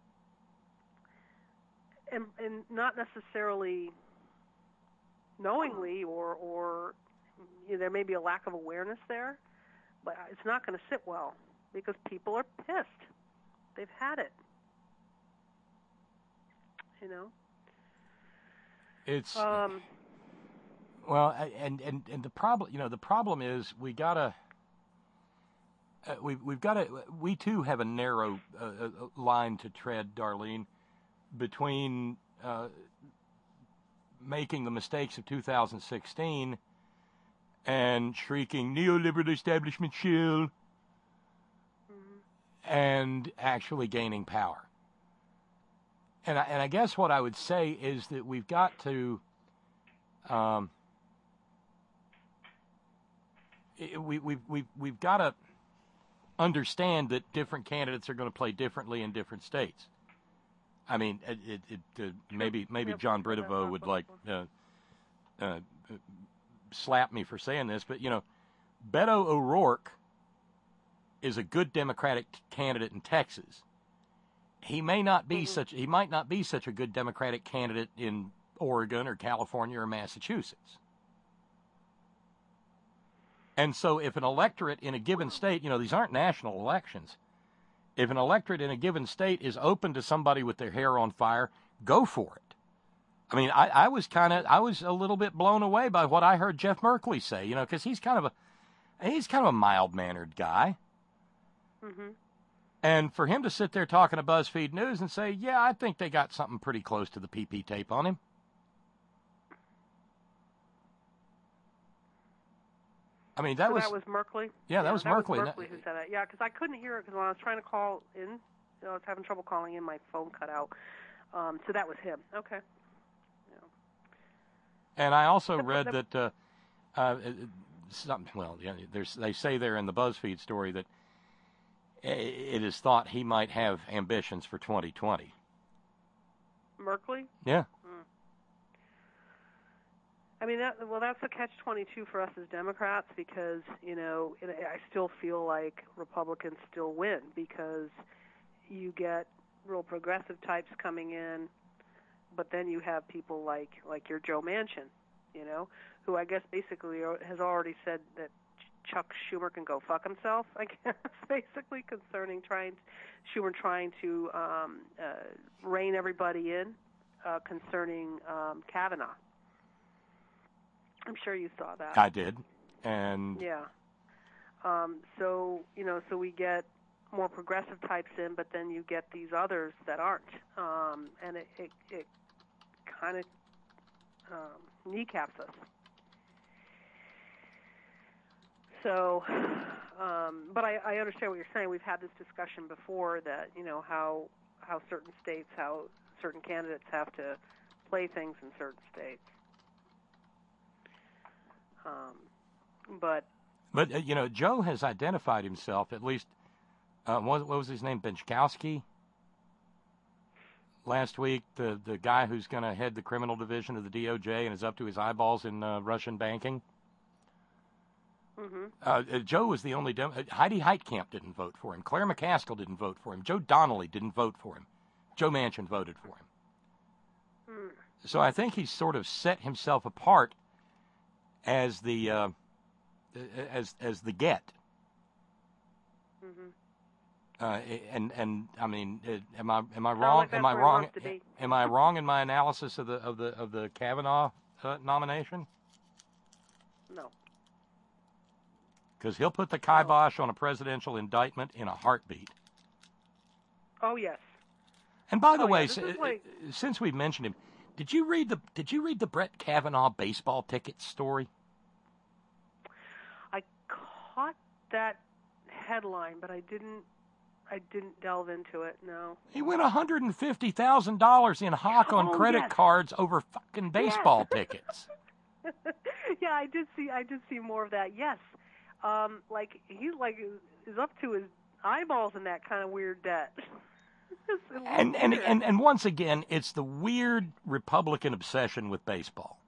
And not necessarily knowingly or there may be a lack of awareness there, but it's not going to sit well because people are pissed. They've had it. It's well, and the problem, the problem is we too have a narrow line to tread, Darlene, between making the mistakes of 2016 and shrieking neoliberal establishment shill and actually gaining power. And I guess what I would say is that we've got to we've got to understand that different candidates are going to play differently in different states. I mean, maybe John Britovo would slap me for saying this, but Beto O'Rourke is a good Democratic candidate in Texas. He might not be such a good Democratic candidate in Oregon or California or Massachusetts. And so if an electorate in a given state, these aren't national elections, if an electorate in a given state is open to somebody with their hair on fire, go for it. I mean, I was a little bit blown away by what I heard Jeff Merkley say, because he's kind of a mild-mannered guy. Mm-hmm. And for him to sit there talking to BuzzFeed News and say, yeah, I think they got something pretty close to the PP tape on him. I mean, that was Merkley? Yeah, that was Merkley. That was Merkley who said that. Yeah, because I couldn't hear it because when I was trying to call in, I was having trouble calling in, my phone cut out. So that was him. Okay. Yeah. And I also read that, they say there in the BuzzFeed story that it is thought he might have ambitions for 2020. Merkley? Yeah. I mean, that's a catch-22 for us as Democrats because, I still feel like Republicans still win because you get real progressive types coming in, but then you have people like your Joe Manchin, who I guess basically has already said that Chuck Schumer can go fuck himself, I guess, basically concerning Schumer trying to rein everybody in concerning Kavanaugh. I'm sure you saw that. I did, and yeah. So we get more progressive types in, but then you get these others that aren't, and it kind of kneecaps us. So, but I understand what you're saying. We've had this discussion before that how certain states, how certain candidates have to play things in certain states. But Joe has identified himself, at least what was his name? Benchkowski. Last week, the guy who's going to head the criminal division of the DOJ and is up to his eyeballs in Russian banking. Mm-hmm. Joe was the only Heidi Heitkamp didn't vote for him. Claire McCaskill didn't vote for him. Joe Donnelly didn't vote for him. Joe Manchin voted for him. Mm. So I think he's sort of set himself apart as the as the get. Mm-hmm. And I mean, am I wrong? Like am I wrong? Am I wrong in my analysis of the Kavanaugh nomination? No. Because he'll put the kibosh on a presidential indictment in a heartbeat. Oh yes. And by the Oh, way, yeah, since we've mentioned him, did you read the Brett Kavanaugh baseball ticket story? I caught that headline, but I didn't delve into it. No. He went $150,000 in hock on credit cards over fucking baseball tickets. Yeah, I did see more of that. Yes. Like he's is up to his eyeballs in that kind of weird debt. And once again, it's the weird Republican obsession with baseball.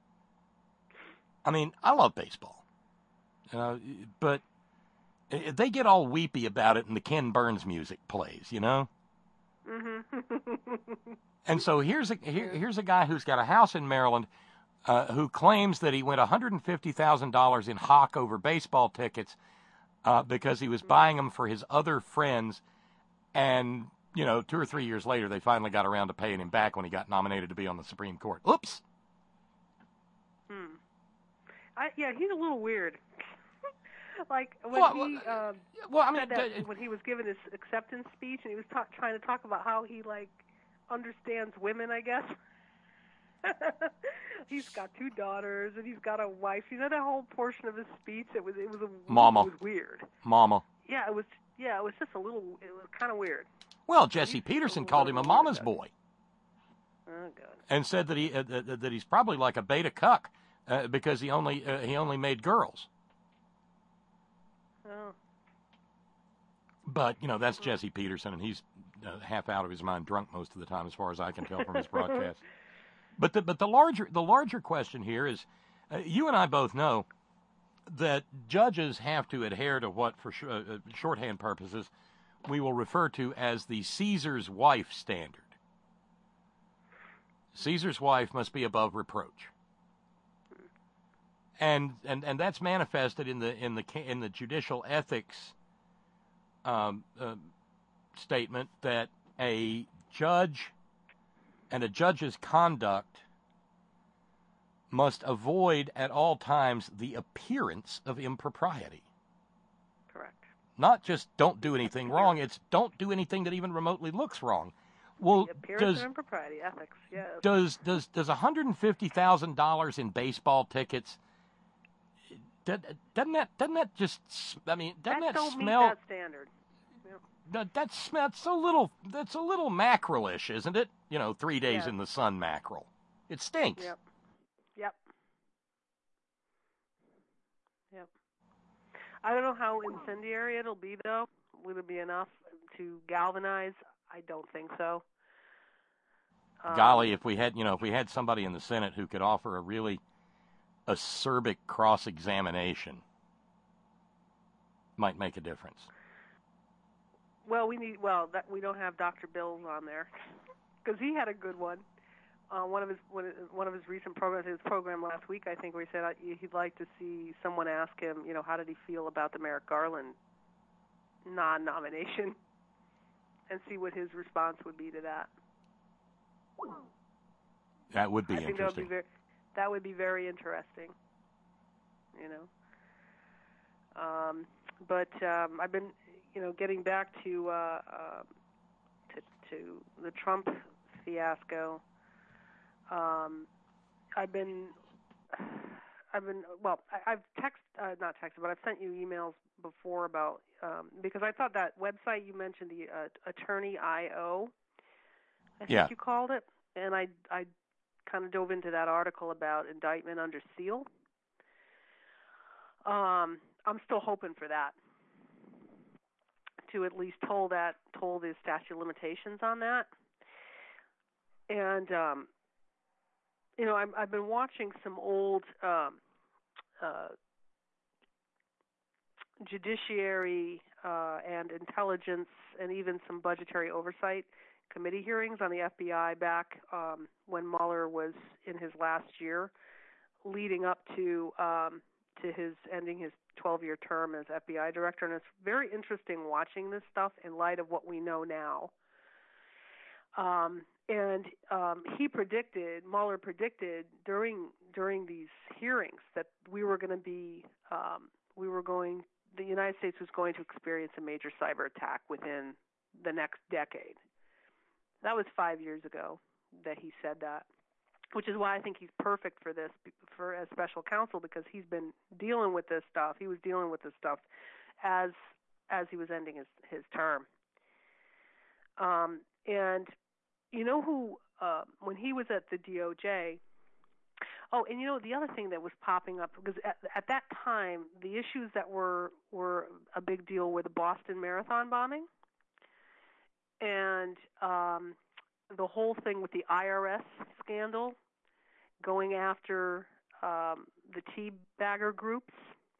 I mean, I love baseball, but they get all weepy about it, and the Ken Burns music plays, you know. Mm-hmm. And so here's a guy who's got a house in Maryland, who claims that he went $150,000 in hock over baseball tickets because he was buying them for his other friends, and 2 or 3 years later they finally got around to paying him back when he got nominated to be on the Supreme Court. Oops. Yeah, he's a little weird. Like when when he was giving his acceptance speech, and he was trying to talk about how he understands women, I guess. He's got 2 daughters and he's got a wife. That whole portion of his speech, it was Mama. It was weird. Mama. Yeah, it was just it was kind of weird. Well, Jesse Peterson called him a mama's boy. Oh God. And said that that he's probably like a beta cuck because he only made girls. Oh. But that's Jesse Peterson, and he's half out of his mind, drunk most of the time, as far as I can tell from his broadcast. But the larger question here is, you and I both know that judges have to adhere to what, for shorthand purposes, we will refer to as the Caesar's wife standard. Caesar's wife must be above reproach, and that's manifested in the judicial ethics statement that a judge and a judge's conduct must avoid at all times the appearance of impropriety. Correct. Not just don't do anything wrong, it's don't do anything that even remotely looks wrong. Well, the appearance of impropriety, ethics, yeah. Does $150,000 in baseball tickets, doesn't that just, I mean, doesn't that don't smell? meet that standard. That's a little mackerel-ish, isn't it? 3 days in the sun mackerel. It stinks. Yep. I don't know how incendiary it'll be, though. Will it be enough to galvanize? I don't think so. Golly, if we had somebody in the Senate who could offer a really acerbic cross-examination, might make a difference. Well, we don't have Dr. Bills on there because he had a good one. One of his recent programs, his program last week, I think, where he said he'd like to see someone ask him, how did he feel about the Merrick Garland non-nomination, and see what his response would be to that. That would be I think interesting. That would be very interesting. But I've been, getting back to the Trump fiasco. I've not texted, but I've sent you emails before about because I thought that website you mentioned, the Attorney.io, I think you called it, and I kind of dove into that article about indictment under seal. I'm still hoping for that to at least toll the statute of limitations on that. And I've been watching some old judiciary and intelligence and even some budgetary oversight committee hearings on the FBI back when Mueller was in his last year, leading up to his ending his 12-year term as FBI director. And it's very interesting watching this stuff in light of what we know now. Mueller predicted during these hearings that the United States was going to experience a major cyber attack within the next decade. That was 5 years ago that he said that, which is why I think he's perfect for this, as special counsel, because he's been dealing with this stuff. He was dealing with this stuff as he was ending his term. And you know who, when he was at the DOJ, and the other thing that was popping up, because at that time, the issues that were a big deal were the Boston Marathon bombing and the whole thing with the IRS scandal going after the tea-bagger groups.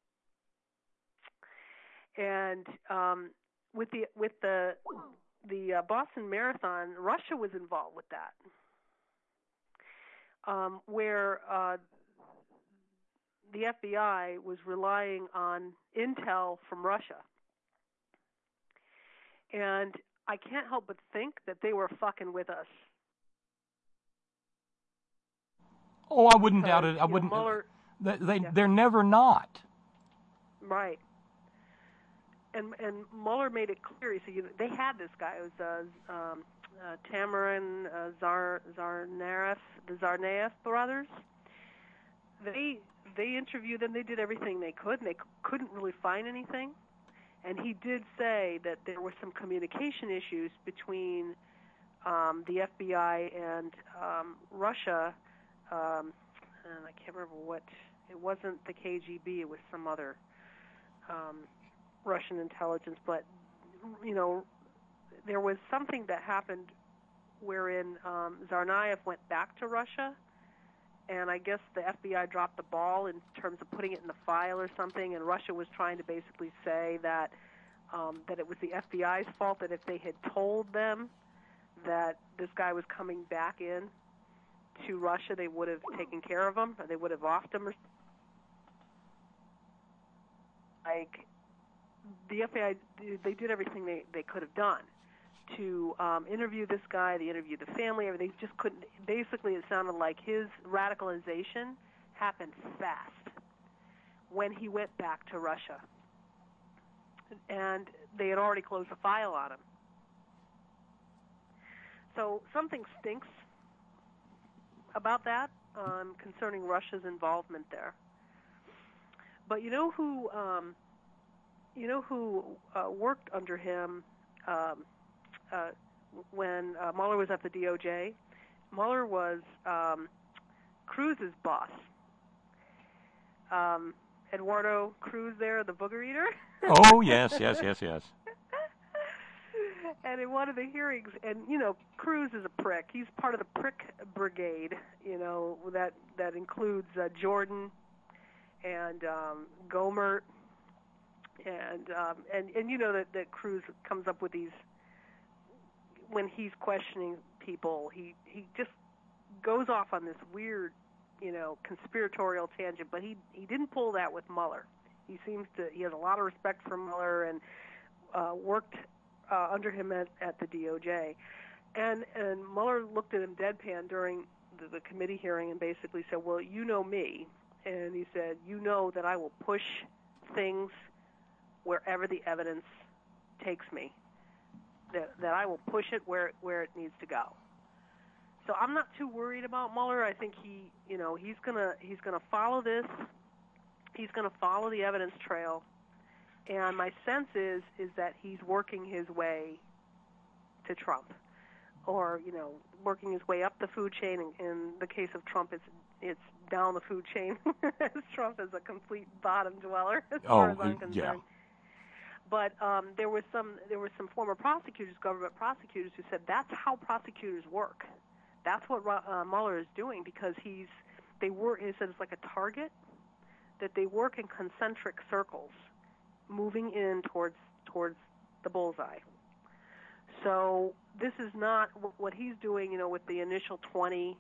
And with the Boston Marathon, Russia was involved with that, where the FBI was relying on intel from Russia. And I can't help but think that they were fucking with us. Oh, I wouldn't doubt it. I wouldn't. Mueller, they're never not. Right. And Mueller made it clear. So they had this guy. It was Tamerlan Tsarnaev, the Tsarnaev brothers. They interviewed them. They did everything they could, and they couldn't really find anything. And he did say that there were some communication issues between the FBI and Russia, and I can't remember what. It wasn't the KGB. It was some other Russian intelligence. But there was something that happened wherein Tsarnaev went back to Russia, and I guess the FBI dropped the ball in terms of putting it in the file or something, and Russia was trying to basically say that it was the FBI's fault, that if they had told them that this guy was coming back in to Russia, they would have taken care of him, or they would have offed him. Like, the FBI, they did everything they could have done to interview this guy. They interviewed the family. They just couldn't. Basically, it sounded like his radicalization happened fast when he went back to Russia, and they had already closed the file on him. So something stinks about that concerning Russia's involvement there. But you know who worked under him when Mueller was at the DOJ? Mueller was Cruz's boss. Eduardo Cruz there, the booger eater. Oh, yes. And in one of the hearings, and Cruz is a prick. He's part of the prick brigade, that includes Jordan and Gohmert, and that Cruz comes up with these, when he's questioning people, he just goes off on this weird, conspiratorial tangent, but he didn't pull that with Mueller. He has a lot of respect for Mueller and worked under him at the DOJ. And Mueller looked at him deadpan during the committee hearing and basically said, well, you know me. And he said, you know that I will push things wherever the evidence takes me, that I will push it where it needs to go. So I'm not too worried about Mueller. I think he's gonna follow this. He's gonna follow the evidence trail, and my sense is that he's working his way to Trump, or working his way up the food chain. In the case of Trump, it's down the food chain, as Trump is a complete bottom dweller as far as I'm concerned. Yeah. But there were some former prosecutors, government prosecutors, who said that's how prosecutors work. That's what Mueller is doing, because he said it's like a target, that they work in concentric circles, moving in towards the bullseye. So this is not what he's doing, with the initial 20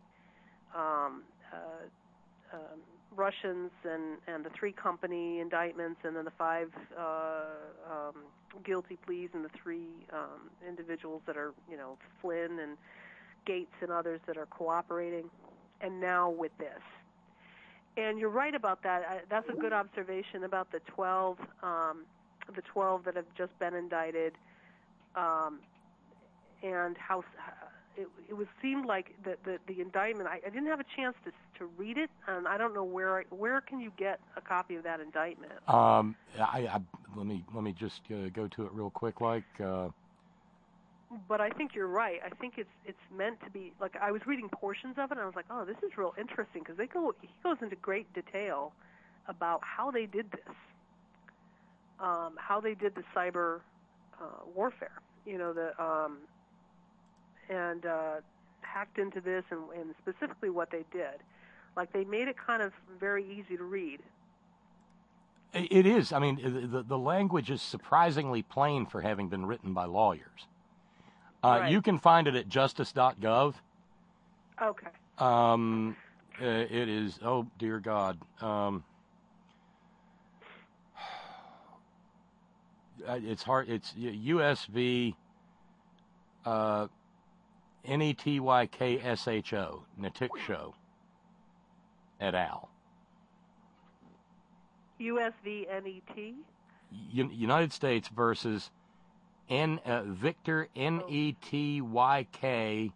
Russians and the 3 company indictments, and then the 5 guilty pleas, and the 3 individuals that are, Flynn and Gates and others that are cooperating, and now with this. And you're right about that. That's a good observation about the 12 that have just been indicted, and how it seemed like the indictment. I didn't have a chance to read it, and I don't know where can you get a copy of that indictment. Let me just go to it real quick, But I think you're right. I think it's meant to be, like, I was reading portions of it, and I was like, oh, this is real interesting, because he goes into great detail about how they did this, how they did the cyber warfare, and hacked into this, and specifically what they did. Like, they made it kind of very easy to read. It is. I mean, the language is surprisingly plain for having been written by lawyers. Right. You can find it at justice.gov. Okay. It is, oh, dear God. It's hard. It's USV NETYKSHO, Netiksho, et al. USVNET? United States versus Victor NETYKSHO.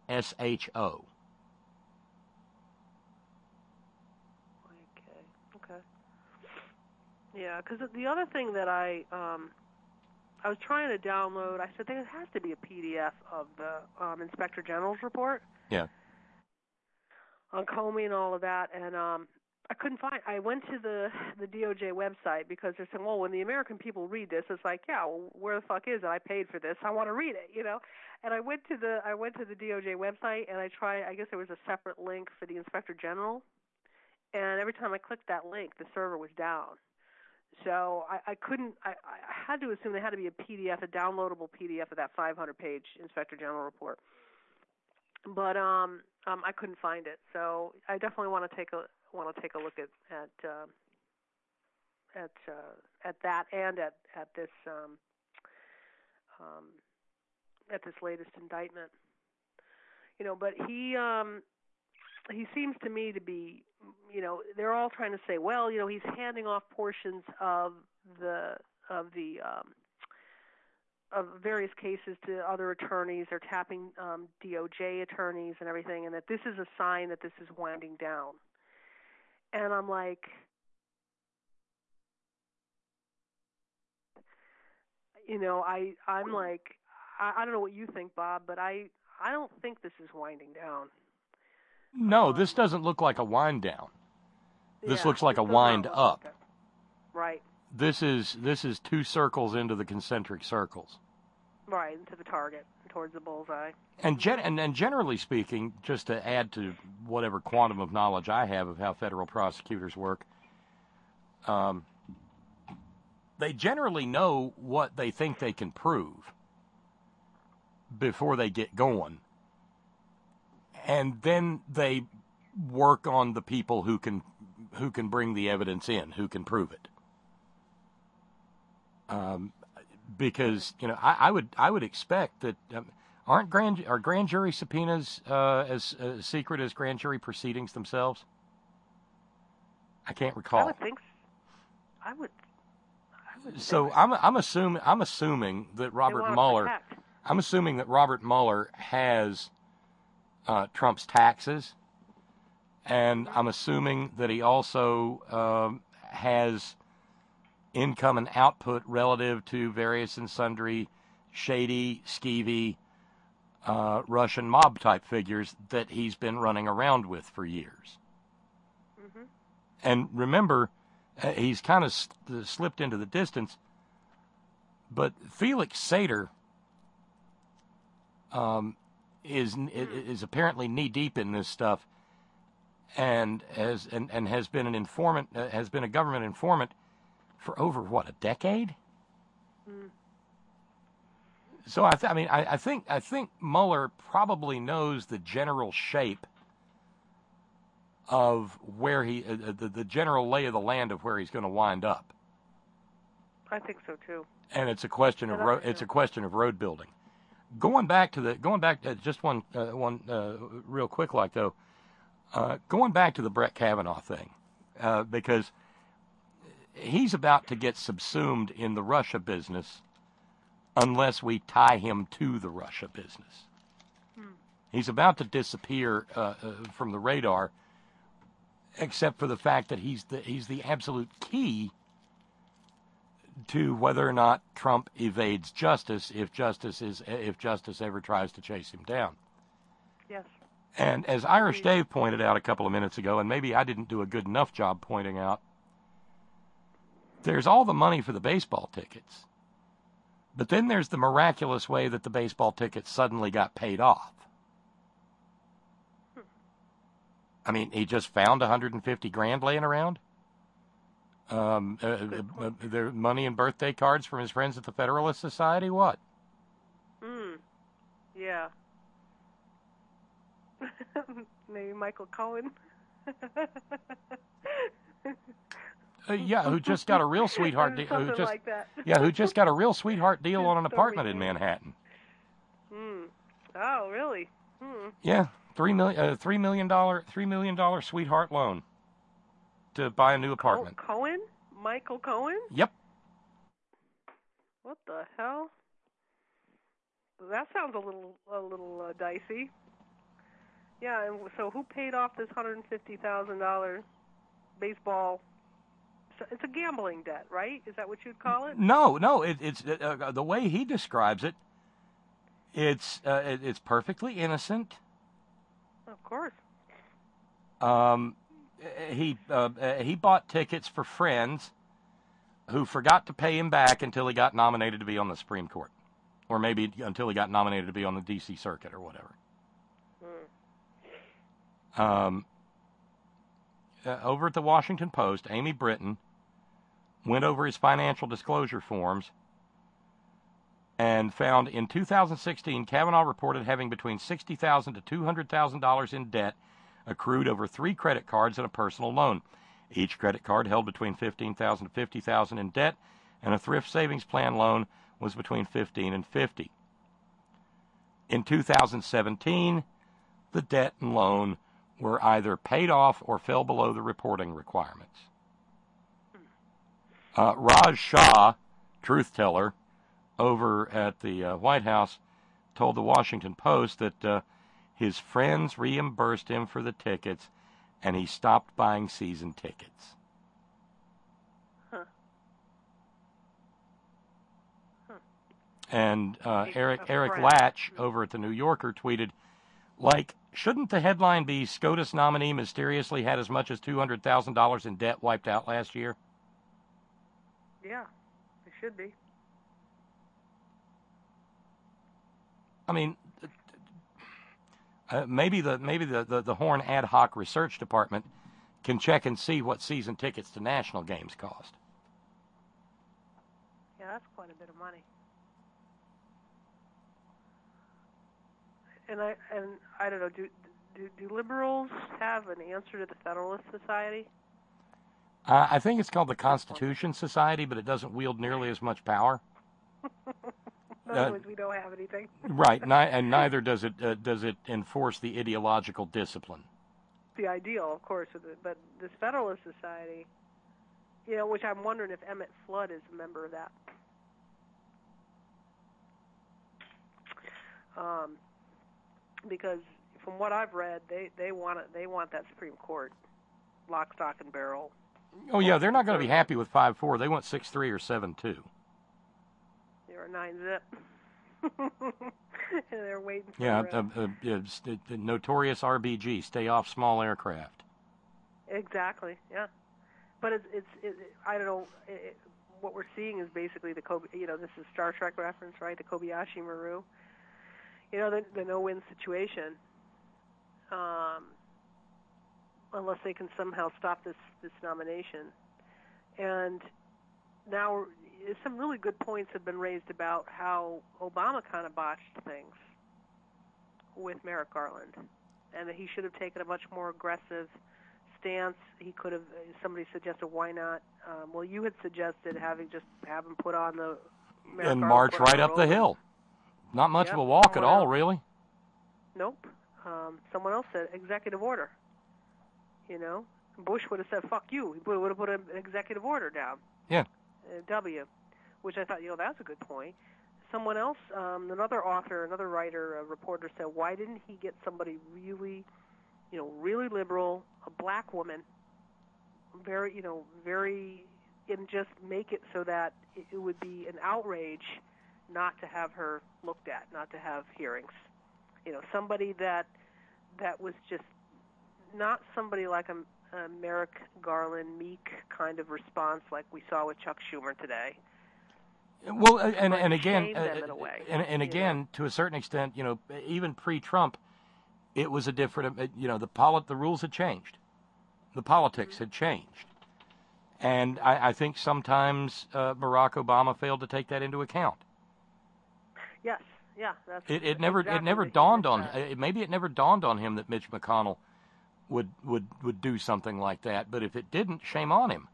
Okay. Yeah, because the other thing that I was trying to download, I said there has to be a PDF of the Inspector General's report. Yeah. On Comey and all of that, and I couldn't find. I went to the DOJ website, because they're saying, well, when the American people read this, it's like, yeah, well, where the fuck is it? I paid for this. I want to read it, And I went to the DOJ website, and I guess there was a separate link for the Inspector General, and every time I clicked that link, the server was down. So I couldn't. I had to assume there had to be a PDF, a downloadable PDF of that 500-page Inspector General report. But I couldn't find it. So I definitely want to take a look at that, and at this latest indictment. But he seems to me to be, they're all trying to say, well, he's handing off portions of various cases to other attorneys. They're tapping DOJ attorneys and everything, and that this is a sign that this is winding down. And I'm like, I'm like, I don't know what you think, Bob, but I don't think this is winding down. No, this doesn't look like a wind down. This looks like a wind up. Right. This is 2 circles into the concentric circles. Right, into the target, towards the bullseye. And generally speaking, just to add to whatever quantum of knowledge I have of how federal prosecutors work, they generally know what they think they can prove before they get going. And then they work on the people who can bring the evidence in, who can prove it. Because I would expect that are grand jury subpoenas as secret as grand jury proceedings themselves? I can't recall. I would think. I would. So I'm assuming that Robert Mueller. I'm assuming that Robert Mueller has Trump's taxes, and I'm assuming that he also has income and output relative to various and sundry shady, skeevy Russian mob-type figures that he's been running around with for years. Mm-hmm. And remember, he's kind of slipped into the distance. But Felix Sater is apparently knee deep in this stuff, and has been an informant, has been a government informant for over a decade. Mm. So I think Mueller probably knows the general shape of where the general lay of the land of where he's going to wind up. I think so too. And it's a question of road building. Going back to just one real quick, going back to the Brett Kavanaugh thing, because he's about to get subsumed in the Russia business unless we tie him to the Russia business. He's about to disappear from the radar, except for the fact that he's the absolute key to whether or not Trump evades justice if justice ever tries to chase him down. Yes. And as Irish Dave pointed out a couple of minutes ago, and maybe I didn't do a good enough job pointing out, there's all the money for the baseball tickets. But then there's the miraculous way that the baseball tickets suddenly got paid off. I mean, he just found $150,000 laying around. Their money and birthday cards from his friends at the Federalist Society. What? Yeah. Maybe Michael Cohen. Yeah, who just got a real sweetheart deal? Like that. Yeah, who just got a real sweetheart deal on an apartment in Manhattan? Oh, really? Yeah, $3 million sweetheart loan to buy a new apartment. Cohen? Michael Cohen? Yep. What the hell? That sounds a little dicey. Yeah, and so who paid off this $150,000 baseball? It's a gambling debt, right? Is that what you'd call it? No, it's the way he describes it. It's perfectly innocent. Of course. He bought tickets for friends who forgot to pay him back until he got nominated to be on the Supreme Court, or maybe until he got nominated to be on the D.C. Circuit or whatever. Over at the Washington Post, Amy Britton went over his financial disclosure forms and found in 2016, Kavanaugh reported having between $60,000 to $200,000 in debt accrued over 3 credit cards and a personal loan. Each credit card held between $15,000 to $50,000 in debt, and a thrift savings plan loan was between $15,000 and $50,000. In 2017, the debt and loan were either paid off or fell below the reporting requirements. Raj Shah, truth teller, over at the White House, told the Washington Post that his friends reimbursed him for the tickets, and he stopped buying season tickets. And Eric Latch over at the New Yorker tweeted, shouldn't the headline be SCOTUS nominee mysteriously had as much as $200,000 in debt wiped out last year? Yeah, it should be. I mean, maybe the Horn Ad Hoc Research Department can check and see what season tickets to national games cost. Yeah, that's quite a bit of money. And I don't know. Do liberals have an answer to the Federalist Society? I think it's called the Constitution Society, but it doesn't wield nearly as much power. In other words, we don't have anything. Right, and neither does it enforce the ideological discipline. The ideal, of course, but this Federalist Society, which I'm wondering if Emmett Flood is a member of that. Because from what I've read, they want that Supreme Court lock, stock, and barrel. Oh yeah, they're not going to be happy with 5-4. They want 6-3 or 7-2. They're 9-zip. And they're waiting for the notorious RBG, stay off small aircraft. Exactly. Yeah, but it's I don't know. what we're seeing is basically this is Star Trek reference, right? The Kobayashi Maru. The no-win situation. Unless they can somehow stop this nomination. And now some really good points have been raised about how Obama kind of botched things with Merrick Garland, and that he should have taken a much more aggressive stance. He could have. Somebody suggested, why not? Well, you had suggested have him put on the Merrick and Garland march right up the rollers. hill. Not much of a walk at all, really. Nope. Someone else said executive order. Bush would have said, fuck you. He would have put an executive order down. Yeah. W, which I thought, that's a good point. Someone else, another author, another writer, a reporter said, why didn't he get somebody really, really liberal, a black woman, very, and just make it so that it would be an outrage not to have her looked at, not to have hearings. Somebody that was just not somebody like a Merrick Garland, meek kind of response like we saw with Chuck Schumer today. Well, and again, them in a way, and again, to a certain extent, even pre-Trump, it was a different. The rules had changed, the politics had changed, and I think sometimes Barack Obama failed to take that into account. Yes, yeah, that's it never dawned on maybe it never dawned on him that Mitch McConnell would do something like that. But if it didn't, shame on him.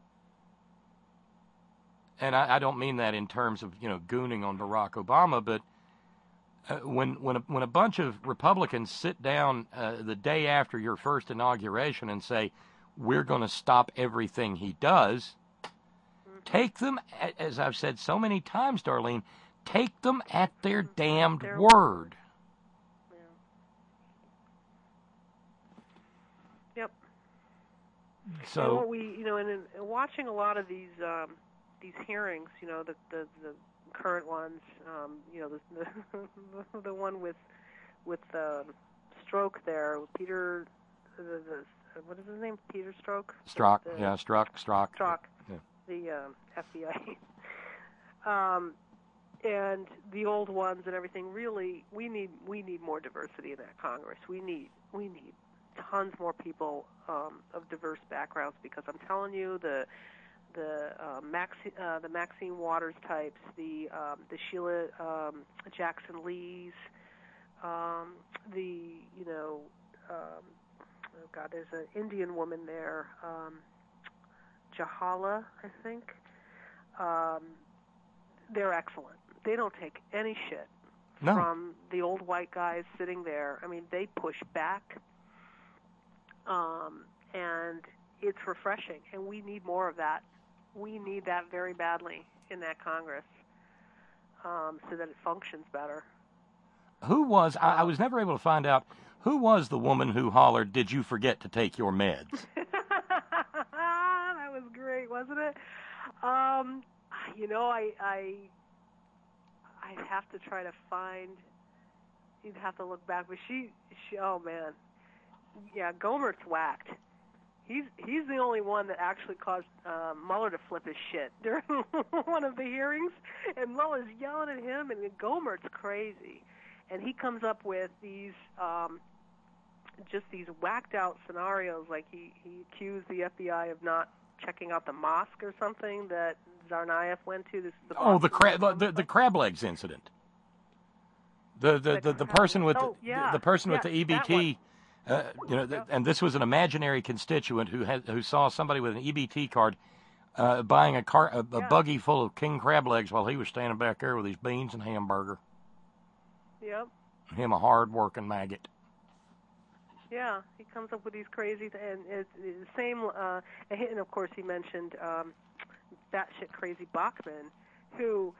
And I don't mean that in terms of gooning on Barack Obama, but when a bunch of Republicans sit down the day after your first inauguration and say we're going to stop everything he does, take them, as I've said so many times, Darlene, take them at their damned word. Yep. So and what we, in watching a lot of these hearings, the current ones, the one with Strzok there, Peter, what is his name? Peter Strzok. Strzok, Strzok. Yeah. The FBI. And the old ones and everything. Really, we need more diversity in that Congress. We need tons more people of diverse backgrounds, because I'm telling you, the Maxine Waters types, the Sheila Jackson Lees, there's an Indian woman there, Jahala, I think. They're excellent. They don't take any shit from the old white guys sitting there. I mean, they push back, and it's refreshing, and we need more of that. We need that very badly in that Congress, so that it functions better. Who was, I was never able to find out, who was the woman who hollered, "Did you forget to take your meds?" That was great, wasn't it? I'd have to try to find, you'd have to look back, but she oh man. Yeah, Gohmert's whacked. He's the only one that actually caused Mueller to flip his shit during one of the hearings, and Mueller's yelling at him, and Gohmert's crazy, and he comes up with these just these whacked out scenarios, like he accused the FBI of not checking out the mosque or something that Tsarnaev went to. This is the crab legs incident. The person with the person with the EBT. And this was an imaginary constituent who saw somebody with an EBT card buying a buggy full of king crab legs while he was standing back there with his beans and hamburger. Yep. Him, a hard-working maggot. Yeah, he comes up with these crazy and it's the same. And of course, he mentioned batshit crazy Bachmann, who.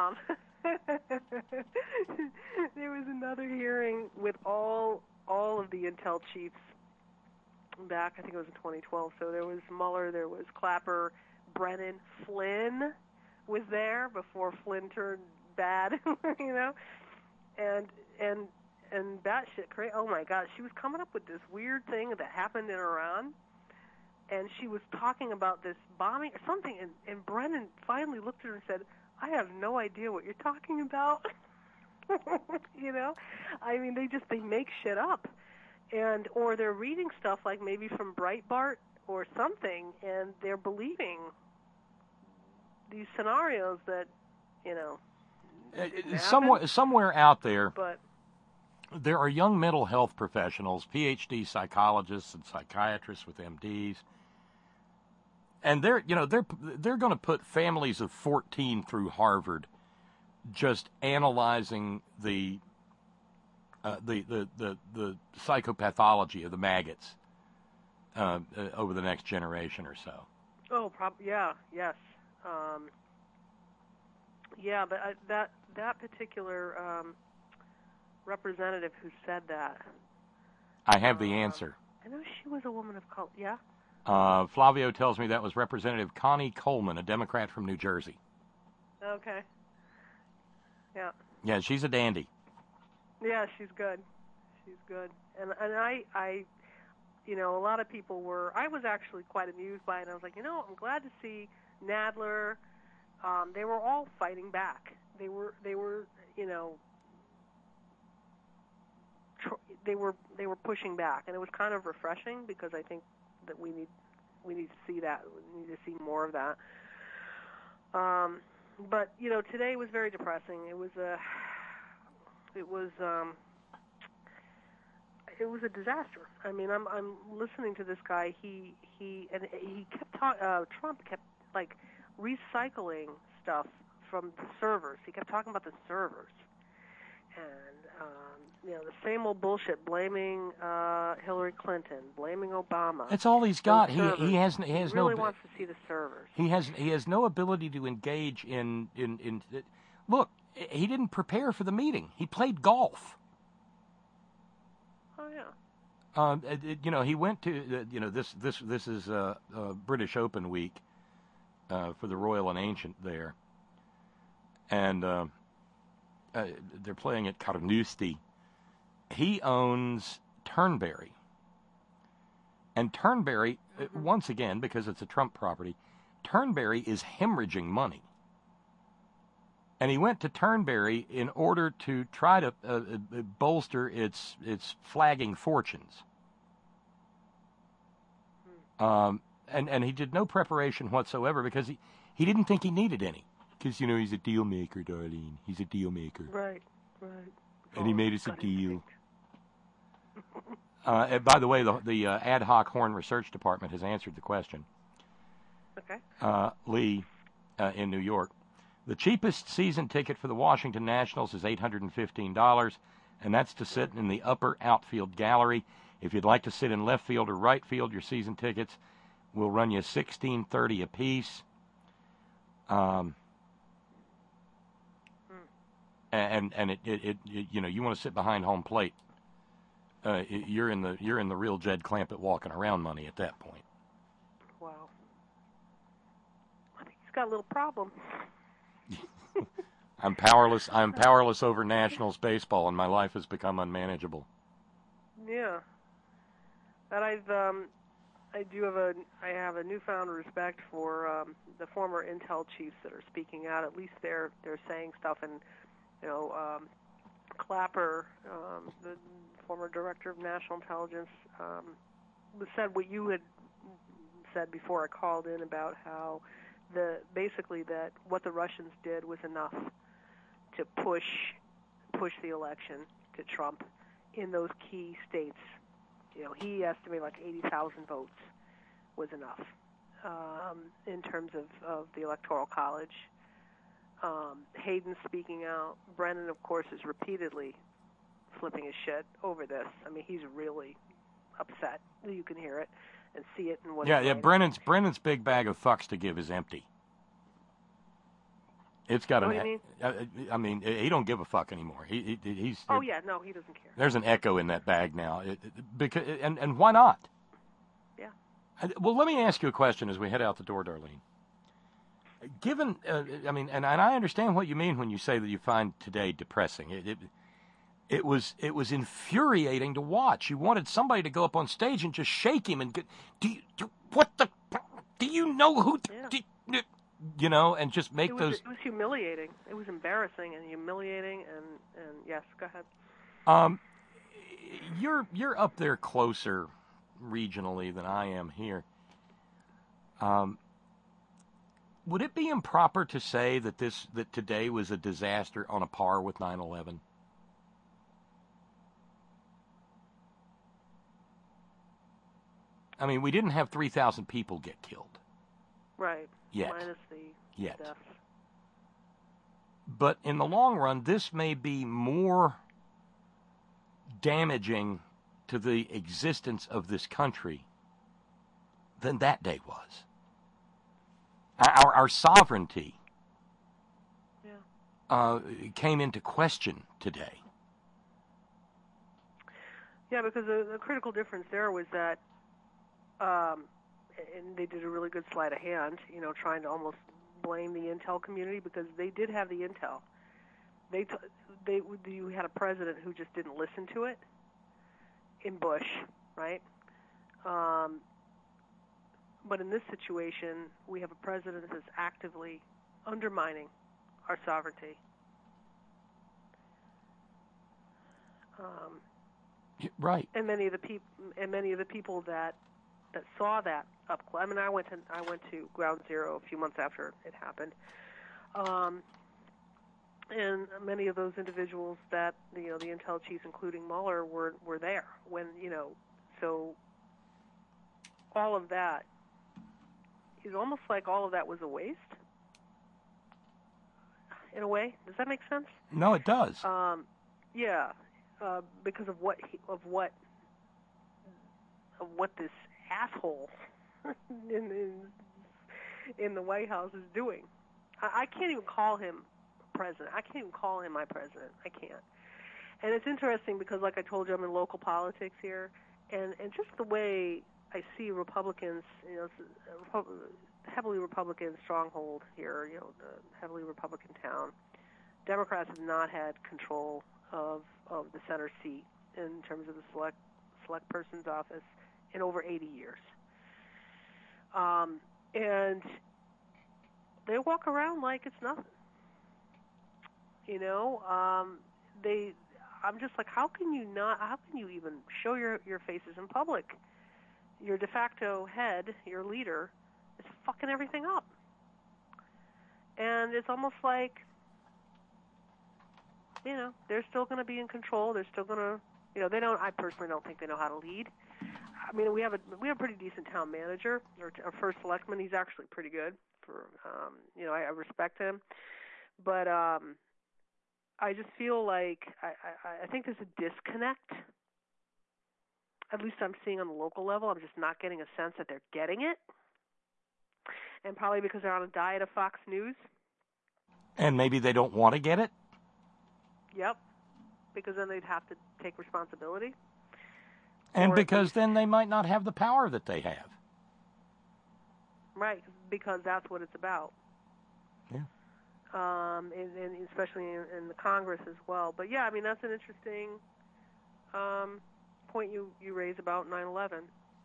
There was another hearing with all of the intel chiefs back, I think it was in 2012. So there was Mueller, there was Clapper, Brennan, Flynn was there before Flynn turned bad, and batshit crazy. Oh my God, she was coming up with this weird thing that happened in Iran, and she was talking about this bombing or something, and Brennan finally looked at her and said, "I have no idea what you're talking about." You know, I mean, they make shit up, or they're reading stuff like maybe from Breitbart or something, and they're believing these scenarios that, you know, somewhere out there. But there are young mental health professionals, PhD psychologists and psychiatrists with MDs, and they're going to put families of 14 through Harvard just analyzing the psychopathology of the maggots over the next generation or so. Oh, yes. Yeah, but that particular representative who said that, I have the answer. I know she was a woman of color. Yeah. Flavio tells me that was Representative Connie Coleman, a Democrat from New Jersey. Okay. Yeah. Yeah, she's a dandy. Yeah, she's good. She's good. And I you know, a lot of people were. I was actually quite amused by it. I was like, you know, I'm glad to see Nadler. They were all fighting back. They were, you know, they were pushing back, and it was kind of refreshing because I think that we need to see that. We need to see more of that. But you know, today was very depressing. It was a disaster. I mean, I'm listening to this guy. He kept Trump kept like recycling stuff from the servers. He kept talking about the servers, and you know, the same old bullshit, blaming Hillary Clinton, blaming Obama. That's all he's got. He really wants to see the servers. He has no ability to engage in. Look, he didn't prepare for the meeting. He played golf. Oh yeah. You know, he went to you know, this is British Open week for the Royal and Ancient there, and they're playing at Carnoustie. He owns Turnberry, and Turnberry once again, because it's a Trump property, Turnberry is hemorrhaging money. And he went to Turnberry in order to try to bolster its flagging fortunes. And he did no preparation whatsoever because he didn't think he needed any. Because, you know, he's a deal maker, Darlene. He's a deal maker. Right. And he made us a deal. And by the way, the Ad Hoc Horn Research Department has answered the question. Okay. Lee, in New York. The cheapest season ticket for the Washington Nationals is $815, and that's to sit in the upper outfield gallery. If you'd like to sit in left field or right field, your season tickets will run you $16.30 apiece. And it you know, you want to sit behind home plate. You're in the real Jed Clampett walking around money at that point. Wow. I think he's got a little problem. I'm powerless over Nationals baseball, and my life has become unmanageable. Yeah. But I have a newfound respect for the former intel chiefs that are speaking out. At least they're saying stuff, and you know, Clapper, the former director of national intelligence, said what you had said before I called in about how basically that what the Russians did was enough to push the election to Trump in those key states. You know, he estimated like 80,000 votes was enough in terms of the Electoral College. Hayden speaking out. Brennan, of course, is repeatedly flipping his shit over this. I mean, he's really upset. You can hear it and see it in what. Yeah. Brennan's big bag of fucks to give is empty. It's got what do you mean? I mean, he don't give a fuck anymore. He's. Oh yeah, no, he doesn't care. There's an echo in that bag now. Because and why not? Yeah. Well, let me ask you a question as we head out the door, Darlene. Given, I mean, and I understand what you mean when you say that you find today depressing. It was infuriating to watch. You wanted somebody to go up on stage and just shake him and do you know who? Yeah. And just make those. It was humiliating. It was embarrassing and humiliating. And yes, go ahead. You're up there closer regionally than I am here. Would it be improper to say that today was a disaster on a par with 9/11? I mean, we didn't have 3,000 people get killed. Right. Yet. Minus the deaths. But in the long run, this may be more damaging to the existence of this country than that day was. Our sovereignty came into question today. Yeah, because the critical difference there was that, and they did a really good sleight of hand, trying to almost blame the intel community because they did have the intel. You had a president who just didn't listen to it in Bush, right? But in this situation, we have a president that's actively undermining our sovereignty. Right. And many of the people that saw that up close. I mean, I went to Ground Zero a few months after it happened, and many of those individuals that the intel chiefs, including Mueller, were there when So all of that is almost like all of that was a waste, in a way. Does that make sense? No, it does. Yeah, because of what this asshole in the White House is doing. I can't even call him president. I can't even call him my president. I can't. And it's interesting because, like I told you, I'm in local politics here, and just the way I see Republicans, it's a heavily Republican stronghold here, the heavily Republican town. Democrats have not had control of the center seat in terms of the select person's office in over 80 years. And they walk around like it's nothing. I'm just like, how can you even show your faces in public? Your de facto head, your leader, is fucking everything up. And it's almost like, they're still going to be in control. They're still going to, I personally don't think they know how to lead. I mean, we have a pretty decent town manager, our first selectman. He's actually pretty good. I respect him, but I just feel like I think there's a disconnect. At least I'm seeing on the local level. I'm just not getting a sense that they're getting it, and probably because they're on a diet of Fox News. And maybe they don't want to get it. Yep, because then they'd have to take responsibility. And because then they might not have the power that they have. Right, because that's what it's about. Yeah. And especially in the Congress as well. But yeah, I mean, that's an interesting point you raise about 9/11.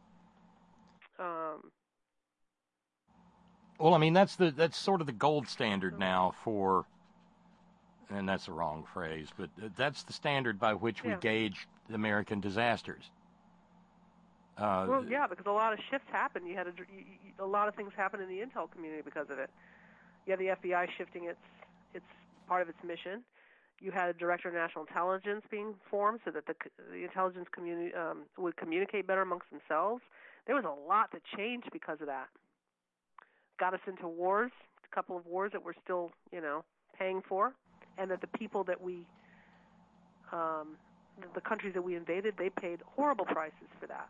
Well, I mean, that's sort of the gold standard now for, and that's the wrong phrase, but that's the standard by which we gauge American disasters. Well, yeah, because a lot of shifts happened. You had a lot of things happen in the intel community because of it. You had the FBI shifting its part of its mission. You had a director of national intelligence being formed so that the intelligence community would communicate better amongst themselves. There was a lot that changed because of that. Got us into wars, a couple of wars that we're still, paying for, and that the people that we, the countries that we invaded, they paid horrible prices for that.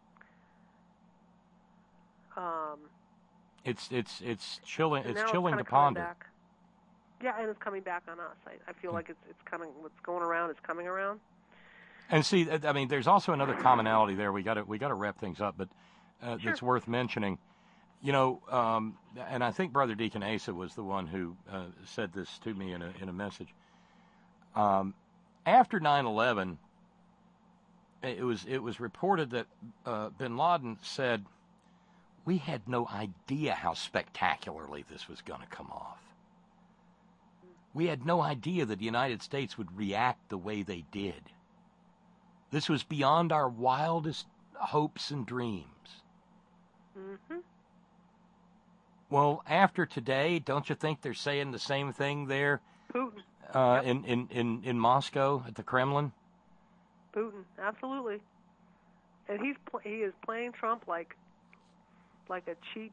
It's chilling. It's now chilling it's to ponder. back. Yeah, and it's coming back on us. I feel like it's coming. What's going around is coming around. And see, I mean, there's also another commonality there. We got to wrap things up, but that's worth mentioning. And I think Brother Deacon Asa was the one who said this to me in a message. And after 9/11, it was reported that bin Laden said, "We had no idea how spectacularly this was going to come off. We had no idea that the United States would react the way they did. This was beyond our wildest hopes and dreams." Mm-hmm. Well, after today, don't you think they're saying the same thing there? Putin. In Moscow at the Kremlin? Putin, absolutely. And he is playing Trump like a cheap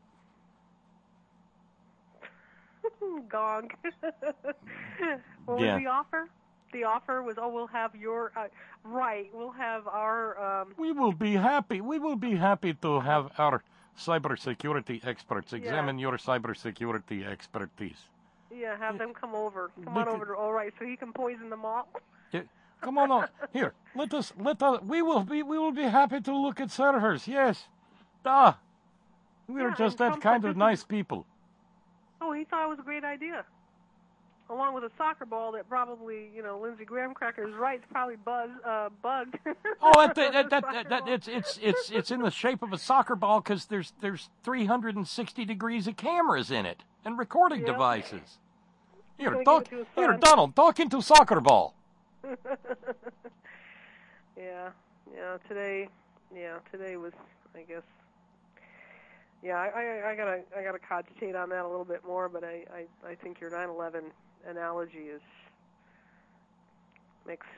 gong. What was the offer? The offer was, we'll have your we'll have our. We will be happy. We will be happy to have our cybersecurity experts examine your cybersecurity expertise. Yeah, have them come over. Come on over to all right, so he can poison them all. Yeah, come on. Here, let us. We will be happy to look at servers. Yes, we're just that kind of nice people. Oh, he thought it was a great idea. Along with a soccer ball that probably, Lindsey Graham Cracker is right. It's probably bugged. Oh, it's in the shape of a soccer ball because there's 360 degrees of cameras in it and recording devices. Here, Donald, talk into soccer ball. Today was, I guess. Yeah, I gotta cogitate on that a little bit more, but I think your 9/11 analogy it's.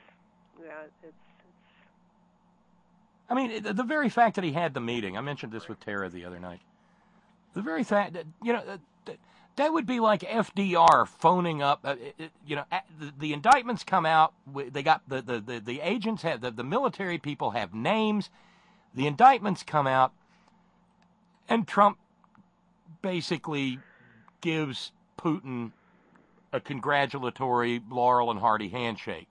I mean, the very fact that he had the meeting. I mentioned this with Tara the other night. The very fact that that would be like FDR phoning up. The indictments come out. They got the agents have the military people have names. The indictments come out, and Trump basically gives Putin a congratulatory Laurel and Hardy handshake.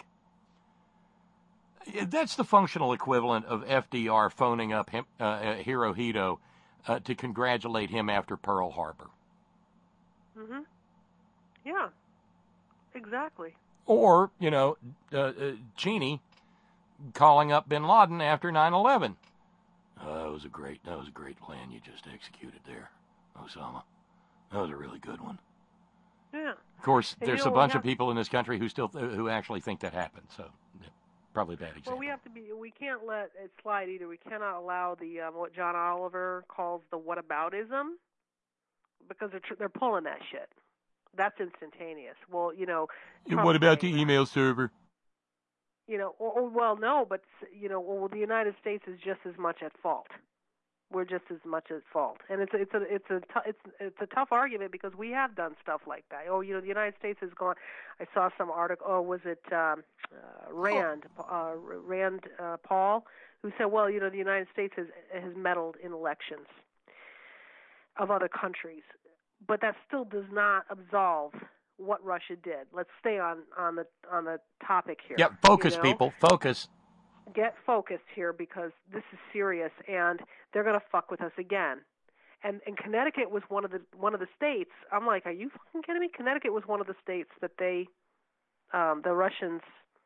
That's the functional equivalent of FDR phoning up Hirohito to congratulate him after Pearl Harbor. Mm-hmm. Yeah, exactly. Or, Cheney calling up bin Laden after 9/11. That was a great plan you just executed there, Osama. That was a really good one. Yeah. Of course, there's a bunch of people in this country who actually think that happened. So, probably a bad example. Well, we can't let it slide either. We cannot allow the what John Oliver calls the whataboutism, because they're pulling that shit. That's instantaneous. Well, what about the email server? Well, no, but the United States is just as much at fault. We're just as much at fault, and it's a tough argument because we have done stuff like that. The United States has gone. I saw some article. Oh, was it Rand Paul, who said, well, the United States has meddled in elections of other countries, but that still does not absolve what Russia did. Let's stay on the topic here. Yeah, focus, people, focus. Get focused here because this is serious, and they're going to fuck with us again. And Connecticut was one of the states. I'm like, are you fucking kidding me? Connecticut was one of the states that the Russians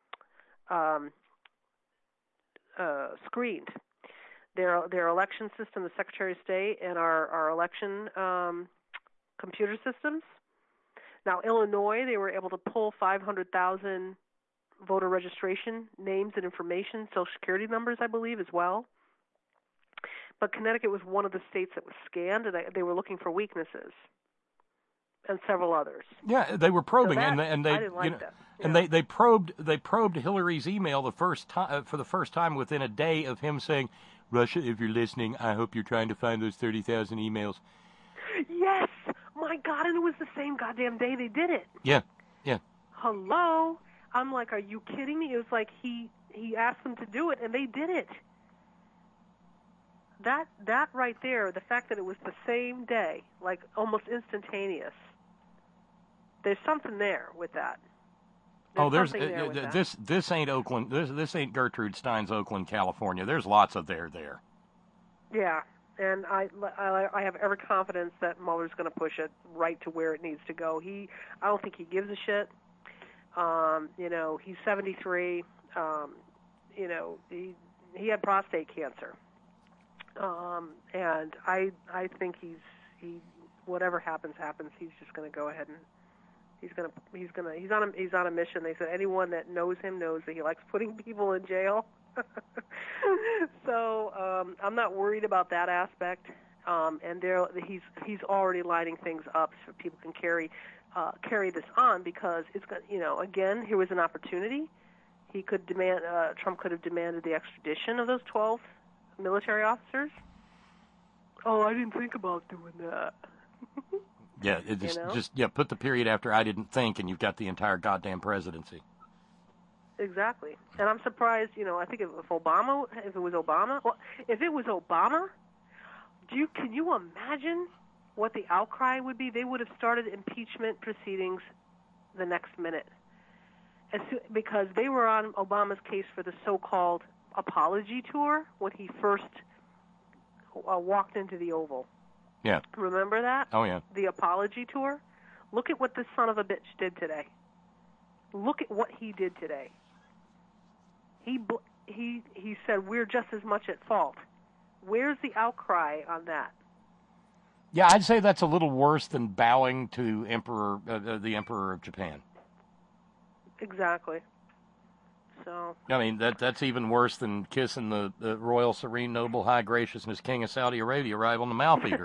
screened. Their election system, the Secretary of State, and our election computer systems. Now, Illinois, they were able to pull 500,000 voter registration names and information, Social Security numbers, I believe, as well. But Connecticut was one of the states that was scanned, and they were looking for weaknesses, and several others. Yeah, they were probing, so and they I didn't like that. And they probed Hillary's email for the first time within a day of him saying, "Russia, if you're listening, I hope you're trying to find those 30,000 emails." Yes, my God, and it was the same goddamn day they did it. Yeah. Hello. I'm like, are you kidding me? It was like he asked them to do it, and they did it. That right there, the fact that it was the same day, like almost instantaneous. There's something there with that. This ain't Oakland. This ain't Gertrude Stein's Oakland, California. There's lots of there. Yeah, and I have every confidence that Mueller's going to push it right to where it needs to go. I don't think he gives a shit. He's 73. He had prostate cancer. And I think he whatever happens. He's just going to go ahead and he's on a mission. They said anyone that knows him knows that he likes putting people in jail. So I'm not worried about that aspect. And he's already lining things up so people can carry this on, because it's again, here was an opportunity. Trump could have demanded the extradition of those 12 military officers. Oh, I didn't think about doing that. Yeah, put the period after I didn't think, and you've got the entire goddamn presidency. Exactly. And I'm surprised, I think if it was Obama, can you imagine what the outcry would be? They would have started impeachment proceedings the next minute. Because they were on Obama's case for the so-called apology tour when he first walked into the Oval. Yeah. Remember that? Oh, yeah. The apology tour? Look at what this son of a bitch did today. Look at what he did today. He said we're just as much at fault. Where's the outcry on that? Yeah, I'd say that's a little worse than bowing to the Emperor of Japan. Exactly. So. I mean, that's even worse than kissing the Royal Serene Noble High Graciousness King of Saudi Arabia right on the mouth eater.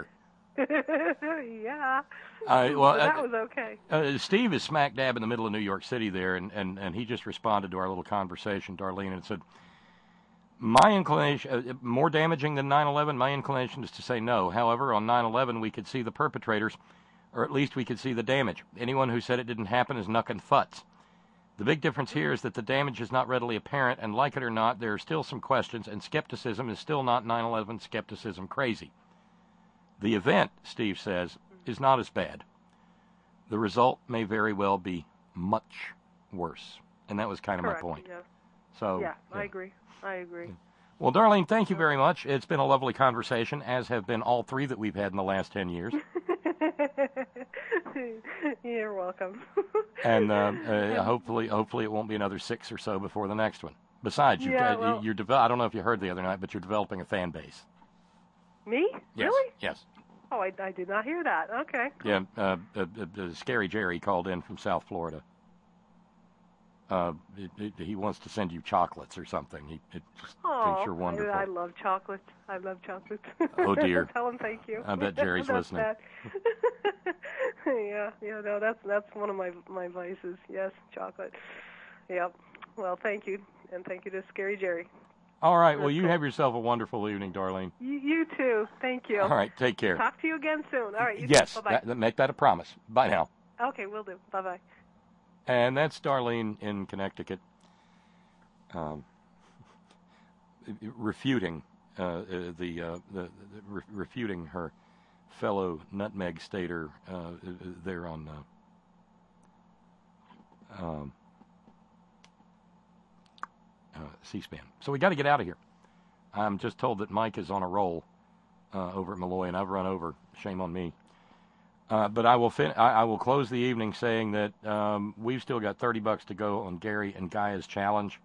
Yeah. That was okay. Steve is smack dab in the middle of New York City there, and he just responded to our little conversation, Darlene, and said, my inclination, more damaging than 9/11, my inclination is to say no. However, on 9/11, we could see the perpetrators, or at least we could see the damage. Anyone who said it didn't happen is knuckin' futz. The big difference here is that the damage is not readily apparent, and like it or not, there are still some questions, and skepticism is still not 9/11 skepticism crazy. The event, Steve says, is not as bad. The result may very well be much worse. And that was kind of Correct, my point. Yeah. So, yeah, I agree. Well, Darlene, thank you very much. It's been a lovely conversation, as have been all three that we've had in the last 10 years. You're welcome. And hopefully it won't be another 6 or so before the next one. Besides, I don't know if you heard the other night, but you're developing a fan base. Me? Yes. Really? Yes. Oh, I did not hear that. Okay. Yeah, Scary Jerry called in from South Florida. He wants to send you chocolates or something. He thinks you're wonderful. I love chocolate. Oh, dear. Tell him thank you. I bet Jerry's listening. No, that's one of my vices. Yes, chocolate. Yep. Well, thank you, and thank you to Scary Jerry. All right. Well, you have yourself a wonderful evening, Darlene. You too. Thank you. All right. Take care. Talk to you again soon. All right. Yes. Bye-bye. Make that a promise. Bye now. Okay, will do. Bye-bye. And that's Darlene in Connecticut, refuting refuting her fellow nutmeg stater there on C-SPAN. So we got to get out of here. I'm just told that Mike is on a roll over at Malloy, and I've run over. Shame on me. But I will close the evening saying that we've still got $30 to go on Gary and Gaia's challenge.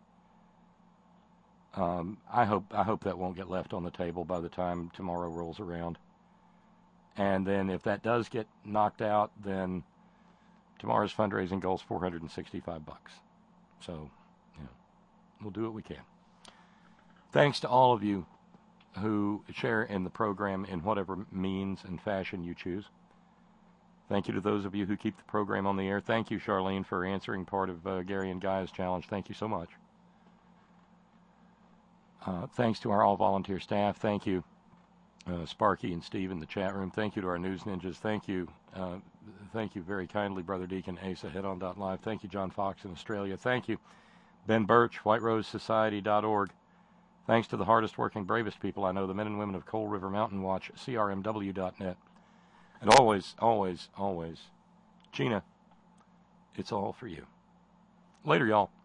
I hope that won't get left on the table by the time tomorrow rolls around. And then if that does get knocked out, then tomorrow's fundraising goal is $465. So, we'll do what we can. Thanks to all of you who share in the program in whatever means and fashion you choose. Thank you to those of you who keep the program on the air. Thank you, Charlene, for answering part of Gary and Gaia's challenge. Thank you so much. Thanks to our all-volunteer staff. Thank you, Sparky and Steve in the chat room. Thank you to our news ninjas. Thank you very kindly, Brother Deacon Asa, headon.live. Thank you, John Fox in Australia. Thank you, Ben Birch, whiterosesociety.org. Thanks to the hardest working, bravest people I know, the men and women of Coal River Mountain Watch, crmw.net. And always, always, always, Gina, it's all for you. Later, y'all.